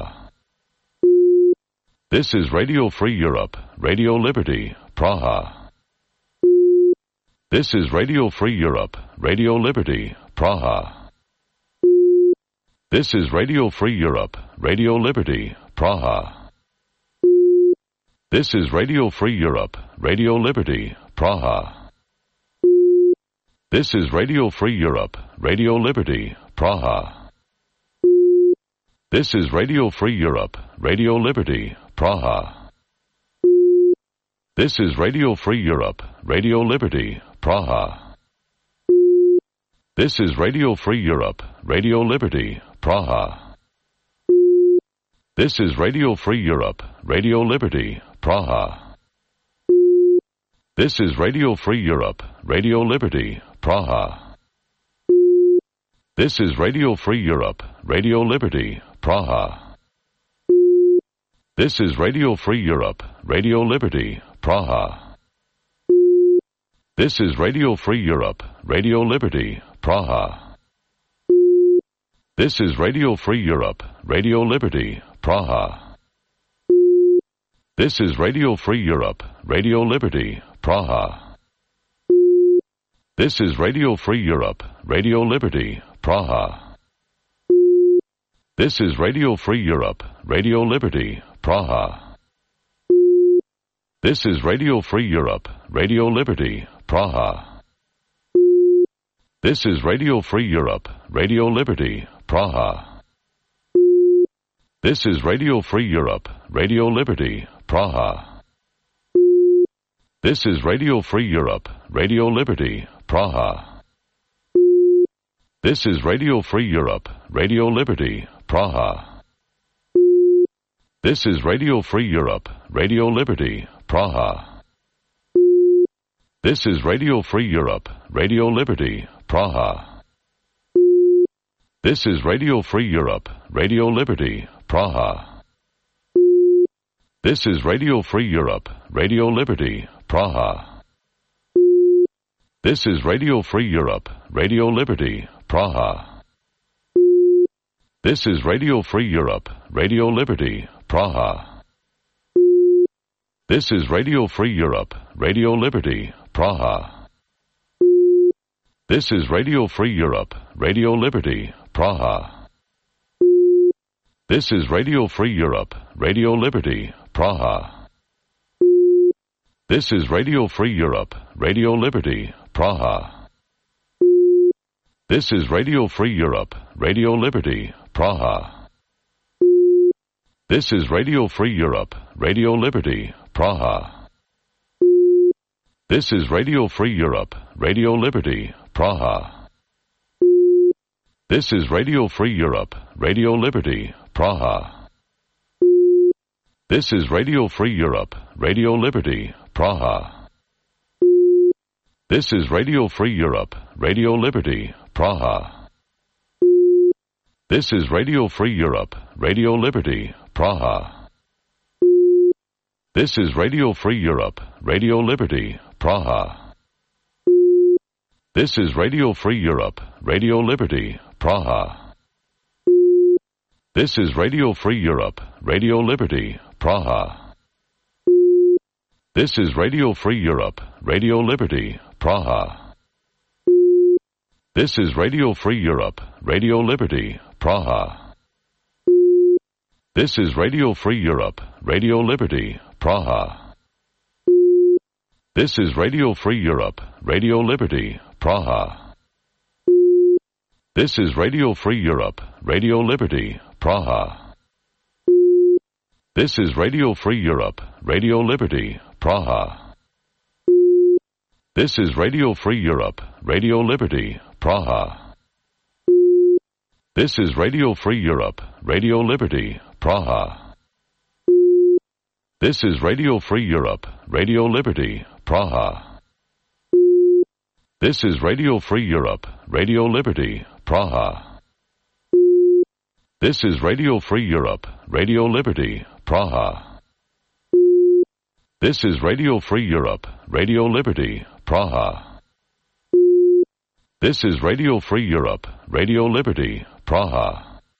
This is Radio Free Europe, Radio Liberty, Praha. This is Radio Free Europe, Radio Liberty, Praha. This is Radio Free Europe, Radio Liberty, Praha. This is Radio Free Europe, Radio Liberty, Praha. This is Radio Free Europe, Radio Liberty, Praha. This is Radio Free Europe, Radio Liberty, Praha. This is Radio Free Europe, Radio Liberty, Praha. This is Radio Free Europe, Radio Liberty, Praha. This is Radio Free Europe, Radio Liberty, Praha. This is Radio Free Europe, Radio Liberty, Praha. This is Radio Free Europe, Radio Liberty, Praha. This is Radio Free Europe, Radio Liberty, Praha. This is Radio Free Europe, Radio Liberty, Praha. This is Radio Free Europe, Radio Liberty, Praha. This is Radio Free Europe, Radio Liberty, Praha. This is Radio Free Europe, Radio Liberty, Praha. This is Radio Free Europe, Radio Liberty, Praha. This is Radio Free Europe, Radio Liberty, Praha. This is Radio Free Europe, Radio Liberty, Praha. This is Radio Free Europe, Radio Liberty, Praha. This is Radio Free Europe, Radio Liberty, Praha. This is Radio Free Europe, Radio Liberty, Praha. This is Radio Free Europe, Radio Liberty, Praha. This is Radio Free Europe, Radio Liberty, Praha. This is Radio Free Europe, Radio Liberty, Praha. This is Radio Free Europe, Radio Liberty, Praha. This is Radio Free Europe, Radio Liberty, Praha. This is Radio Free Europe, Radio Liberty, Praha. This is Radio Free Europe, Radio Liberty, Praha. This is Radio Free Europe, Radio Liberty, Praha. This is Radio Free Europe, Radio Liberty, Praha. This is Radio Free Europe, Radio Liberty, Praha. This is Radio Free Europe, Radio Liberty, Praha. This is Radio Free Europe, Radio Liberty, Praha. This is Radio Free Europe, Radio Liberty, Praha. This is Radio Free Europe, Radio Liberty, Praha. This is Radio Free Europe, Radio Liberty, Praha. This is Radio Free Europe, Radio Liberty, Praha. This is Radio Free Europe, Radio Liberty, Praha. This is Radio Free Europe, Radio Liberty, Praha. This is Radio Free Europe, Radio Liberty, Praha. This is Radio Free Europe, Radio Liberty, Praha. This is Radio Free Europe, Radio Liberty, Praha. This is Radio Free Europe, Radio Liberty, Praha. This is Radio Free Europe, Radio Liberty, Praha. This is Radio Free Europe, Radio Liberty, Praha. This is Radio Free Europe, Radio Liberty, Praha. This is Radio Free Europe, Radio Liberty, Praha. This is Radio Free Europe, Radio Liberty, Praha. This is Radio Free Europe, Radio Liberty, Praha. This is Radio Free Europe, Radio Liberty, Praha. This is Radio Free Europe, Radio Liberty, Praha. This is Radio Free Europe, Radio Liberty, Praha. This is Radio Free Europe, Radio Liberty, Praha. This is Radio Free Europe, Radio Liberty, Praha.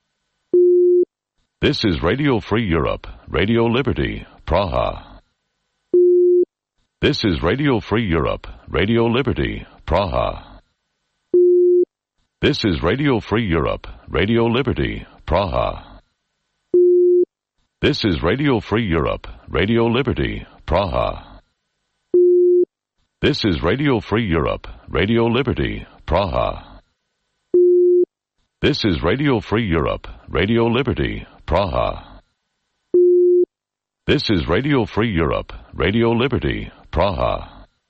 This is Radio Free Europe, Radio Liberty, Praha. This is Radio Free Europe, Radio Liberty, Praha. This is Radio Free Europe, Radio Liberty, Praha. This is Radio Free Europe, Radio Liberty, Praha. This is Radio Free Europe, Radio Liberty, Praha. This is Radio Free Europe, Radio Liberty, Praha. This is Radio Free Europe, Radio Liberty, Praha.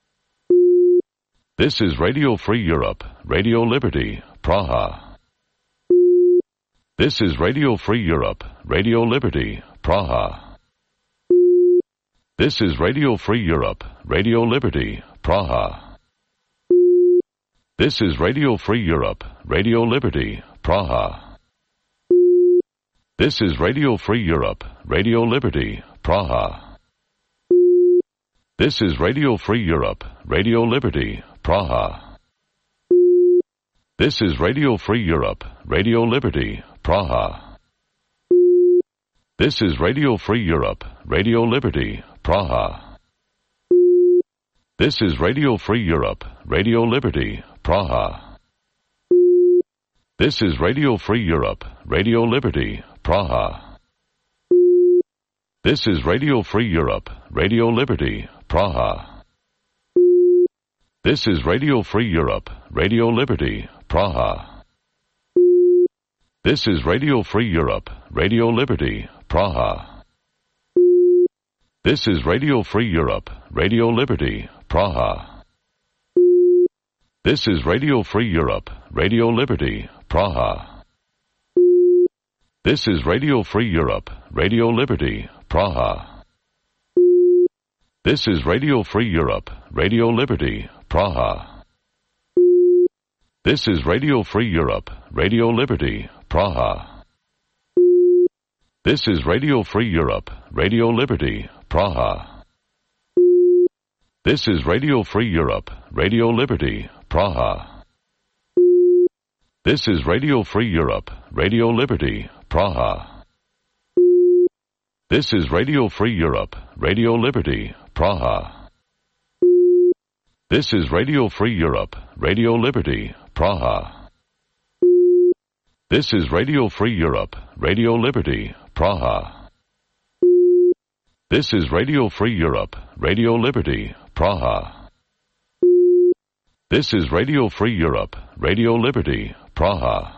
This is Radio Free Europe, Radio Liberty, Praha. This is Radio Free Europe, Radio Liberty, Praha. This is Radio Free Europe, Radio Liberty, Praha. This is Radio Free Europe, Radio Liberty, Praha. This is Radio Free Europe, Radio Liberty, Praha. This is Radio Free Europe, Radio Liberty, Praha. This is Radio Free Europe, Radio Liberty, Praha. This is Radio Free Europe, Radio Liberty, Praha. This is Radio Free Europe, Radio Liberty, Praha. This is Radio Free Europe, Radio Liberty, Praha. This is Radio Free Europe, Radio Liberty, Praha. This is Radio Free Europe, Radio Liberty, Praha. This is Radio Free Europe, Radio Liberty, Praha. This is Radio Free Europe, Radio Liberty, Praha. This is Radio Free Europe, Radio Liberty, Praha. This is Radio Free Europe, Radio Liberty, Praha. This is Radio Free Europe, Radio Liberty, Praha. This is Radio Free Europe, Radio Liberty, Praha. This is Radio Free Europe, Radio Liberty, Praha. This is Radio Free Europe, Radio Liberty, Praha. This is Radio Free Europe, Radio Liberty, Praha. This is Radio Free Europe, Radio Liberty, Praha. This is Radio Free Europe, Radio Liberty, Praha. This is Radio Free Europe, Radio Liberty, Praha. This is Radio Free Europe, Radio Liberty, Praha. This is Radio Free Europe, Radio Liberty, Praha.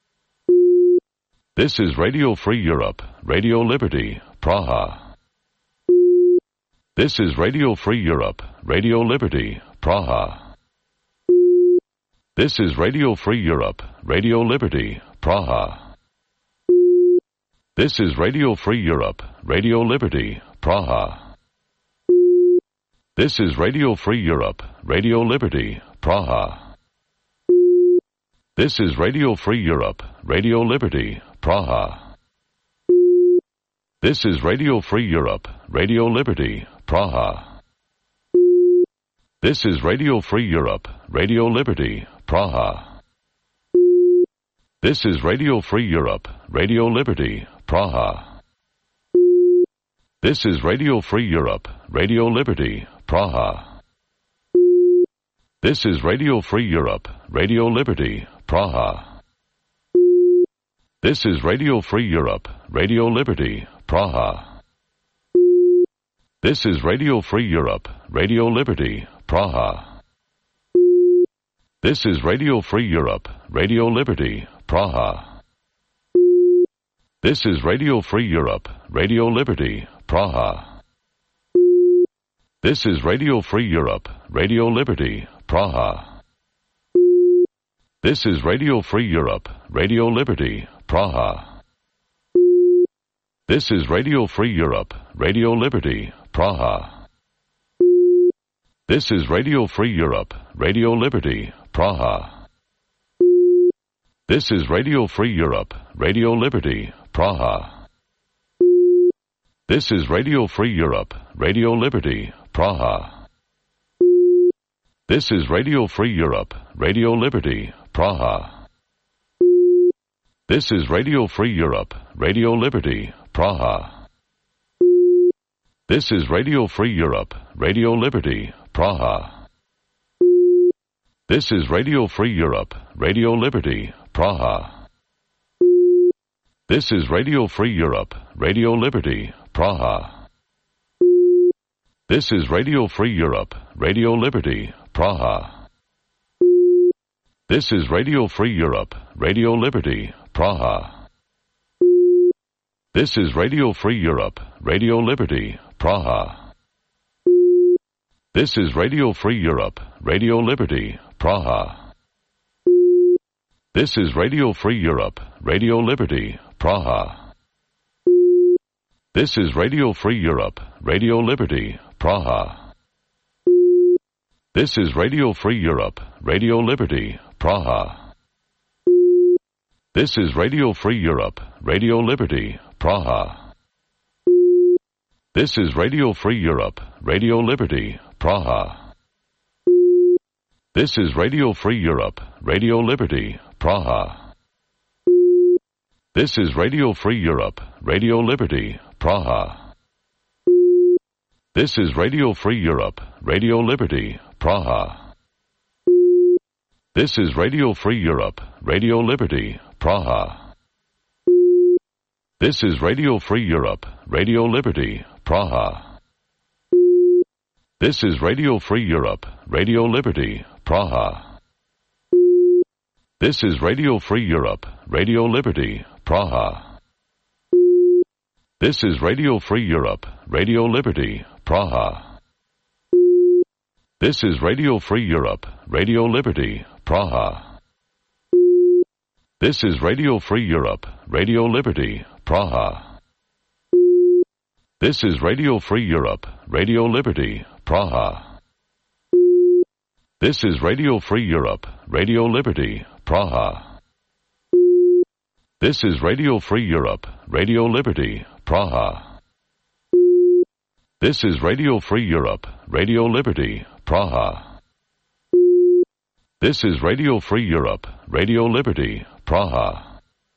This is Radio Free Europe, Radio Liberty, Praha. This is Radio Free Europe, Radio Liberty, Praha. This is Radio Free Europe, Radio Liberty, Praha. This is Radio Free Europe, Radio Liberty, Praha. This is Radio Free Europe, Radio Liberty, Praha. This is Radio Free Europe, Radio Liberty, Praha. This is Radio Free Europe, Radio Liberty, Praha. This is Radio Free Europe, Radio Liberty, Praha. This is Radio Free Europe, Radio Liberty, Praha. This is Radio Free Europe, Radio Liberty, Praha. This is Radio Free Europe, Radio Liberty, Praha. This is Radio Free Europe, Radio Liberty, Praha. This is Radio Free Europe, Radio Liberty, Praha. This is Radio Free Europe, Radio Liberty, Praha. This is Radio Free Europe, Radio Liberty, Praha. This is Radio Free Europe, Radio Liberty, Praha. This is Radio Free Europe, Radio Liberty, Praha. This is Radio Free Europe, Radio Liberty, Praha. This is Radio Free Europe, Radio Liberty, Praha. This is Radio Free Europe, Radio Liberty, Praha. This is Radio Free Europe, Radio Liberty, Praha. This is Radio Free Europe, Radio Liberty, Praha. This is Radio Free Europe, Radio Liberty, Praha. This is Radio Free Europe, Radio Liberty, Praha. This is Radio Free Europe, Radio Liberty, Praha. This is Radio Free Europe, Radio Liberty, Praha. This is Radio Free Europe, Radio Liberty, Praha. This is Radio Free Europe, Radio Liberty, Praha. This is Radio Free Europe, Radio Liberty, Praha. This is Radio Free Europe, Radio Liberty, Praha. This is Radio Free Europe, Radio Liberty, Praha. This is Radio Free Europe, Radio Liberty, Praha. This is Radio Free Europe, Radio Liberty, Praha. This is Radio Free Europe, Radio Liberty, Praha. This is Radio Free Europe, Radio Liberty, Praha. This is Radio Free Europe, Radio Liberty, Praha. This is Radio Free Europe, Radio Liberty, Praha. This is Radio Free Europe, Radio Liberty, Praha. This is Radio Free Europe, Radio Liberty, Praha. This is Radio Free Europe, Radio Liberty, Praha. This is Radio Free Europe, Radio Liberty, Praha. This is Radio Free Europe, Radio Liberty, Praha. This is Radio Free Europe, Radio Liberty, Praha. This is Radio Free Europe, Radio Liberty, Praha. This is Radio Free Europe, Radio Liberty, Praha. This is Radio Free Europe, Radio Liberty, Praha. This is Radio Free Europe, Radio Liberty, Praha. This is Radio Free Europe, Radio Liberty, Praha. This is Radio Free Europe, Radio Liberty, Praha. This is Radio Free Europe, Radio Liberty, Praha.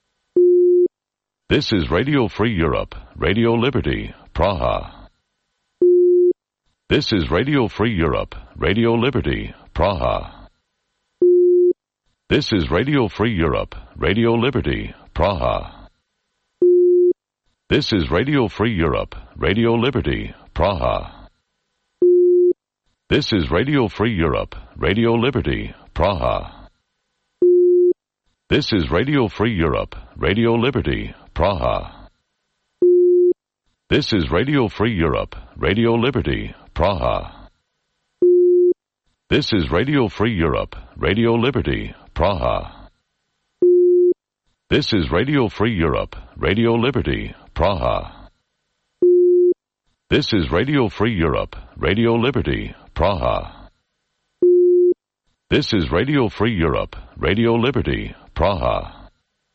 This is Radio Free Europe, Radio Liberty, Praha. This is Radio Free Europe, Radio Liberty, Praha. This is Radio Free Europe, Radio Liberty, Praha. This is Radio Free Europe, Radio Liberty, Praha. This is Radio Free Europe, Radio Liberty, Praha. This is Radio Free Europe, Radio Liberty, Praha. This is Radio Free Europe, Radio Liberty, Praha. This is Radio Free Europe, Radio Liberty, Praha. This is Radio Free Europe, Radio Liberty, Praha. This is Radio Free Europe, Radio Liberty, Praha. This is Radio Free Europe, Radio Liberty, Praha.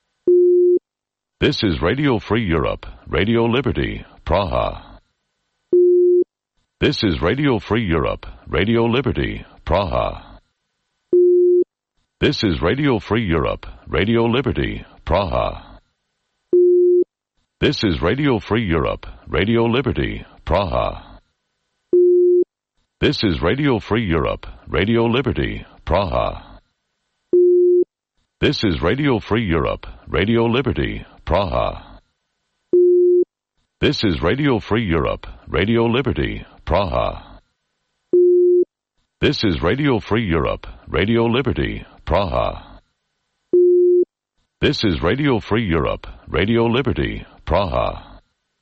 This is Radio Free Europe, Radio Liberty, Praha. This is Radio Free Europe, Radio Liberty, Praha. This is Radio Free Europe, Radio Liberty, Praha. This is Radio Free Europe, Radio Liberty, Praha. This is Radio Free Europe, Radio Liberty, Praha. This is Radio Free Europe, Radio Liberty, Praha. This is Radio Free Europe, Radio Liberty, Praha. This is Radio Free Europe, Radio Liberty, Praha. This is Radio Free Europe, Radio Liberty, Praha.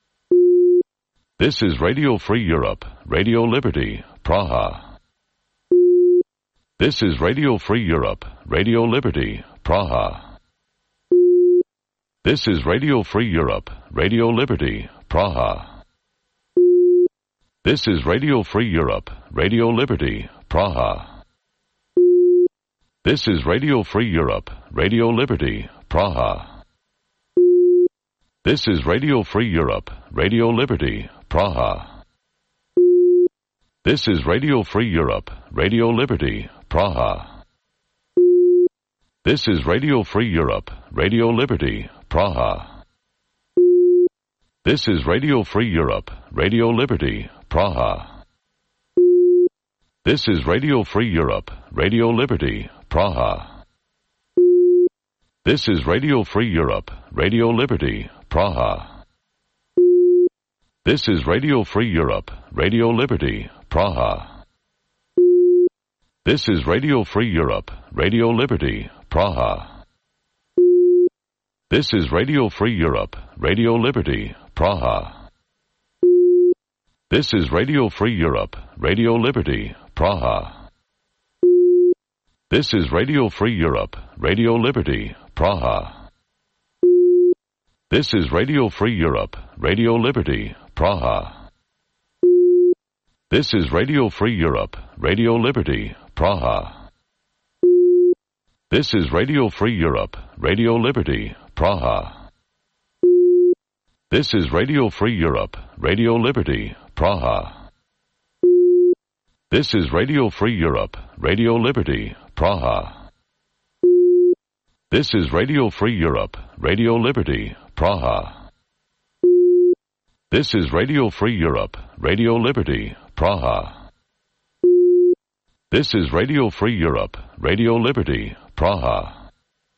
This is Radio Free Europe, Radio Liberty, Praha. This is Radio Free Europe, Radio Liberty, Praha. This is Radio Free Europe, Radio Liberty, Praha. This is Radio Free Europe, Radio Liberty, Praha. This is Radio Free Europe, Radio Liberty, Praha. This is Radio Free Europe, Radio Liberty, Praha. This is Radio Free Europe, Radio Liberty, Praha. This is Radio Free Europe, Radio Liberty, Praha. This is Radio Free Europe, Radio Liberty, Praha. This is Radio Free Europe, Radio Liberty, Praha. This is Radio Free Europe, Radio Liberty, Praha. This is Radio Free Europe, Radio Liberty, Praha. This is Radio Free Europe, Radio Liberty, Praha. This is Radio Free Europe, Radio Liberty, Praha. This is Radio Free Europe, Radio Liberty, Praha. This is Radio Free Europe, Radio Liberty, Praha. This is Radio Free Europe, Radio Liberty, Praha. This is Radio Free Europe, Radio Liberty, Praha. This is Radio Free Europe, Radio Liberty, Praha. This is Radio Free Europe, Radio Liberty, Praha. This is Radio Free Europe, Radio Liberty, Praha. This is Radio Free Europe, Radio Liberty, Praha. This is Radio Free Europe, Radio Liberty, Praha. This is Radio Free Europe, Radio Liberty, Praha.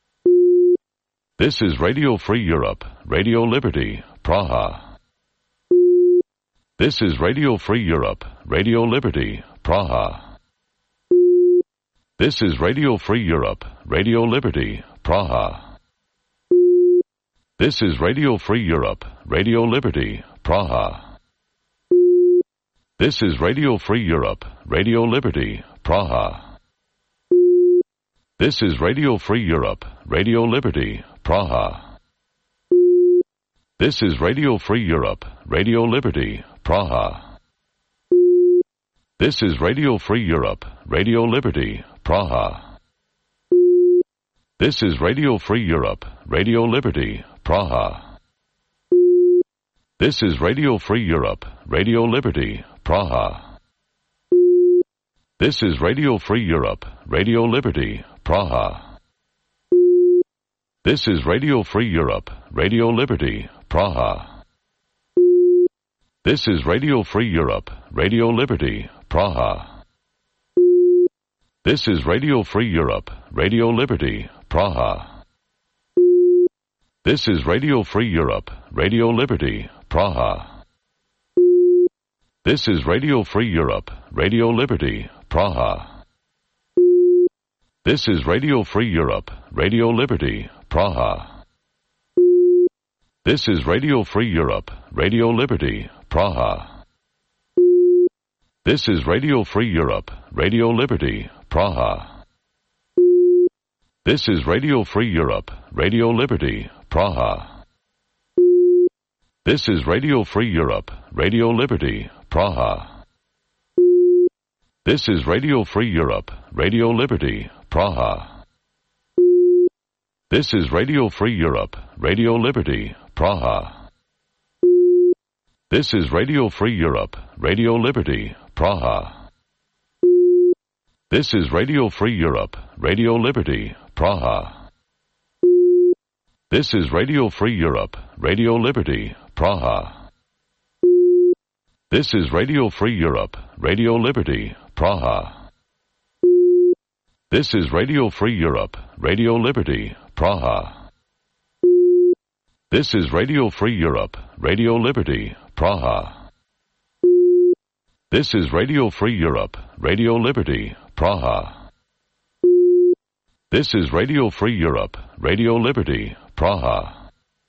This is Radio Free Europe, Radio Liberty, Praha. This is Radio Free Europe, Radio Liberty, Praha. This is Radio Free Europe, Radio Liberty, Praha. This is Radio Free Europe, Radio Liberty, Praha. This is Radio Free Europe, Radio Liberty, Praha. This is Radio Free Europe, Radio Liberty, Praha. This is Radio Free Europe, Radio Liberty, Praha. This is Radio Free Europe, Radio Liberty, Praha. This is Radio Free Europe, Radio Liberty, Praha. This is Radio Free Europe, Radio Liberty, Praha. This is Radio Free Europe, Radio Liberty, Praha. This is Radio Free Europe, Radio Liberty, Praha. This is Radio Free Europe, Radio Liberty, Praha. This is Radio Free Europe, Radio Liberty, Praha. This is Radio Free Europe, Radio Liberty, Praha. This is Radio Free Europe, Radio Liberty, Praha. This is Radio Free Europe, Radio Liberty, Praha. This is Radio Free Europe, Radio Liberty, Praha. This is Radio Free Europe, Radio Liberty, Praha. This is Radio Free Europe, Radio Liberty, Praha. This is Radio Free Europe, Radio Liberty, Praha. This is Radio Free Europe, Radio Liberty, Praha. This is Radio Free Europe, Radio Liberty, Praha. This is Radio Free Europe, Radio Liberty, Praha. This is Radio Free Europe, Radio Liberty, Praha. This is Radio Free Europe, Radio Liberty, Praha. This is Radio Free Europe, Radio Liberty, Praha. This is Radio Free Europe, Radio Liberty, Praha. This is Radio Free Europe, Radio Liberty, Praha. This is Radio Free Europe, Radio Liberty, Praha. This is Radio Free Europe, Radio Liberty, Praha.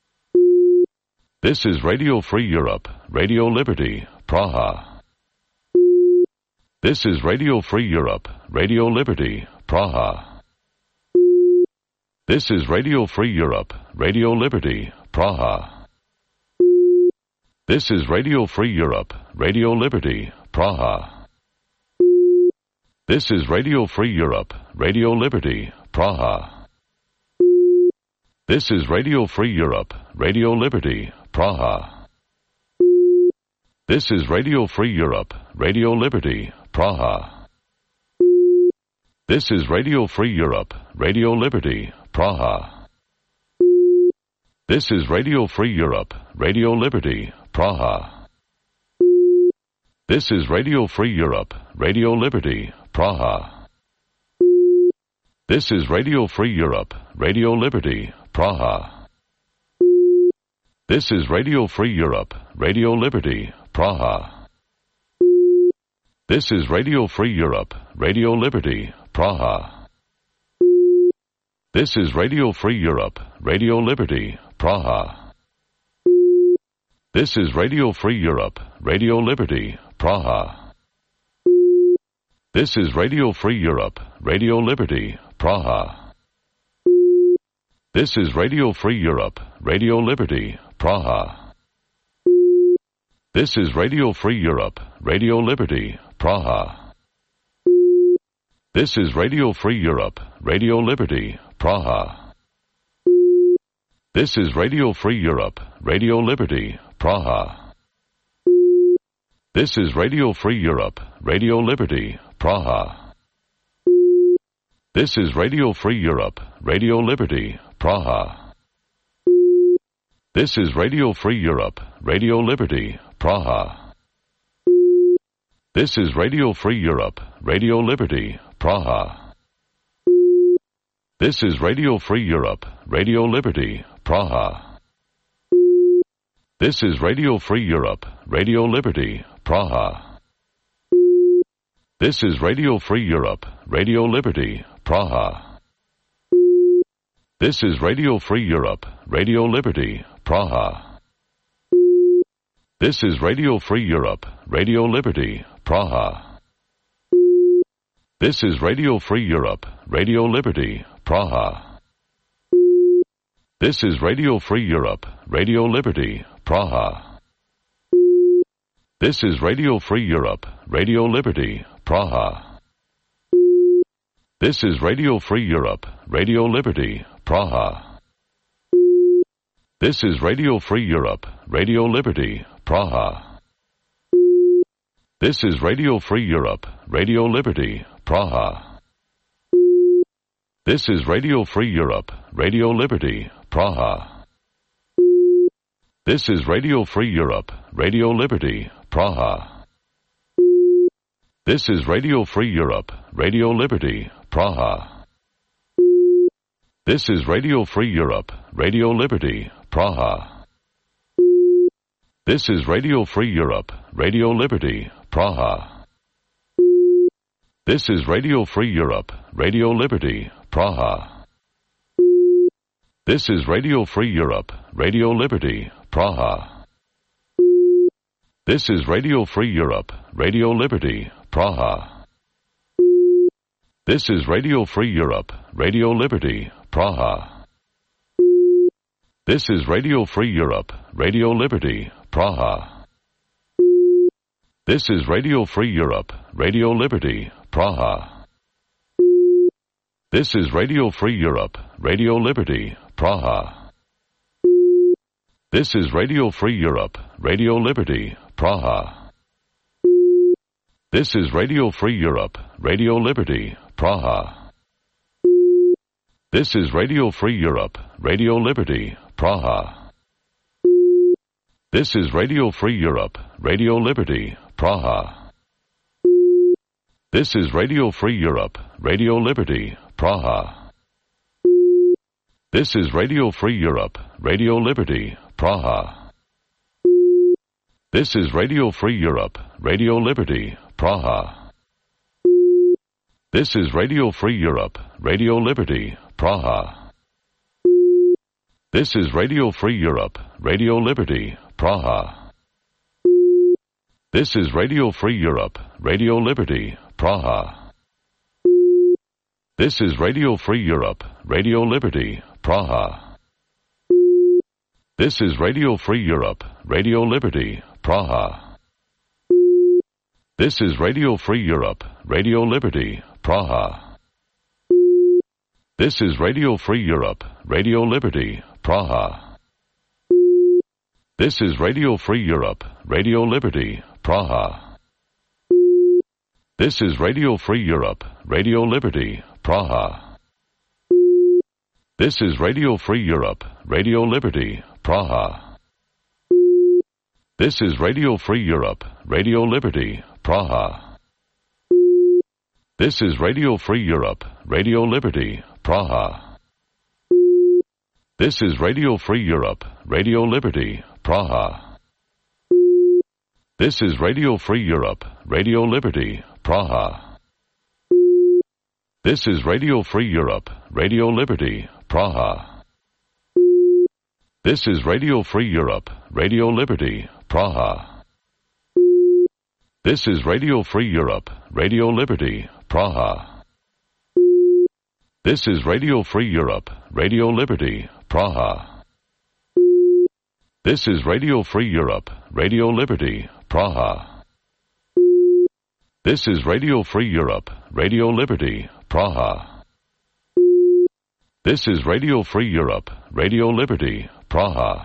This is Radio Free Europe, Radio Liberty, Praha. This is Radio Free Europe, Radio Liberty, Praha. This is Radio Free Europe, Radio Liberty, Praha. This is Radio Free Europe, Radio Liberty, Praha. This is Radio Free Europe, Radio Liberty, Praha. This is Radio Free Europe, Radio Liberty, Praha. This is Radio Free Europe, Radio Liberty, Praha. This is Radio Free Europe, Radio Liberty, Praha. This is Radio Free Europe, Radio Liberty, Praha. This is Radio Free Europe, Radio Liberty, Praha. This is Radio Free Europe, Radio Liberty, Praha. This is Radio Free Europe, Radio Liberty, Praha. This is Radio Free Europe, Radio Liberty, Praha. This is Radio Free Europe, Radio Liberty, Praha. This is Radio Free Europe, Radio Liberty, Praha. This is Radio Free Europe, Radio Liberty, Praha. This is Radio Free Europe, Radio Liberty, Praha. This is Radio Free Europe, Radio Liberty, Praha. This is Radio Free Europe, Radio Liberty, Praha. This is Radio Free Europe, Radio Liberty, Praha. This is Radio Free Europe, Radio Liberty, Praha. This is Radio Free Europe, Radio Liberty, Praha. This is Radio Free Europe, Radio Liberty, Praha. This is Radio Free Europe, Radio Liberty, Praha. This is Radio Free Europe, Radio Liberty, Praha. This is Radio Free Europe, Radio Liberty, Praha. This is Radio Free Europe, Radio Liberty, Praha. This is Radio Free Europe, Radio Liberty, Praha. This is Radio Free Europe, Radio Liberty, Praha. This is Radio Free Europe, Radio Liberty, Praha. This is Radio Free Europe, Radio Liberty, Praha. This is Radio Free Europe, Radio Liberty, Praha. This is Radio Free Europe, Radio Liberty, Praha. This is Radio Free Europe, Radio Liberty, Praha. This is Radio Free Europe, Radio Liberty, Praha. This is Radio Free Europe, Radio Liberty, Praha. This is Radio Free Europe, Radio Liberty, Praha. This is Radio Free Europe, Radio Liberty, Praha. This is Radio Free Europe, Radio Liberty, Praha. This is Radio Free Europe, Radio Liberty, Praha. This is Radio Free Europe, Radio Liberty, Praha. This is Radio Free Europe, Radio Liberty, Praha. This is Radio Free Europe, Radio Liberty, Praha. This is Radio Free Europe, Radio Liberty, Praha. This is Radio Free Europe, Radio Liberty, Praha. This is Radio Free Europe, Radio Liberty, Praha. This is Radio Free Europe, Radio Liberty, Praha. This is Radio Free Europe, Radio Liberty, Praha. This is Radio Free Europe, Radio Liberty, Praha. This is Radio Free Europe, Radio Liberty, Praha. This is Radio Free Europe, Radio Liberty, Praha. This is Radio Free Europe, Radio Liberty, Praha. This is Radio Free Europe, Radio Liberty, Praha. This is Radio Free Europe, Radio Liberty, Praha. This is Radio Free Europe, Radio Liberty, Praha. This is Radio Free Europe, Radio Liberty, Praha. This is Radio Free Europe, Radio Liberty, Praha. This is Radio Free Europe, Radio Liberty, Praha. This is Radio Free Europe, Radio Liberty, Praha. This is Radio Free Europe, Radio Liberty, Praha. This is Radio Free Europe, Radio Liberty, Praha. This is Radio Free Europe, Radio Liberty, Praha. This is Radio Free Europe, Radio Liberty, Praha. This is Radio Free Europe, Radio Liberty, Praha. This is Radio Free Europe, Radio Liberty, Praha. This is Radio Free Europe, Radio Liberty, Praha. This is Radio Free Europe, Radio Liberty, Praha. This is Radio Free Europe, Radio Liberty, Praha. This is Radio Free Europe, Radio Liberty, Praha. This is Radio Free Europe, Radio Liberty, Praha. This is Radio Free Europe, Radio Liberty, Praha. This is Radio Free Europe, Radio Liberty, Praha. This is Radio Free Europe, Radio Liberty, Praha. This is Radio Free Europe, Radio Liberty, Praha. This is Radio Free Europe, Radio Liberty, Praha.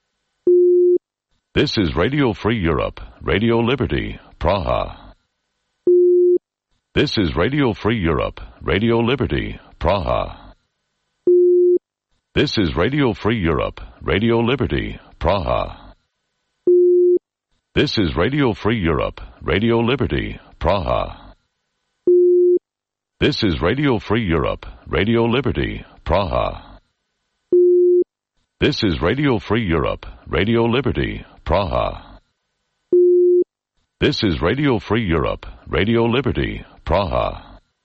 This is Radio Free Europe, Radio Liberty, Praha. This is Radio Free Europe, Radio Liberty, Praha. This is Radio Free Europe, Radio Liberty, Praha. This is Radio Free Europe, Radio Liberty, Praha. This is Radio Free Europe, Radio Liberty, Praha. This is Radio Free Europe, Radio Liberty, Praha. This is Radio Free Europe, Radio Liberty, Praha.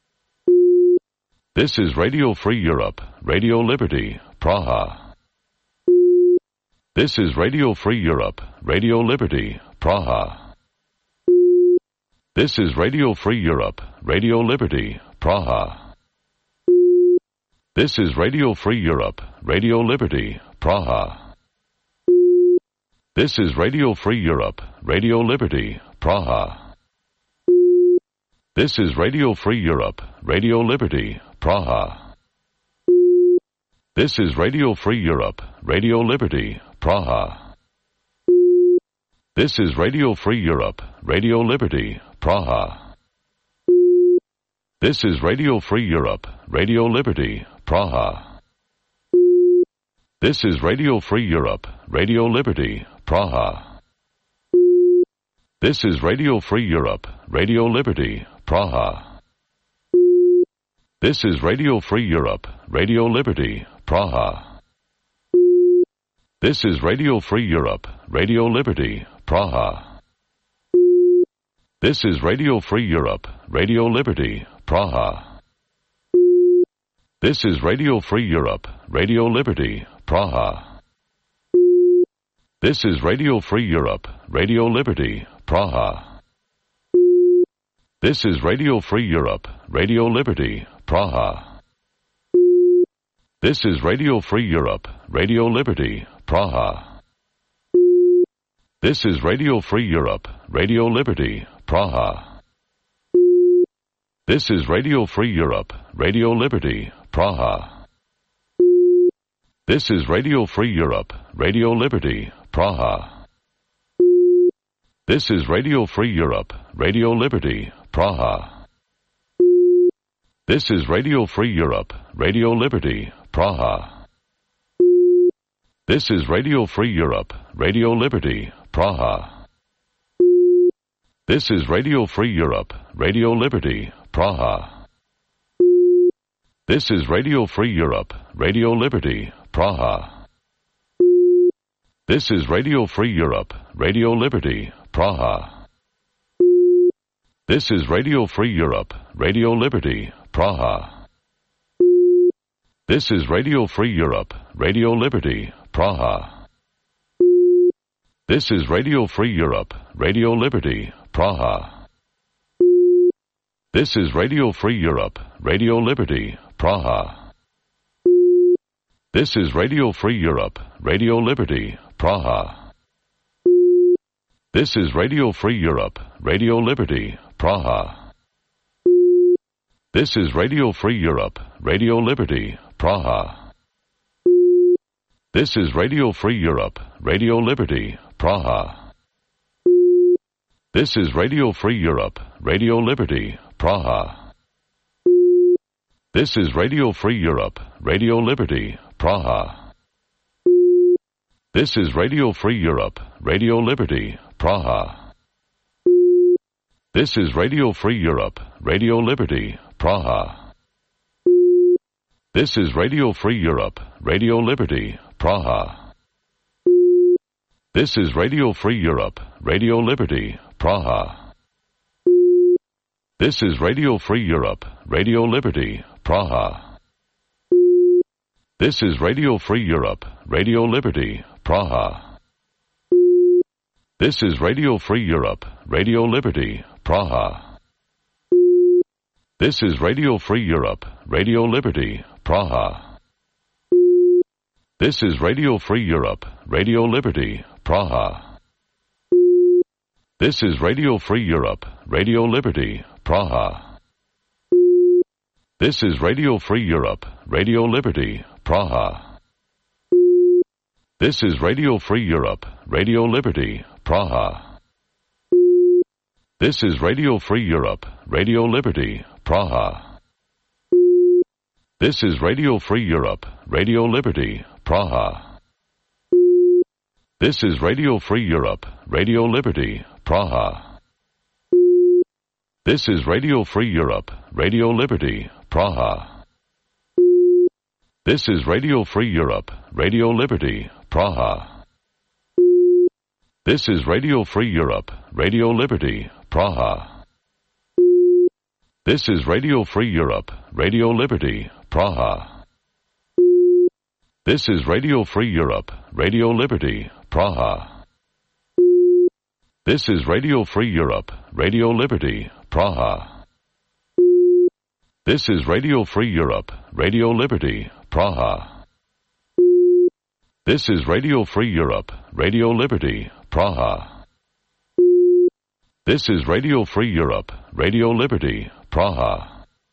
This is Radio Free Europe, Radio Liberty, Praha. This is Radio Free Europe, Radio Liberty, Praha. This is Radio Free Europe, Radio Liberty, Praha. This is Radio Free Europe, Radio Liberty, Praha. This is Radio Free Europe, Radio Liberty, Praha. This is Radio Free Europe, Radio Liberty, Praha. This is Radio Free Europe, Radio Liberty, Praha. This is Radio Free Europe, Radio Liberty, Praha. This is Radio Free Europe, Radio Liberty, Praha. This is Radio Free Europe, Radio Liberty, Praha. This is Radio Free Europe, Radio Liberty, Praha. This is Radio Free Europe, Radio Liberty, Praha. This is Radio Free Europe, Radio Liberty, Praha. This is Radio Free Europe, Radio Liberty, Praha. This is Radio Free Europe, Radio Liberty, Praha. This is Radio Free Europe, Radio Liberty, Praha. This is Radio Free Europe, Radio Liberty, Praha. This is Radio Free Europe, Radio Liberty, Praha. This is Radio Free Europe, Radio Liberty, Praha. This is Radio Free Europe, Radio Liberty, Praha. This is Radio Free Europe, Radio Liberty, Praha. This is Radio Free Europe, Radio Liberty, Praha. This is Radio Free Europe, Radio Liberty, Praha. This is Radio Free Europe, Radio Liberty, Praha. This is Radio Free Europe, Radio Liberty, Praha. This is Radio Free Europe, Radio Liberty, Praha. This is Radio Free Europe, Radio Liberty, Praha. This is Radio Free Europe, Radio Liberty, Praha. This is Radio Free Europe, Radio Liberty, Praha. This is Radio Free Europe, Radio Liberty, Praha. This is Radio Free Europe, Radio Liberty, Praha. This is Radio Free Europe, Radio Liberty, Praha. This is Radio Free Europe, Radio Liberty, Praha. This is Radio Free Europe, Radio Liberty, Praha. This is Radio Free Europe, Radio Liberty, Praha. This is Radio Free Europe, Radio Liberty, Praha. This is Radio Free Europe, Radio Liberty, Praha. This is Radio Free Europe, Radio Liberty, Praha. This is Radio Free Europe, Radio Liberty, Praha. This is Radio Free Europe, Radio Liberty, Praha. This is Radio Free Europe, Radio Liberty, Praha. This is Radio Free Europe, Radio Liberty, Praha. This is Radio Free Europe, Radio Liberty, Praha. This is Radio Free Europe, Radio Liberty, Praha. This is Radio Free Europe, Radio Liberty, Praha. This is Radio Free Europe, Radio Liberty, Praha. This is Radio Free Europe, Radio Liberty, Praha. This is Radio Free Europe, Radio Liberty, Praha. This is Radio Free Europe, Radio Liberty, Praha. This is Radio Free Europe, Radio Liberty, Praha. This is Radio Free Europe, Radio Liberty, Praha. This is Radio Free Europe, Radio Liberty, Praha. This is Radio Free Europe, Radio Liberty, Praha. This is Radio Free Europe, Radio Liberty, Praha. This is Radio Free Europe, Radio Liberty, Praha. This is Radio Free Europe, Radio Liberty, Praha. This is Radio Free Europe, Radio Liberty, Praha. This is Radio Free Europe, Radio Liberty, Praha. This is Radio Free Europe, Radio Liberty, Praha. This is Radio Free Europe, Radio Liberty, Praha. This is Radio Free Europe, Radio Liberty, Praha.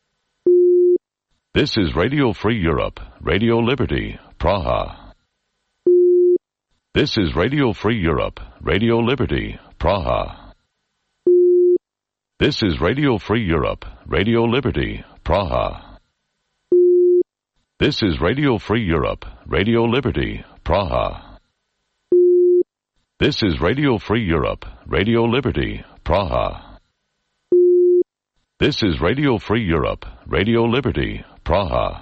This is Radio Free Europe, Radio Liberty, Praha. This is Radio Free Europe, Radio Liberty, Praha. This is Radio Free Europe, Radio Liberty, Praha. This is Radio Free Europe, Radio Liberty, Praha. This is Radio Free Europe, Radio Liberty, Praha. This is Radio Free Europe, Radio Liberty, Praha.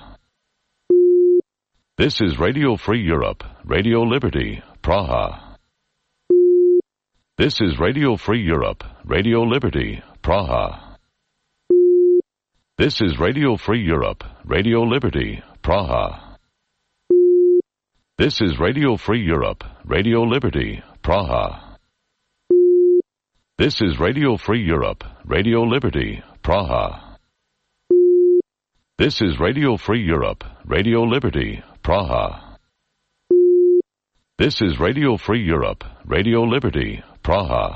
This is Radio Free Europe, Radio Liberty, Praha. This is Radio Free Europe, Radio Liberty, Praha. This is Radio Free Europe, Radio Liberty, Praha. This is Radio Free Europe, Radio Liberty, Praha. This is Radio Free Europe, Radio Liberty, Praha. This is Radio Free Europe, Radio Liberty, Praha. This is Radio Free Europe, Radio Liberty, Praha.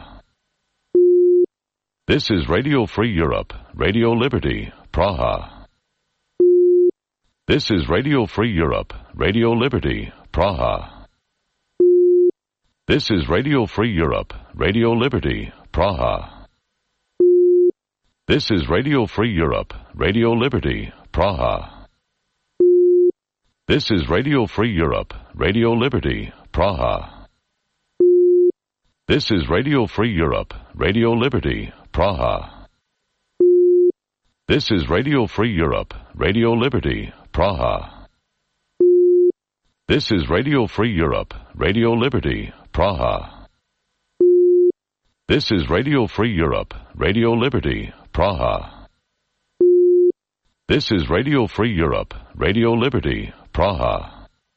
This is Radio Free Europe, Radio Liberty, Praha. This is Radio Free Europe, Radio Liberty, Praha. This is Radio Free Europe, Radio Liberty, Praha. This is Radio Free Europe, Radio Liberty, Praha. This is Radio Free Europe, Radio Liberty, Praha. This is Radio Free Europe, Radio Liberty, Praha. This is Radio Free Europe, Radio Liberty, Praha. This is Radio Free Europe, Radio Liberty, Praha. This is Radio Free Europe, Radio Liberty, Praha. This is Radio Free Europe, Radio Liberty, Praha.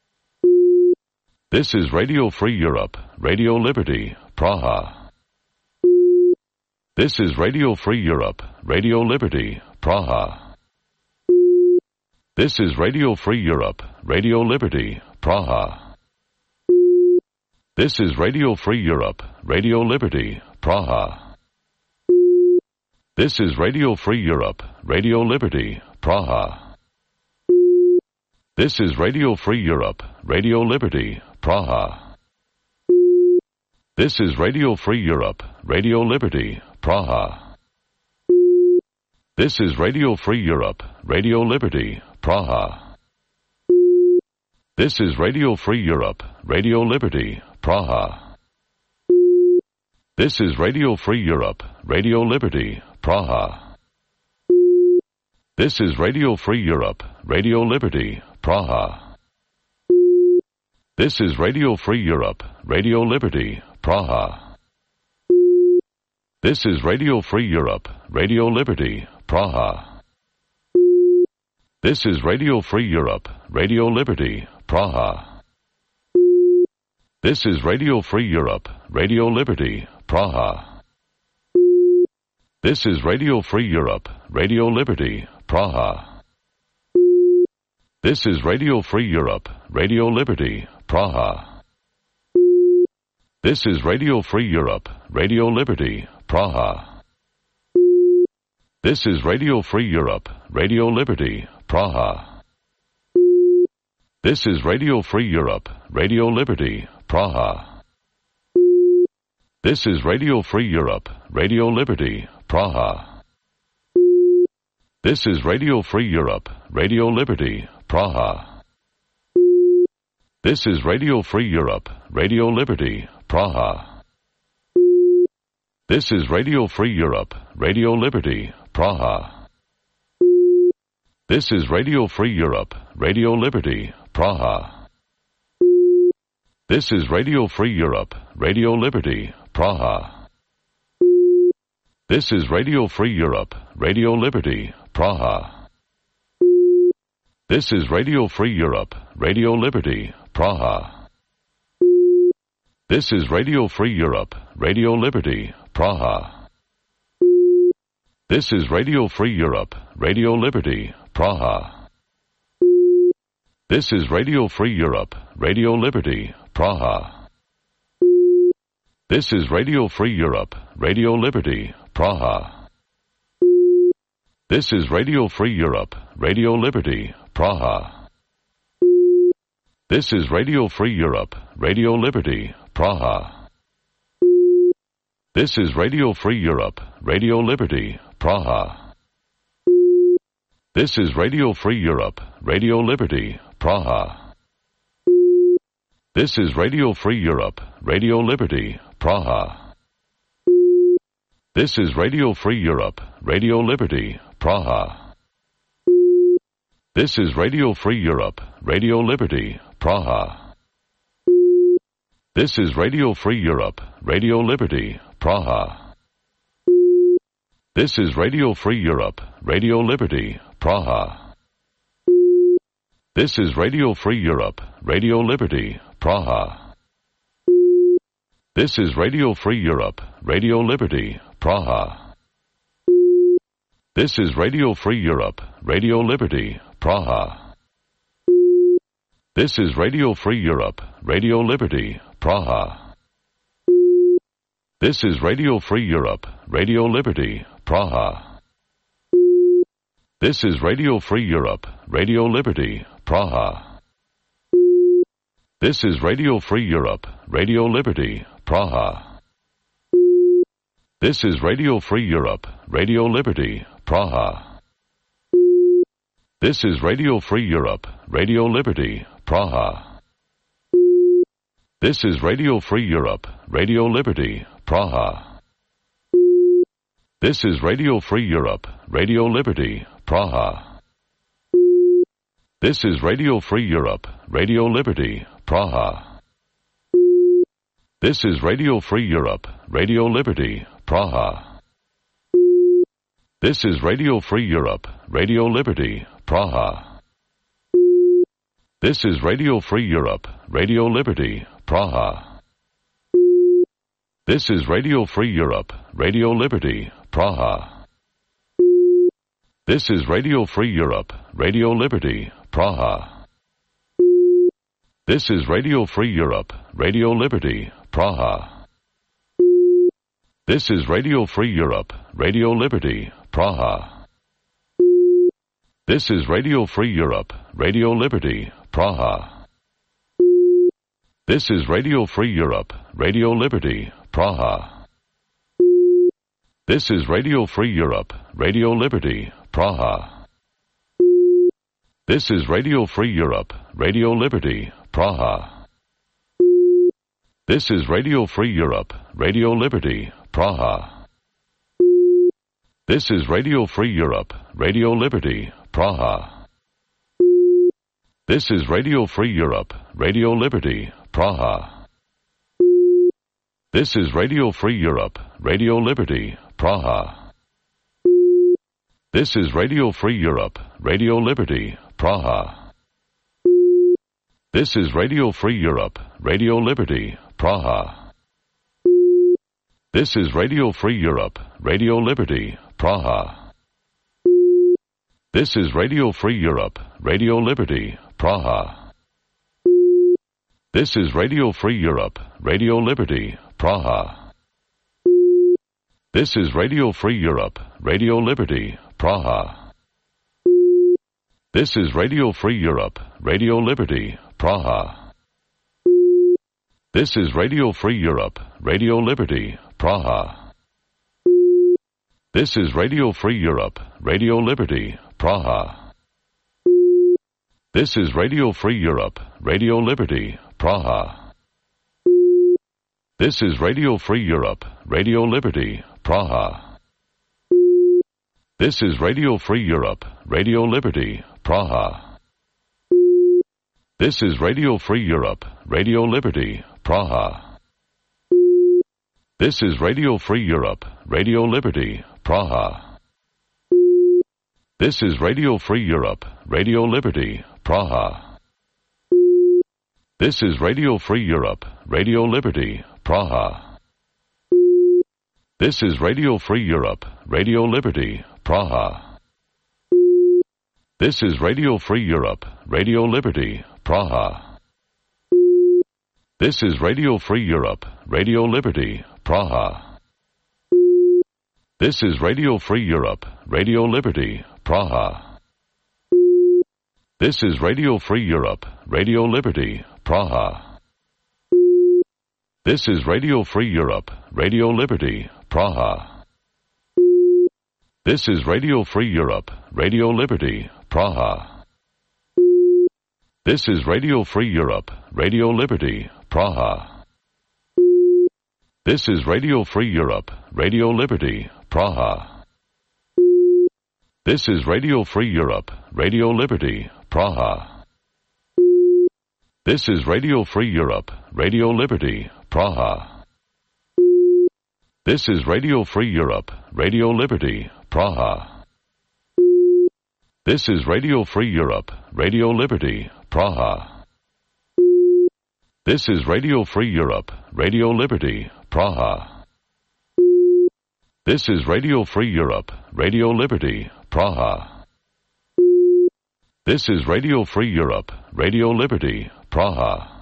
This is Radio Free Europe, Radio Liberty, Praha. This is Radio Free Europe, Radio Liberty, Praha. This is Radio Free Europe, Radio Liberty, Praha. This is Radio Free Europe, Radio Liberty, Praha. This is Radio Free Europe, Radio Liberty, Praha. This is Radio Free Europe, Radio Liberty, Praha. This is Radio Free Europe, Radio Liberty, Praha. This is Radio Free Europe, Radio Liberty, Praha. This is Radio Free Europe, Radio Liberty, Praha. This is Radio Free Europe, Radio Liberty, Praha. This is Radio Free Europe, Radio Liberty, Praha. This is Radio Free Europe, Radio Liberty, Praha. This is Radio Free Europe, Radio Liberty, Praha. This is Radio Free Europe, Radio Liberty, Praha. This is Radio Free Europe, Radio Liberty, Praha. This is Radio Free Europe, Radio Liberty, Praha. This is Radio Free Europe, Radio Liberty, Praha. This is Radio Free Europe, Radio Liberty, Praha. This is Radio Free Europe, Radio Liberty, Praha. This is Radio Free Europe, Radio Liberty, Praha. This is Radio Free Europe, Radio Liberty, Praha. This is Radio Free Europe, Radio Liberty, Praha. This is Radio Free Europe, Radio Liberty, Praha. This is Radio Free Europe, Radio Liberty, Praha. This is Radio Free Europe, Radio Liberty, Praha. This is Radio Free Europe, Radio Liberty, Praha. This is Radio Free Europe, Radio Liberty, Praha. This is Radio Free Europe, Radio Liberty, Praha. This is Radio Free Europe, Radio Liberty, Praha. This is Radio Free Europe, Radio Liberty, Praha. This is Radio Free Europe, Radio Liberty, Praha. This is Radio Free Europe, Radio Liberty, Praha. This is Radio Free Europe, Radio Liberty, Praha. This is Radio Free Europe, Radio Liberty, Praha. This is Radio Free Europe, Radio Liberty, Praha. This is Radio Free Europe, Radio Liberty, Praha. This is Radio Free Europe, Radio Liberty, Praha. This is Radio Free Europe, Radio Liberty, Praha. This is Radio Free Europe, Radio Liberty, Praha. This is Radio Free Europe, Radio Liberty, Praha. This is Radio Free Europe, Radio Liberty, Praha. This is Radio Free Europe, Radio Liberty, Praha. This is Radio Free Europe, Radio Liberty, Praha. This is Radio Free Europe, Radio Liberty, Praha. This is Radio Free Europe, Radio Liberty, Praha. This is Radio Free Europe, Radio Liberty, Praha. This is Radio Free Europe, Radio Liberty, Praha. This is Radio Free Europe, Radio Liberty, Praha. This is Radio Free Europe, Radio Liberty, Praha. This is Radio Free Europe, Radio Liberty, Praha. This is Radio Free Europe, Radio Liberty, Praha. This is Radio Free Europe, Radio Liberty, Praha. This is Radio Free Europe, Radio Liberty, Praha. This is Radio Free Europe, Radio Liberty, Praha. This is Radio Free Europe, Radio Liberty, Praha. This is Radio Free Europe, Radio Liberty, Praha. This is Radio Free Europe, Radio Liberty, Praha. This is Radio Free Europe, Radio Liberty, Praha. This is Radio Free Europe, Radio Liberty, Praha. This is Radio Free Europe, Radio Liberty, Praha. This is Radio Free Europe, Radio Liberty, Praha. This is Radio Free Europe, Radio Liberty, Praha. This is Radio Free Europe, Radio Liberty, Praha. This is Radio Free Europe, Radio Liberty, Praha. This is Radio Free Europe, Radio Liberty, Praha. This is Radio Free Europe, Radio Liberty, Praha. This is Radio Free Europe, Radio Liberty, Praha. This is Radio Free Europe, Radio Liberty, Praha. This is Radio Free Europe, Radio Liberty, Praha. This is Radio Free Europe, Radio Liberty, Praha. This is Radio Free Europe, Radio Liberty, Praha. This is Radio Free Europe, Radio Liberty, Praha. This is Radio Free Europe, Radio Liberty, Praha. This is Radio Free Europe, Radio Liberty, Praha. This is Radio Free Europe, Radio Liberty, Praha. This is Radio Free Europe, Radio Liberty, Praha. This is Radio Free Europe, Radio Liberty, Praha. This is Radio Free Europe, Radio Liberty, Praha. This is Radio Free Europe, Radio Liberty, Praha. This is Radio Free Europe, Radio Liberty, Praha. This is Radio Free Europe, Radio Liberty, Praha. This is Radio Free Europe, Radio Liberty, Praha. This is Radio Free Europe, Radio Liberty, Praha. This is Radio Free Europe, Radio Liberty, Praha. This is Radio Free Europe, Radio Liberty, Praha. This is Radio Free Europe, Radio Liberty, Praha. This is Radio Free Europe, Radio Liberty, Praha. This is Radio Free Europe, Radio Liberty, Praha. This is Radio Free Europe, Radio Liberty, Praha. This is Radio Free Europe, Radio Liberty, Praha. This is Radio Free Europe, Radio Liberty, Praha. This is Radio Free Europe, Radio Liberty, Praha. This is Radio Free Europe, Radio Liberty, Praha. This is Radio Free Europe, Radio Liberty, Praha. This is Radio Free Europe, Radio Liberty, Praha. This is Radio Free Europe, Radio Liberty, Praha. This is Radio Free Europe, Radio Liberty, Praha. This is Radio Free Europe, Radio Liberty, Praha. This is Radio Free Europe, Radio Liberty, Praha. This is Radio Free Europe, Radio Liberty, Praha.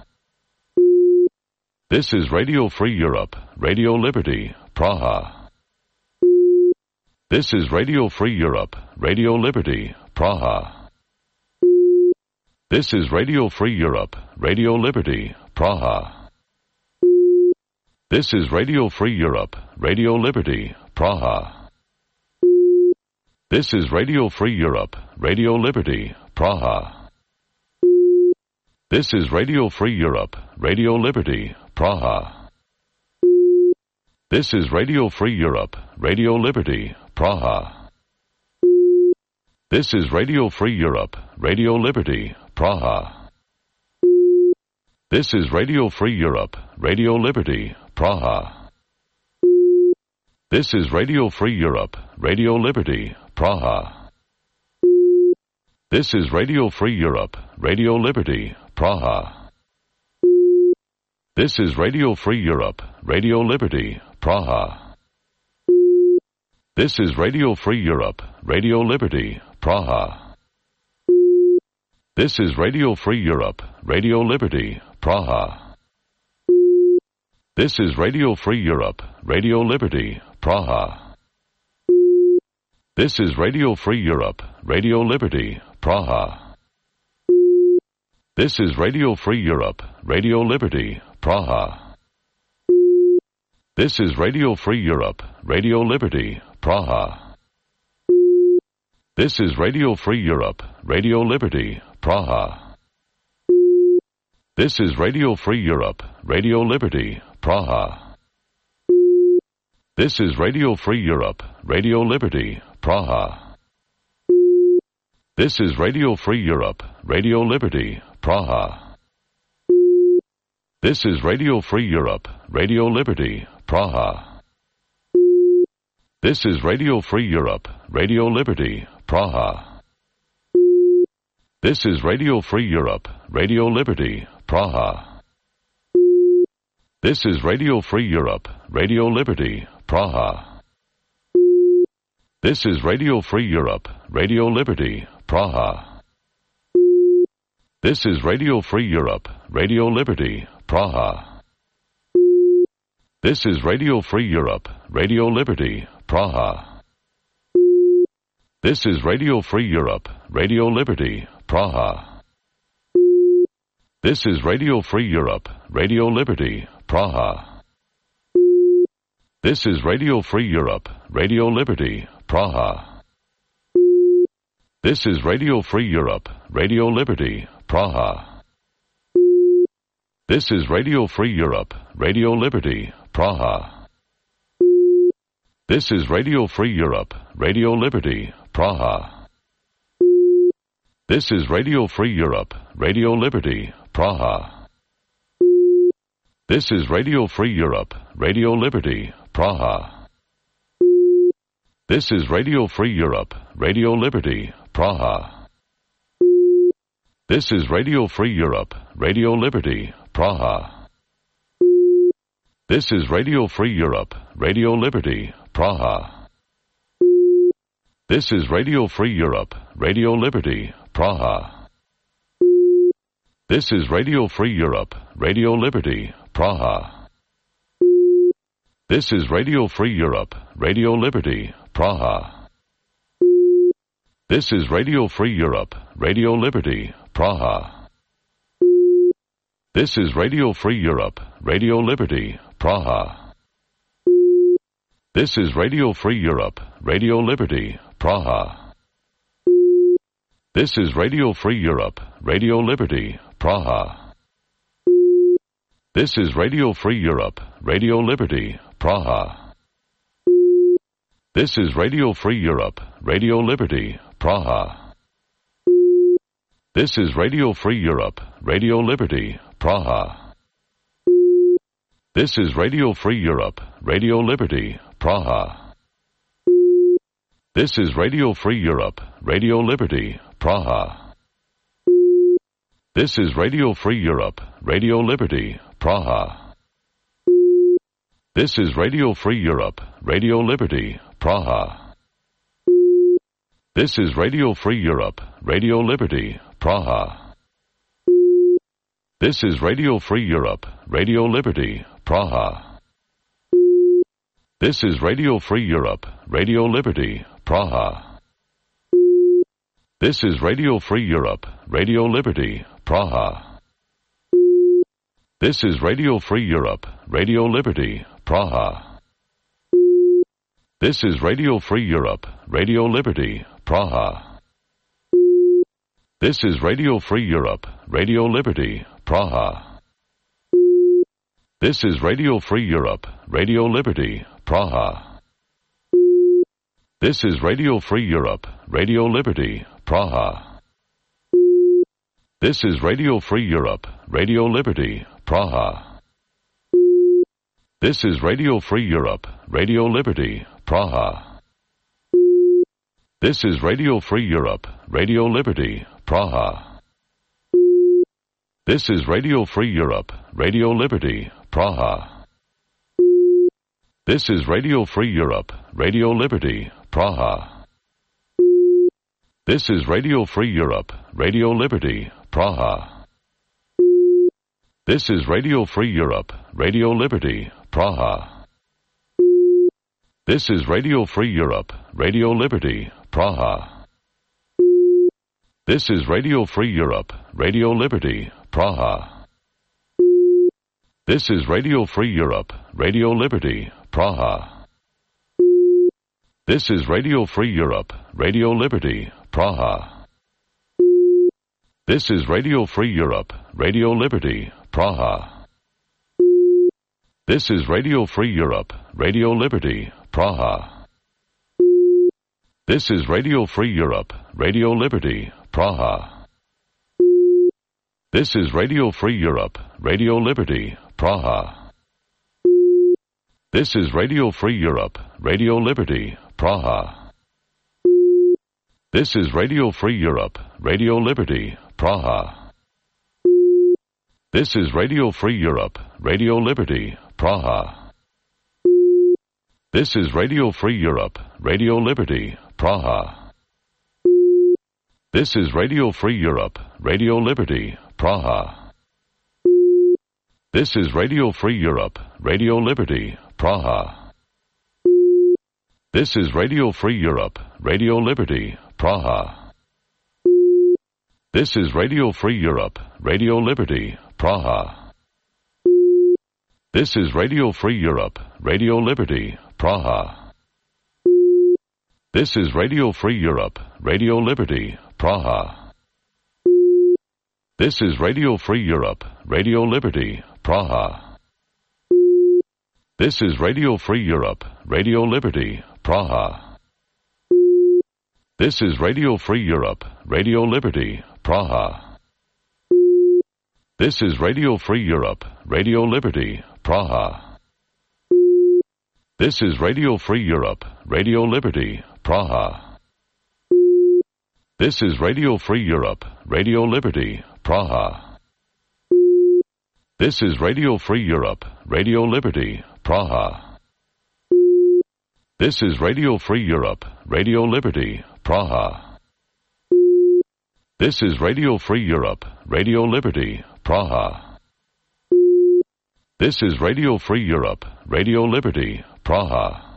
This is Radio Free Europe, Radio Liberty, Praha. This is Radio Free Europe, Radio Liberty, Praha. This is Radio Free Europe, Radio Liberty, Praha. This is Radio Free Europe, Radio Liberty, Praha. This is Radio Free Europe, Radio Liberty, Praha. This is Radio Free Europe, Radio Liberty, Praha. This is Radio Free Europe, Radio Liberty, Praha. This is Radio Free Europe, Radio Liberty, Praha. This is Radio Free Europe, Radio Liberty, Praha. This is Radio Free Europe, Radio Liberty, Praha. This is Radio Free Europe, Radio Liberty, Praha. This is Radio Free Europe, Radio Liberty, Praha. This is Radio Free Europe, Radio Liberty, Praha. This is Radio Free Europe, Radio Liberty, Praha. This is Radio Free Europe, Radio Liberty, Praha. This is Radio Free Europe, Radio Liberty, Praha. This is Radio Free Europe, Radio Liberty, Praha. This is Radio Free Europe, Radio Liberty, Praha. This is Radio Free Europe, Radio Liberty, Praha. This is Radio Free Europe, Radio Liberty, Praha. This is Radio Free Europe, Radio Liberty, Praha. This is Radio Free Europe, Radio Liberty, Praha. This is Radio Free Europe, Radio Liberty, Praha. This is Radio Free Europe, Radio Liberty, Praha. This is Radio Free Europe, Radio Liberty, Praha. This is Radio Free Europe, Radio Liberty, Praha. This is Radio Free Europe, Radio Liberty, Praha. This is Radio Free Europe, Radio Liberty, Praha. This is Radio Free Europe, Radio Liberty, Praha. This is Radio Free Europe, Radio Liberty, Praha. This is Radio Free Europe, Radio Liberty, Praha. This is Radio Free Europe, Radio Liberty, Praha. This is Radio Free Europe, Radio Liberty, Praha. This is Radio Free Europe, Radio Liberty, Praha. This is Radio Free Europe, Radio Liberty, Praha. This is Radio Free Europe, Radio Liberty, Praha. This is Radio Free Europe, Radio Liberty, Praha. This is Radio Free Europe, Radio Liberty, Praha. This is Radio Free Europe, Radio Liberty, Praha. This is Radio Free Europe, Radio Liberty, Praha. This is Radio Free Europe, Radio Liberty, Praha. This is Radio Free Europe, Radio Liberty, Praha. This is Radio Free Europe, Radio Liberty, Praha. This is Radio Free Europe, Radio Liberty, Praha. This is Radio Free Europe, Radio Liberty, Praha. This is Radio Free Europe, Radio Liberty, Praha. This is Radio Free Europe, Radio Liberty, Praha. This is Radio Free Europe, Radio Liberty, Praha. This is Radio Free Europe, Radio Liberty, Praha. This is Radio Free Europe, Radio Liberty, Praha. This is Radio Free Europe, Radio Liberty, Praha. This is Radio Free Europe, Radio Liberty, Praha. This is Radio Free Europe, Radio Liberty, Praha. This is Radio Free Europe, Radio Liberty, Praha. This is Radio Free Europe, Radio Liberty, Praha. This is Radio Free Europe, Radio Liberty, Praha. This is Radio Free Europe, Radio Liberty, Praha. This is Radio Free Europe, Radio Liberty, Praha. This is Radio Free Europe, Radio Liberty, Praha. This is Radio Free Europe, Radio Liberty, Praha. This is Radio Free Europe, Radio Liberty, Praha. This is Radio Free Europe, Radio Liberty, Praha. This is Radio Free Europe, Radio Liberty, Praha. This is Radio Free Europe, Radio Liberty, Praha. This is Radio Free Europe, Radio Liberty, Praha. This is Radio Free Europe, Radio Liberty, Praha. This is Radio Free Europe, Radio Liberty, Praha. This is Radio Free Europe, Radio Liberty, Praha. This is Radio Free Europe, Radio Liberty, Praha. This is Radio Free Europe, Radio Liberty, Praha. This is Radio Free Europe, Radio Liberty, Praha. This is Radio Free Europe, Radio Liberty, Praha. This is Radio Free Europe, Radio Liberty, Praha. This is Radio Free Europe, Radio Liberty, Praha. This is Radio Free Europe, Radio Liberty, Praha. This is Radio Free Europe, Radio Liberty, Praha. This is Radio Free Europe, Radio Liberty, Praha. This is Radio Free Europe, Radio Liberty, Praha. This is Radio Free Europe, Radio Liberty, Praha. This is Radio Free Europe, Radio Liberty, Praha. This is Radio Free Europe, Radio Liberty, Praha. This is Radio Free Europe, Radio Liberty, Praha. This is Radio Free Europe, Radio Liberty, Praha. This is Radio Free Europe, Radio Liberty, Praha. This is Radio Free Europe, Radio Liberty, Praha. This is Radio Free Europe, Radio Liberty, Praha. This is Radio Free Europe, Radio Liberty, Praha. This is Radio Free Europe, Radio Liberty, Praha. This is Radio Free Europe, Radio Liberty, Praha. This is Radio Free Europe, Radio Liberty, Praha. This is Radio Free Europe, Radio Liberty, Praha. This is Radio Free Europe, Radio Liberty, Praha. This is Radio Free Europe, Radio Liberty, Praha. This is Radio Free Europe, Radio Liberty, Praha. This is Radio Free Europe, Radio Liberty, Praha. This is Radio Free Europe, Radio Liberty, Praha. This is Radio Free Europe, Radio Liberty, Praha. This is Radio Free Europe, Radio Liberty, Praha.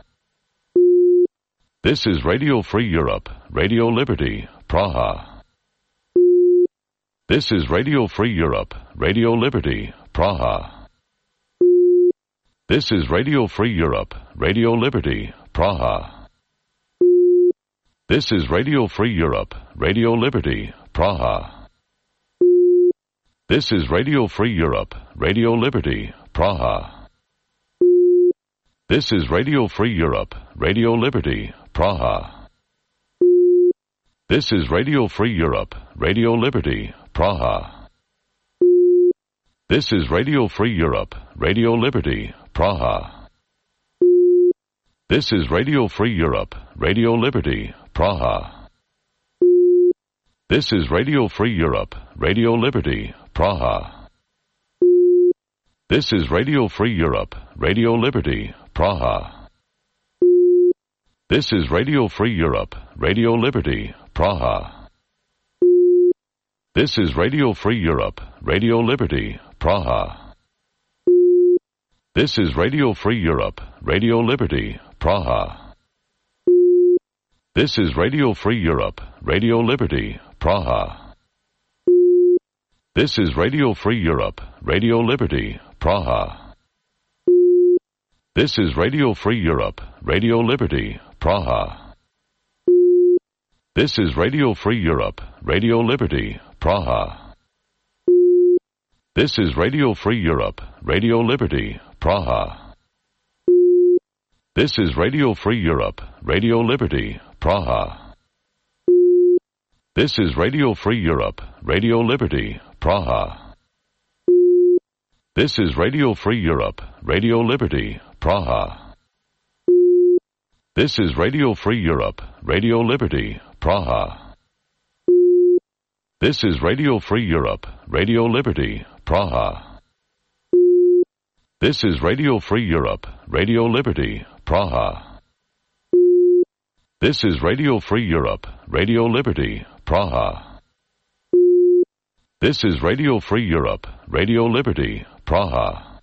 This is Radio Free Europe, Radio Liberty, Praha. This is Radio Free Europe, Radio Liberty, Praha. This is Radio Free Europe, Radio Liberty, Praha. This is Radio Free Europe, Radio Liberty, Praha. This is Radio Free Europe, Radio Liberty, Praha. This is Radio Free Europe, Radio Liberty, Praha. This is Radio Free Europe, Radio Liberty, Praha. This is Radio Free Europe, Radio Liberty, Praha. This is Radio Free Europe, Radio Liberty, Praha. This is Radio Free Europe, Radio Liberty, Praha. This is Radio Free Europe, Radio Liberty, Praha. This is Radio Free Europe, Radio Liberty, Praha. This is Radio Free Europe, Radio Liberty, Praha. This is Radio Free Europe, Radio Liberty, Praha. This is Radio Free Europe, Radio Liberty, Praha. This is Radio Free Europe, Radio Liberty, Praha. This is Radio Free Europe, Radio Liberty, Praha. This is Radio Free Europe, Radio Liberty, Praha. This is Radio Free Europe, Radio Liberty, Praha. This is Radio Free Europe, Radio Liberty, Praha. This is Radio Free Europe, Radio Liberty, Praha. This is Radio Free Europe, Radio Liberty, Praha. This is Radio Free Europe, Radio Liberty, Praha. This is Radio Free Europe, Radio Liberty, Praha. This is Radio Free Europe, Radio Liberty, Praha. This is Radio Free Europe, Radio Liberty, Praha. This is Radio Free Europe, Radio Liberty, Praha.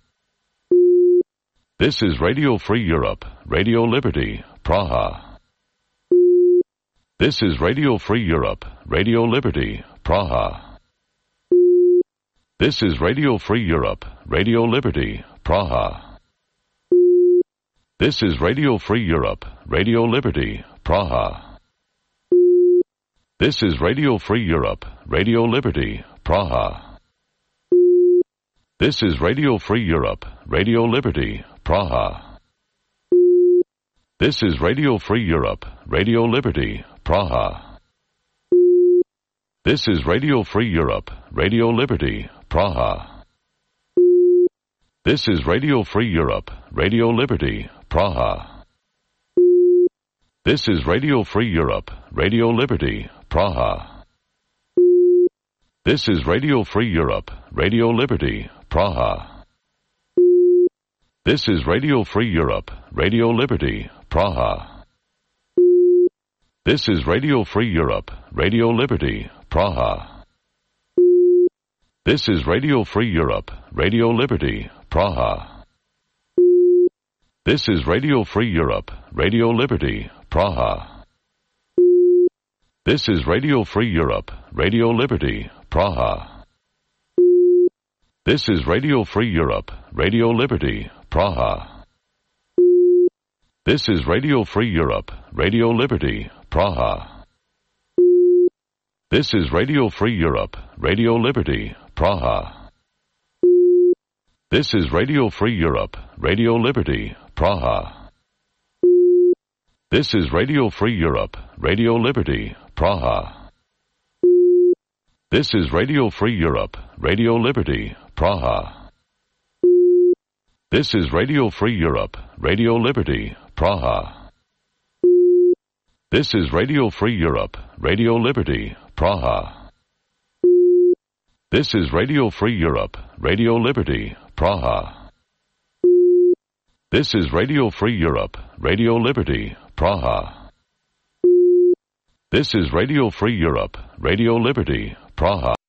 This is Radio Free Europe, Radio Liberty, Praha. This is Radio Free Europe, Radio Liberty, Praha. This is Radio Free Europe, Radio Liberty, Praha. This is Radio Free Europe, Radio Liberty, Praha. This is Radio Free Europe, Radio Liberty, Praha. This is Radio Free Europe, Radio Liberty, Praha. This is Radio Free Europe, Radio Liberty, Praha. This is Radio Free Europe, Radio Liberty, Praha. This is Radio Free Europe, Radio Liberty, Praha. This is Radio Free Europe, Radio Liberty, Praha. This is Radio Free Europe, Radio Liberty, Praha. This is Radio Free Europe, Radio Liberty, Praha. This is Radio Free Europe, Radio Liberty, Praha. This is Radio Free Europe, Radio Liberty, Praha. This is Radio Free Europe, Radio Liberty, Praha. This is Radio Free Europe, Radio Liberty, Praha. This is Radio Free Europe, Radio Liberty, Praha. This is Radio Free Europe, Radio Liberty, Praha. This is Radio Free Europe, Radio Liberty, Praha. This is Radio Free Europe, Radio Liberty, Praha. This is Radio Free Europe, Radio Liberty, Praha. This is Radio Free Europe, Radio Liberty, Praha. This is Radio Free Europe, Radio Liberty, Praha. This is Radio Free Europe, Radio Liberty, Praha. This is Radio Free Europe, Radio Liberty, Praha. This is Radio Free Europe, Radio Liberty, Praha. This is Radio Free Europe, Radio Liberty, Praha.